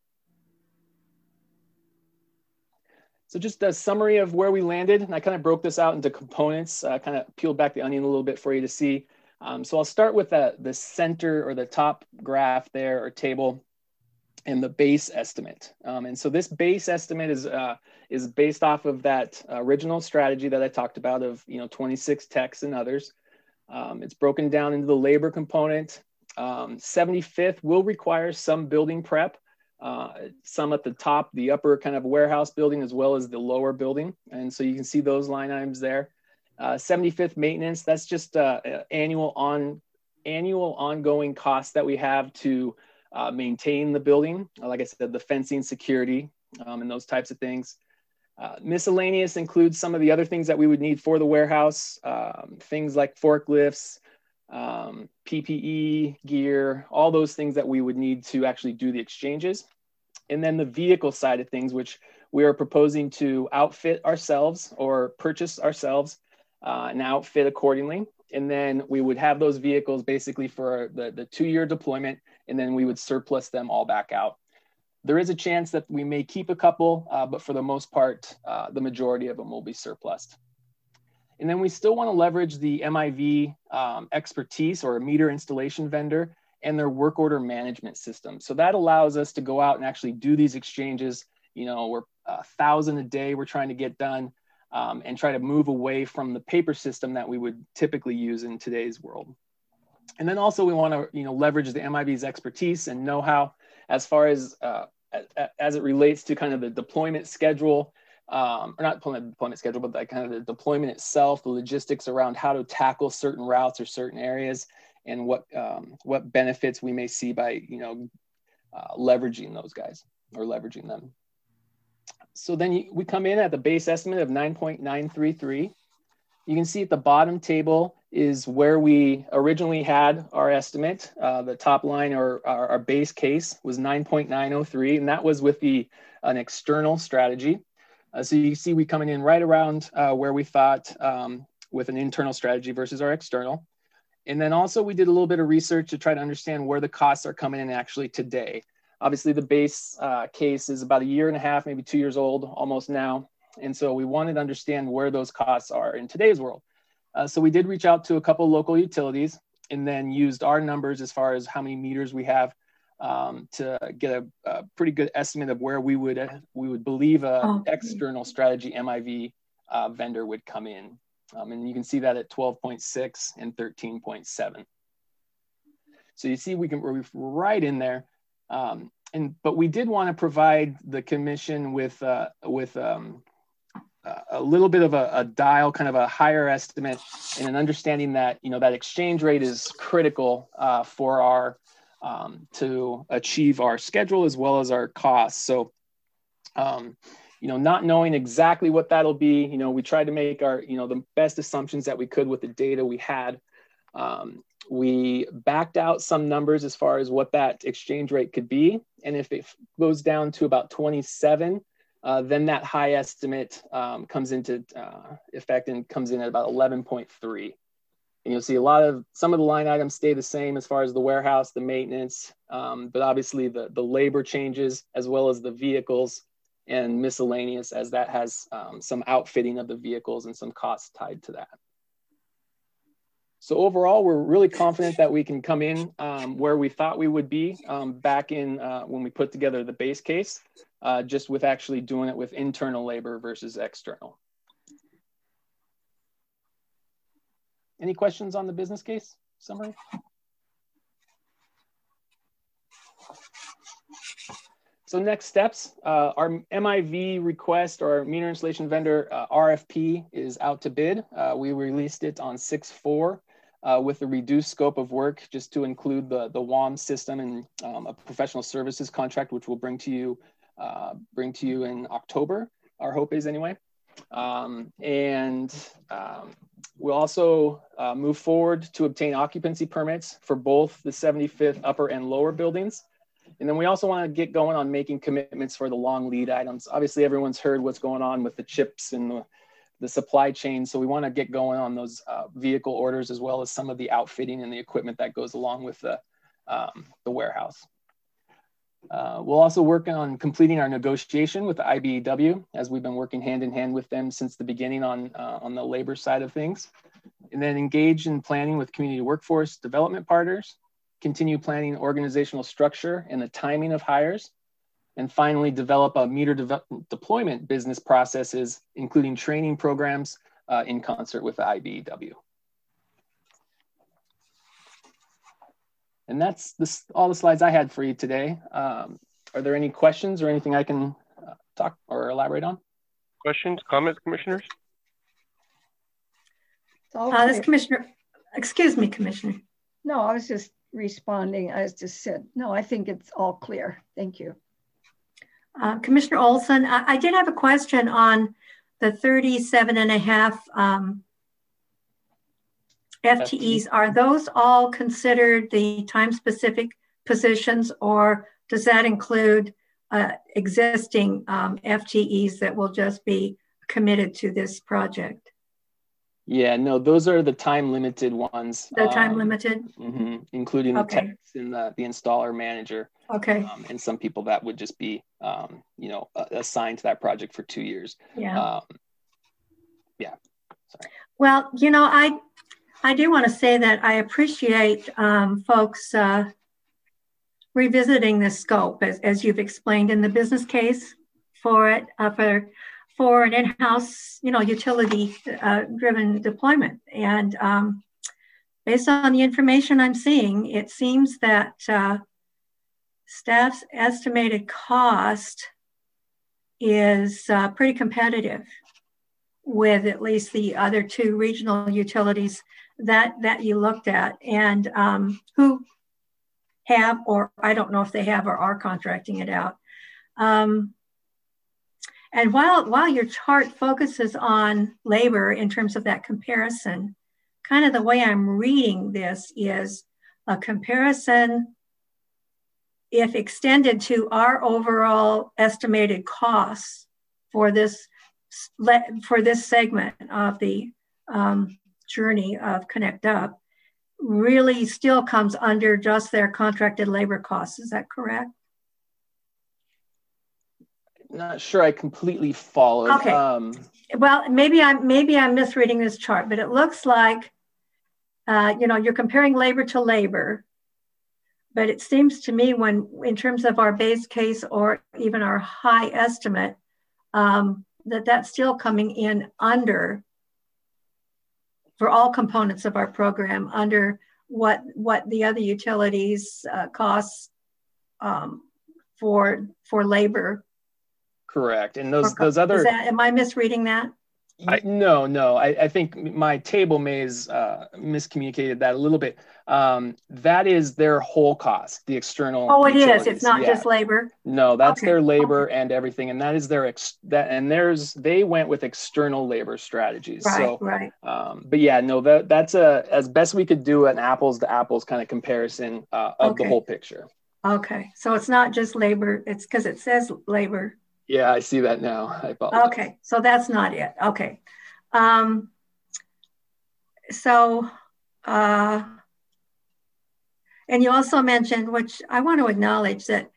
So just a summary of where we landed, and I kind of broke this out into components, uh, kind of peeled back the onion a little bit for you to see. Um, so I'll start with the, the center or the top graph there or table and the base estimate. Um, and so this base estimate is, uh, is based off of that original strategy that I talked about of, you know, twenty-six techs and others. Um, it's broken down into the labor component. Um, seventy-fifth will require some building prep, uh, some at the top, the upper kind of warehouse building, as well as the lower building. And so you can see those line items there. Uh, seventy-fifth maintenance, that's just uh, annual on annual ongoing costs that we have to uh, maintain the building. Like I said, the fencing, security, um, and those types of things. Uh, miscellaneous includes some of the other things that we would need for the warehouse, um, things like forklifts, um, P P E gear, all those things that we would need to actually do the exchanges. And then the vehicle side of things, which we are proposing to outfit ourselves or purchase ourselves uh, and outfit accordingly. And then we would have those vehicles basically for the, the two-year deployment, and then we would surplus them all back out. There is a chance that we may keep a couple, uh, but for the most part, uh, the majority of them will be surplused. And then we still want to leverage the M I V um, expertise or a meter installation vendor and their work order management system. So that allows us to go out and actually do these exchanges. You know, we're a thousand a day we're trying to get done um, and try to move away from the paper system that we would typically use in today's world. And then also we want to, you know, leverage the M I V's expertise and know-how as far as uh, as it relates to kind of the deployment schedule, um, or not deployment, deployment schedule, but that kind of the deployment itself, the logistics around how to tackle certain routes or certain areas, and what um, what benefits we may see by, you know, uh, leveraging those guys or leveraging them. So then you, we come in at the base estimate of nine point nine three three. You can see at the bottom table is where we originally had our estimate. Uh, the top line or our, our base case was nine point nine oh three, and that was with the an external strategy. Uh, so you see we coming in right around uh, where we thought um, with an internal strategy versus our external. And then also we did a little bit of research to try to understand where the costs are coming in actually today. Obviously the base uh, case is about a year and a half, maybe two years old almost now. And so we wanted to understand where those costs are in today's world. Uh, so we did reach out to a couple local utilities and then used our numbers as far as how many meters we have um, to get a, a pretty good estimate of where we would uh, we would believe a oh. external strategy M I V uh, vendor would come in. Um, and you can see that at twelve point six and thirteen point seven. So you see we can we're right in there. Um, and but we did want to provide the commission with uh, with um, a little bit of a, a dial, kind of a higher estimate, and an understanding that, you know, that exchange rate is critical uh, for our, um, to achieve our schedule as well as our costs. So, um, you know, not knowing exactly what that'll be, you know, we tried to make our, you know, the best assumptions that we could with the data we had. Um, we backed out some numbers as far as what that exchange rate could be. And if it goes down to about twenty-seven, uh, then that high estimate um, comes into uh, effect and comes in at about eleven point three. And you'll see a lot of, some of the line items stay the same as far as the warehouse, the maintenance, um, but obviously the, the labor changes as well as the vehicles and miscellaneous, as that has um, some outfitting of the vehicles and some costs tied to that. So overall, we're really confident that we can come in um, where we thought we would be um, back in uh, when we put together the base case, uh, just with actually doing it with internal labor versus external. Any questions on the business case summary? So next steps, uh, our M I V request, or our meter installation vendor uh, R F P, is out to bid. Uh, we released it on six four uh, with a reduced scope of work, just to include the, the W A M system and um, a professional services contract, which we'll bring to you, uh, bring to you in October, our hope is anyway. Um, and um, we'll also uh, move forward to obtain occupancy permits for both the seventy-fifth upper and lower buildings. And then we also want to get going on making commitments for the long lead items. Obviously, everyone's heard what's going on with the chips and the, the supply chain. So we want to get going on those uh, vehicle orders, as well as some of the outfitting and the equipment that goes along with the, um, the warehouse. Uh, we'll also work on completing our negotiation with the I B E W, as we've been working hand in hand with them since the beginning on, uh, on the labor side of things. And then engage in planning with community workforce development partners, continue planning organizational structure and the timing of hires, and finally develop a meter de deployment business processes, including training programs uh, in concert with the I B E W. And that's this, all the slides I had for you today. Um, are there any questions or anything I can uh, talk or elaborate on? Questions, comments, commissioners? Uh, this commissioner, excuse me, Commissioner. No, I was just responding. I just said, no, I think it's all clear. Thank you. Uh, Commissioner Olson, I, I did have a question on the thirty-seven and a half um, F T Es. Are those all considered the time-specific positions, or does that include uh, existing um, F T Es that will just be committed to this project? Yeah, no, those are the time-limited ones. The time um, limited? Mm-hmm, including the Okay. techs and the, the installer manager. Okay. Um, and some people that would just be, um, you know, uh, assigned to that project for two years. Yeah. Um, yeah. Sorry. Well, you know, I I do want to say that I appreciate um, folks uh, revisiting this scope, as, as you've explained in the business case for it, uh, for for an in-house, you know, utility-driven uh, deployment. And um, based on the information I'm seeing, it seems that uh, staff's estimated cost is uh, pretty competitive with at least the other two regional utilities that, that you looked at, and um, who have, or I don't know if they have or are contracting it out. Um, And while, while your chart focuses on labor in terms of that comparison, kind of the way I'm reading this is a comparison, if extended to our overall estimated costs for this, for this segment of the um, journey of Connect Up, really still comes under just their contracted labor costs. Is that correct? Not sure I completely followed. Okay. Um, well, maybe I'm maybe I'm misreading this chart, but it looks like uh, you know, you're comparing labor to labor. But it seems to me, when in terms of our base case or even our high estimate, um, that that's still coming in under, for all components of our program, under what what the other utilities uh, costs um, for for labor. Correct. And those Or, those other, is that, am I misreading that? I, no, no. I, I think my table may has uh, miscommunicated that a little bit. Um, that is their whole cost, the external. Oh, it utilities. is. It's not yeah. just labor. No, that's okay. their labor okay. and everything, and that is their ex that and there's they went with external labor strategies. Right, so, right. Um, but yeah, no, that that's a as best we could do an apples to apples kind of comparison uh, of okay. the whole picture. Okay, so it's not just labor. It's because it says labor. Yeah, I see that now. I apologize. Okay, so that's not it. Okay. Um, so, uh, and you also mentioned, which I want to acknowledge, that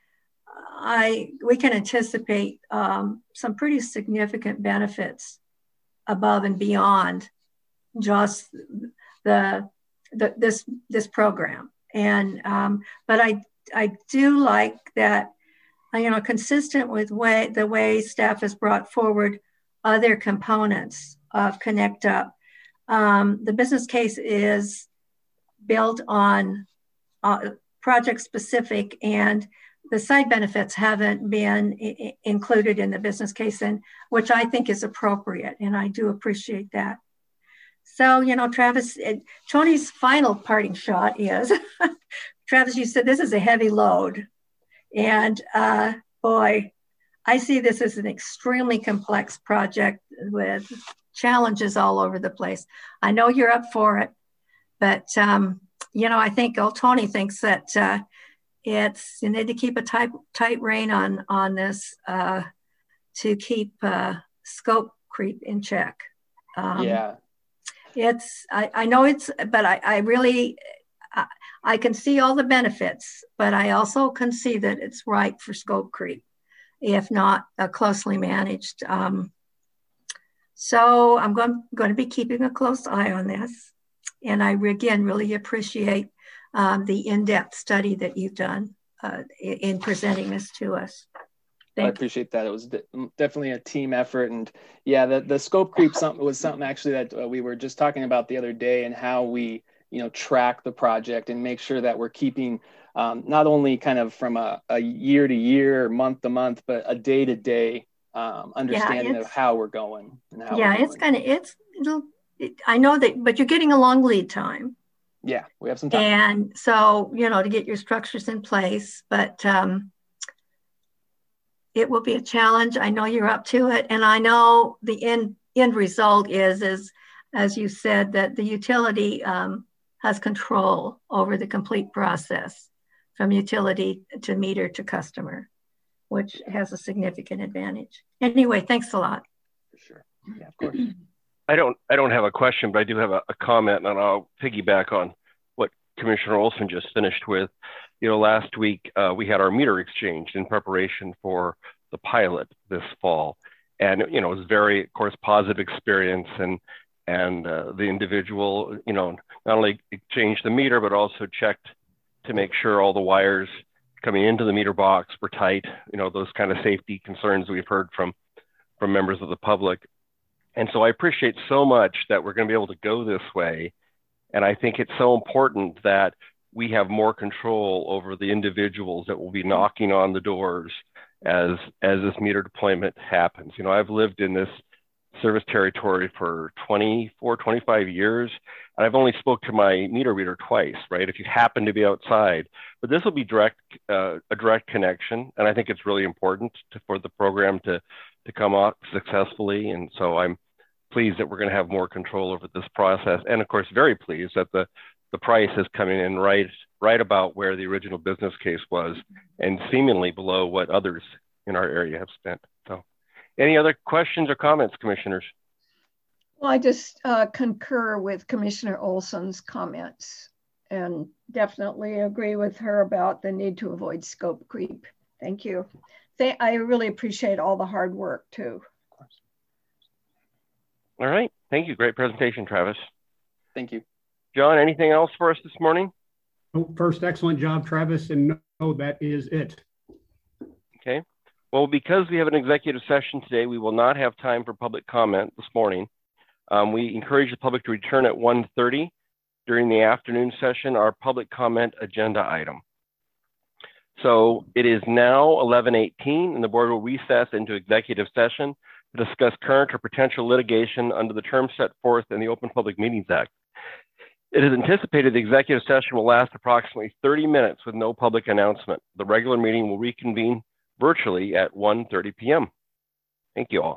I we can anticipate um, some pretty significant benefits above and beyond just the, the this this program. And um, but I I do like that, you know, consistent with way the way staff has brought forward other components of Connect Up. Um, the business case is built on uh, project specific, and the side benefits haven't been I- included in the business case, and which I think is appropriate, and I do appreciate that. So, you know, Travis, it, Tony's final parting shot is, Travis, you said this is a heavy load, and uh, boy, I see this as an extremely complex project with challenges all over the place. I know you're up for it, but um, you know, I think old Tony thinks that uh, it's you need to keep a tight tight rein on on this uh, to keep uh, scope creep in check. Um, yeah, it's I, I know it's, but I, I really I, I can see all the benefits, but I also can see that it's ripe for scope creep if not uh, closely managed. Um, so I'm going, going to be keeping a close eye on this. And I, again, really appreciate um, the in-depth study that you've done uh, in presenting this to us. Thank I appreciate that. It was de definitely a team effort. And yeah, the, the scope creep something was something actually that uh, we were just talking about the other day, and how we, you know, track the project and make sure that we're keeping Um, not only kind of from a, a year to year, month to month, but a day to day um, understanding yeah, of how we're going. And how yeah, we're it's kind of, it's, it'll, it, I know that, but you're getting a long lead time. Yeah, we have some time. And so, you know, to get your structures in place, but um, it will be a challenge. I know you're up to it. And I know the end, end result is, is, as you said, that the utility um, has control over the complete process, from utility to meter to customer, which has a significant advantage. Anyway, thanks a lot. For sure. Yeah, of course. I don't, I don't have a question, but I do have a, a comment, and I'll piggyback on what Commissioner Olson just finished with. You know, last week uh, we had our meter exchange in preparation for the pilot this fall, and you know, it was very, of course, positive experience, and and uh, the individual, you know, not only exchanged the meter but also checked to make sure all the wires coming into the meter box were tight, you know, those kind of safety concerns we've heard from, from members of the public. And so I appreciate so much that we're going to be able to go this way. And I think it's so important that we have more control over the individuals that will be knocking on the doors as, as this meter deployment happens. You know, I've lived in this service territory for twenty-four, twenty-five years. And I've only spoke to my meter reader twice, right? If you happen to be outside, but this will be direct, uh, a direct connection. And I think it's really important to, for the program to, to come out successfully. And so I'm pleased that we're going to have more control over this process. And of course, very pleased that the, the price is coming in right, right about where the original business case was, and seemingly below what others in our area have spent. So any other questions or comments, commissioners? Well, I just uh, concur with Commissioner Olson's comments, and definitely agree with her about the need to avoid scope creep. Thank you. Th I really appreciate all the hard work too. All right. Thank you. Great presentation, Travis. Thank you. John, anything else for us this morning? Oh, first, excellent job, Travis. And no, that is it. Okay. Well, because we have an executive session today, we will not have time for public comment this morning. Um, we encourage the public to return at one thirty during the afternoon session, our public comment agenda item. So it is now eleven eighteen, and the board will recess into executive session to discuss current or potential litigation under the terms set forth in the Open Public Meetings Act. It is anticipated the executive session will last approximately thirty minutes with no public announcement. The regular meeting will reconvene virtually at one thirty p m Thank you all.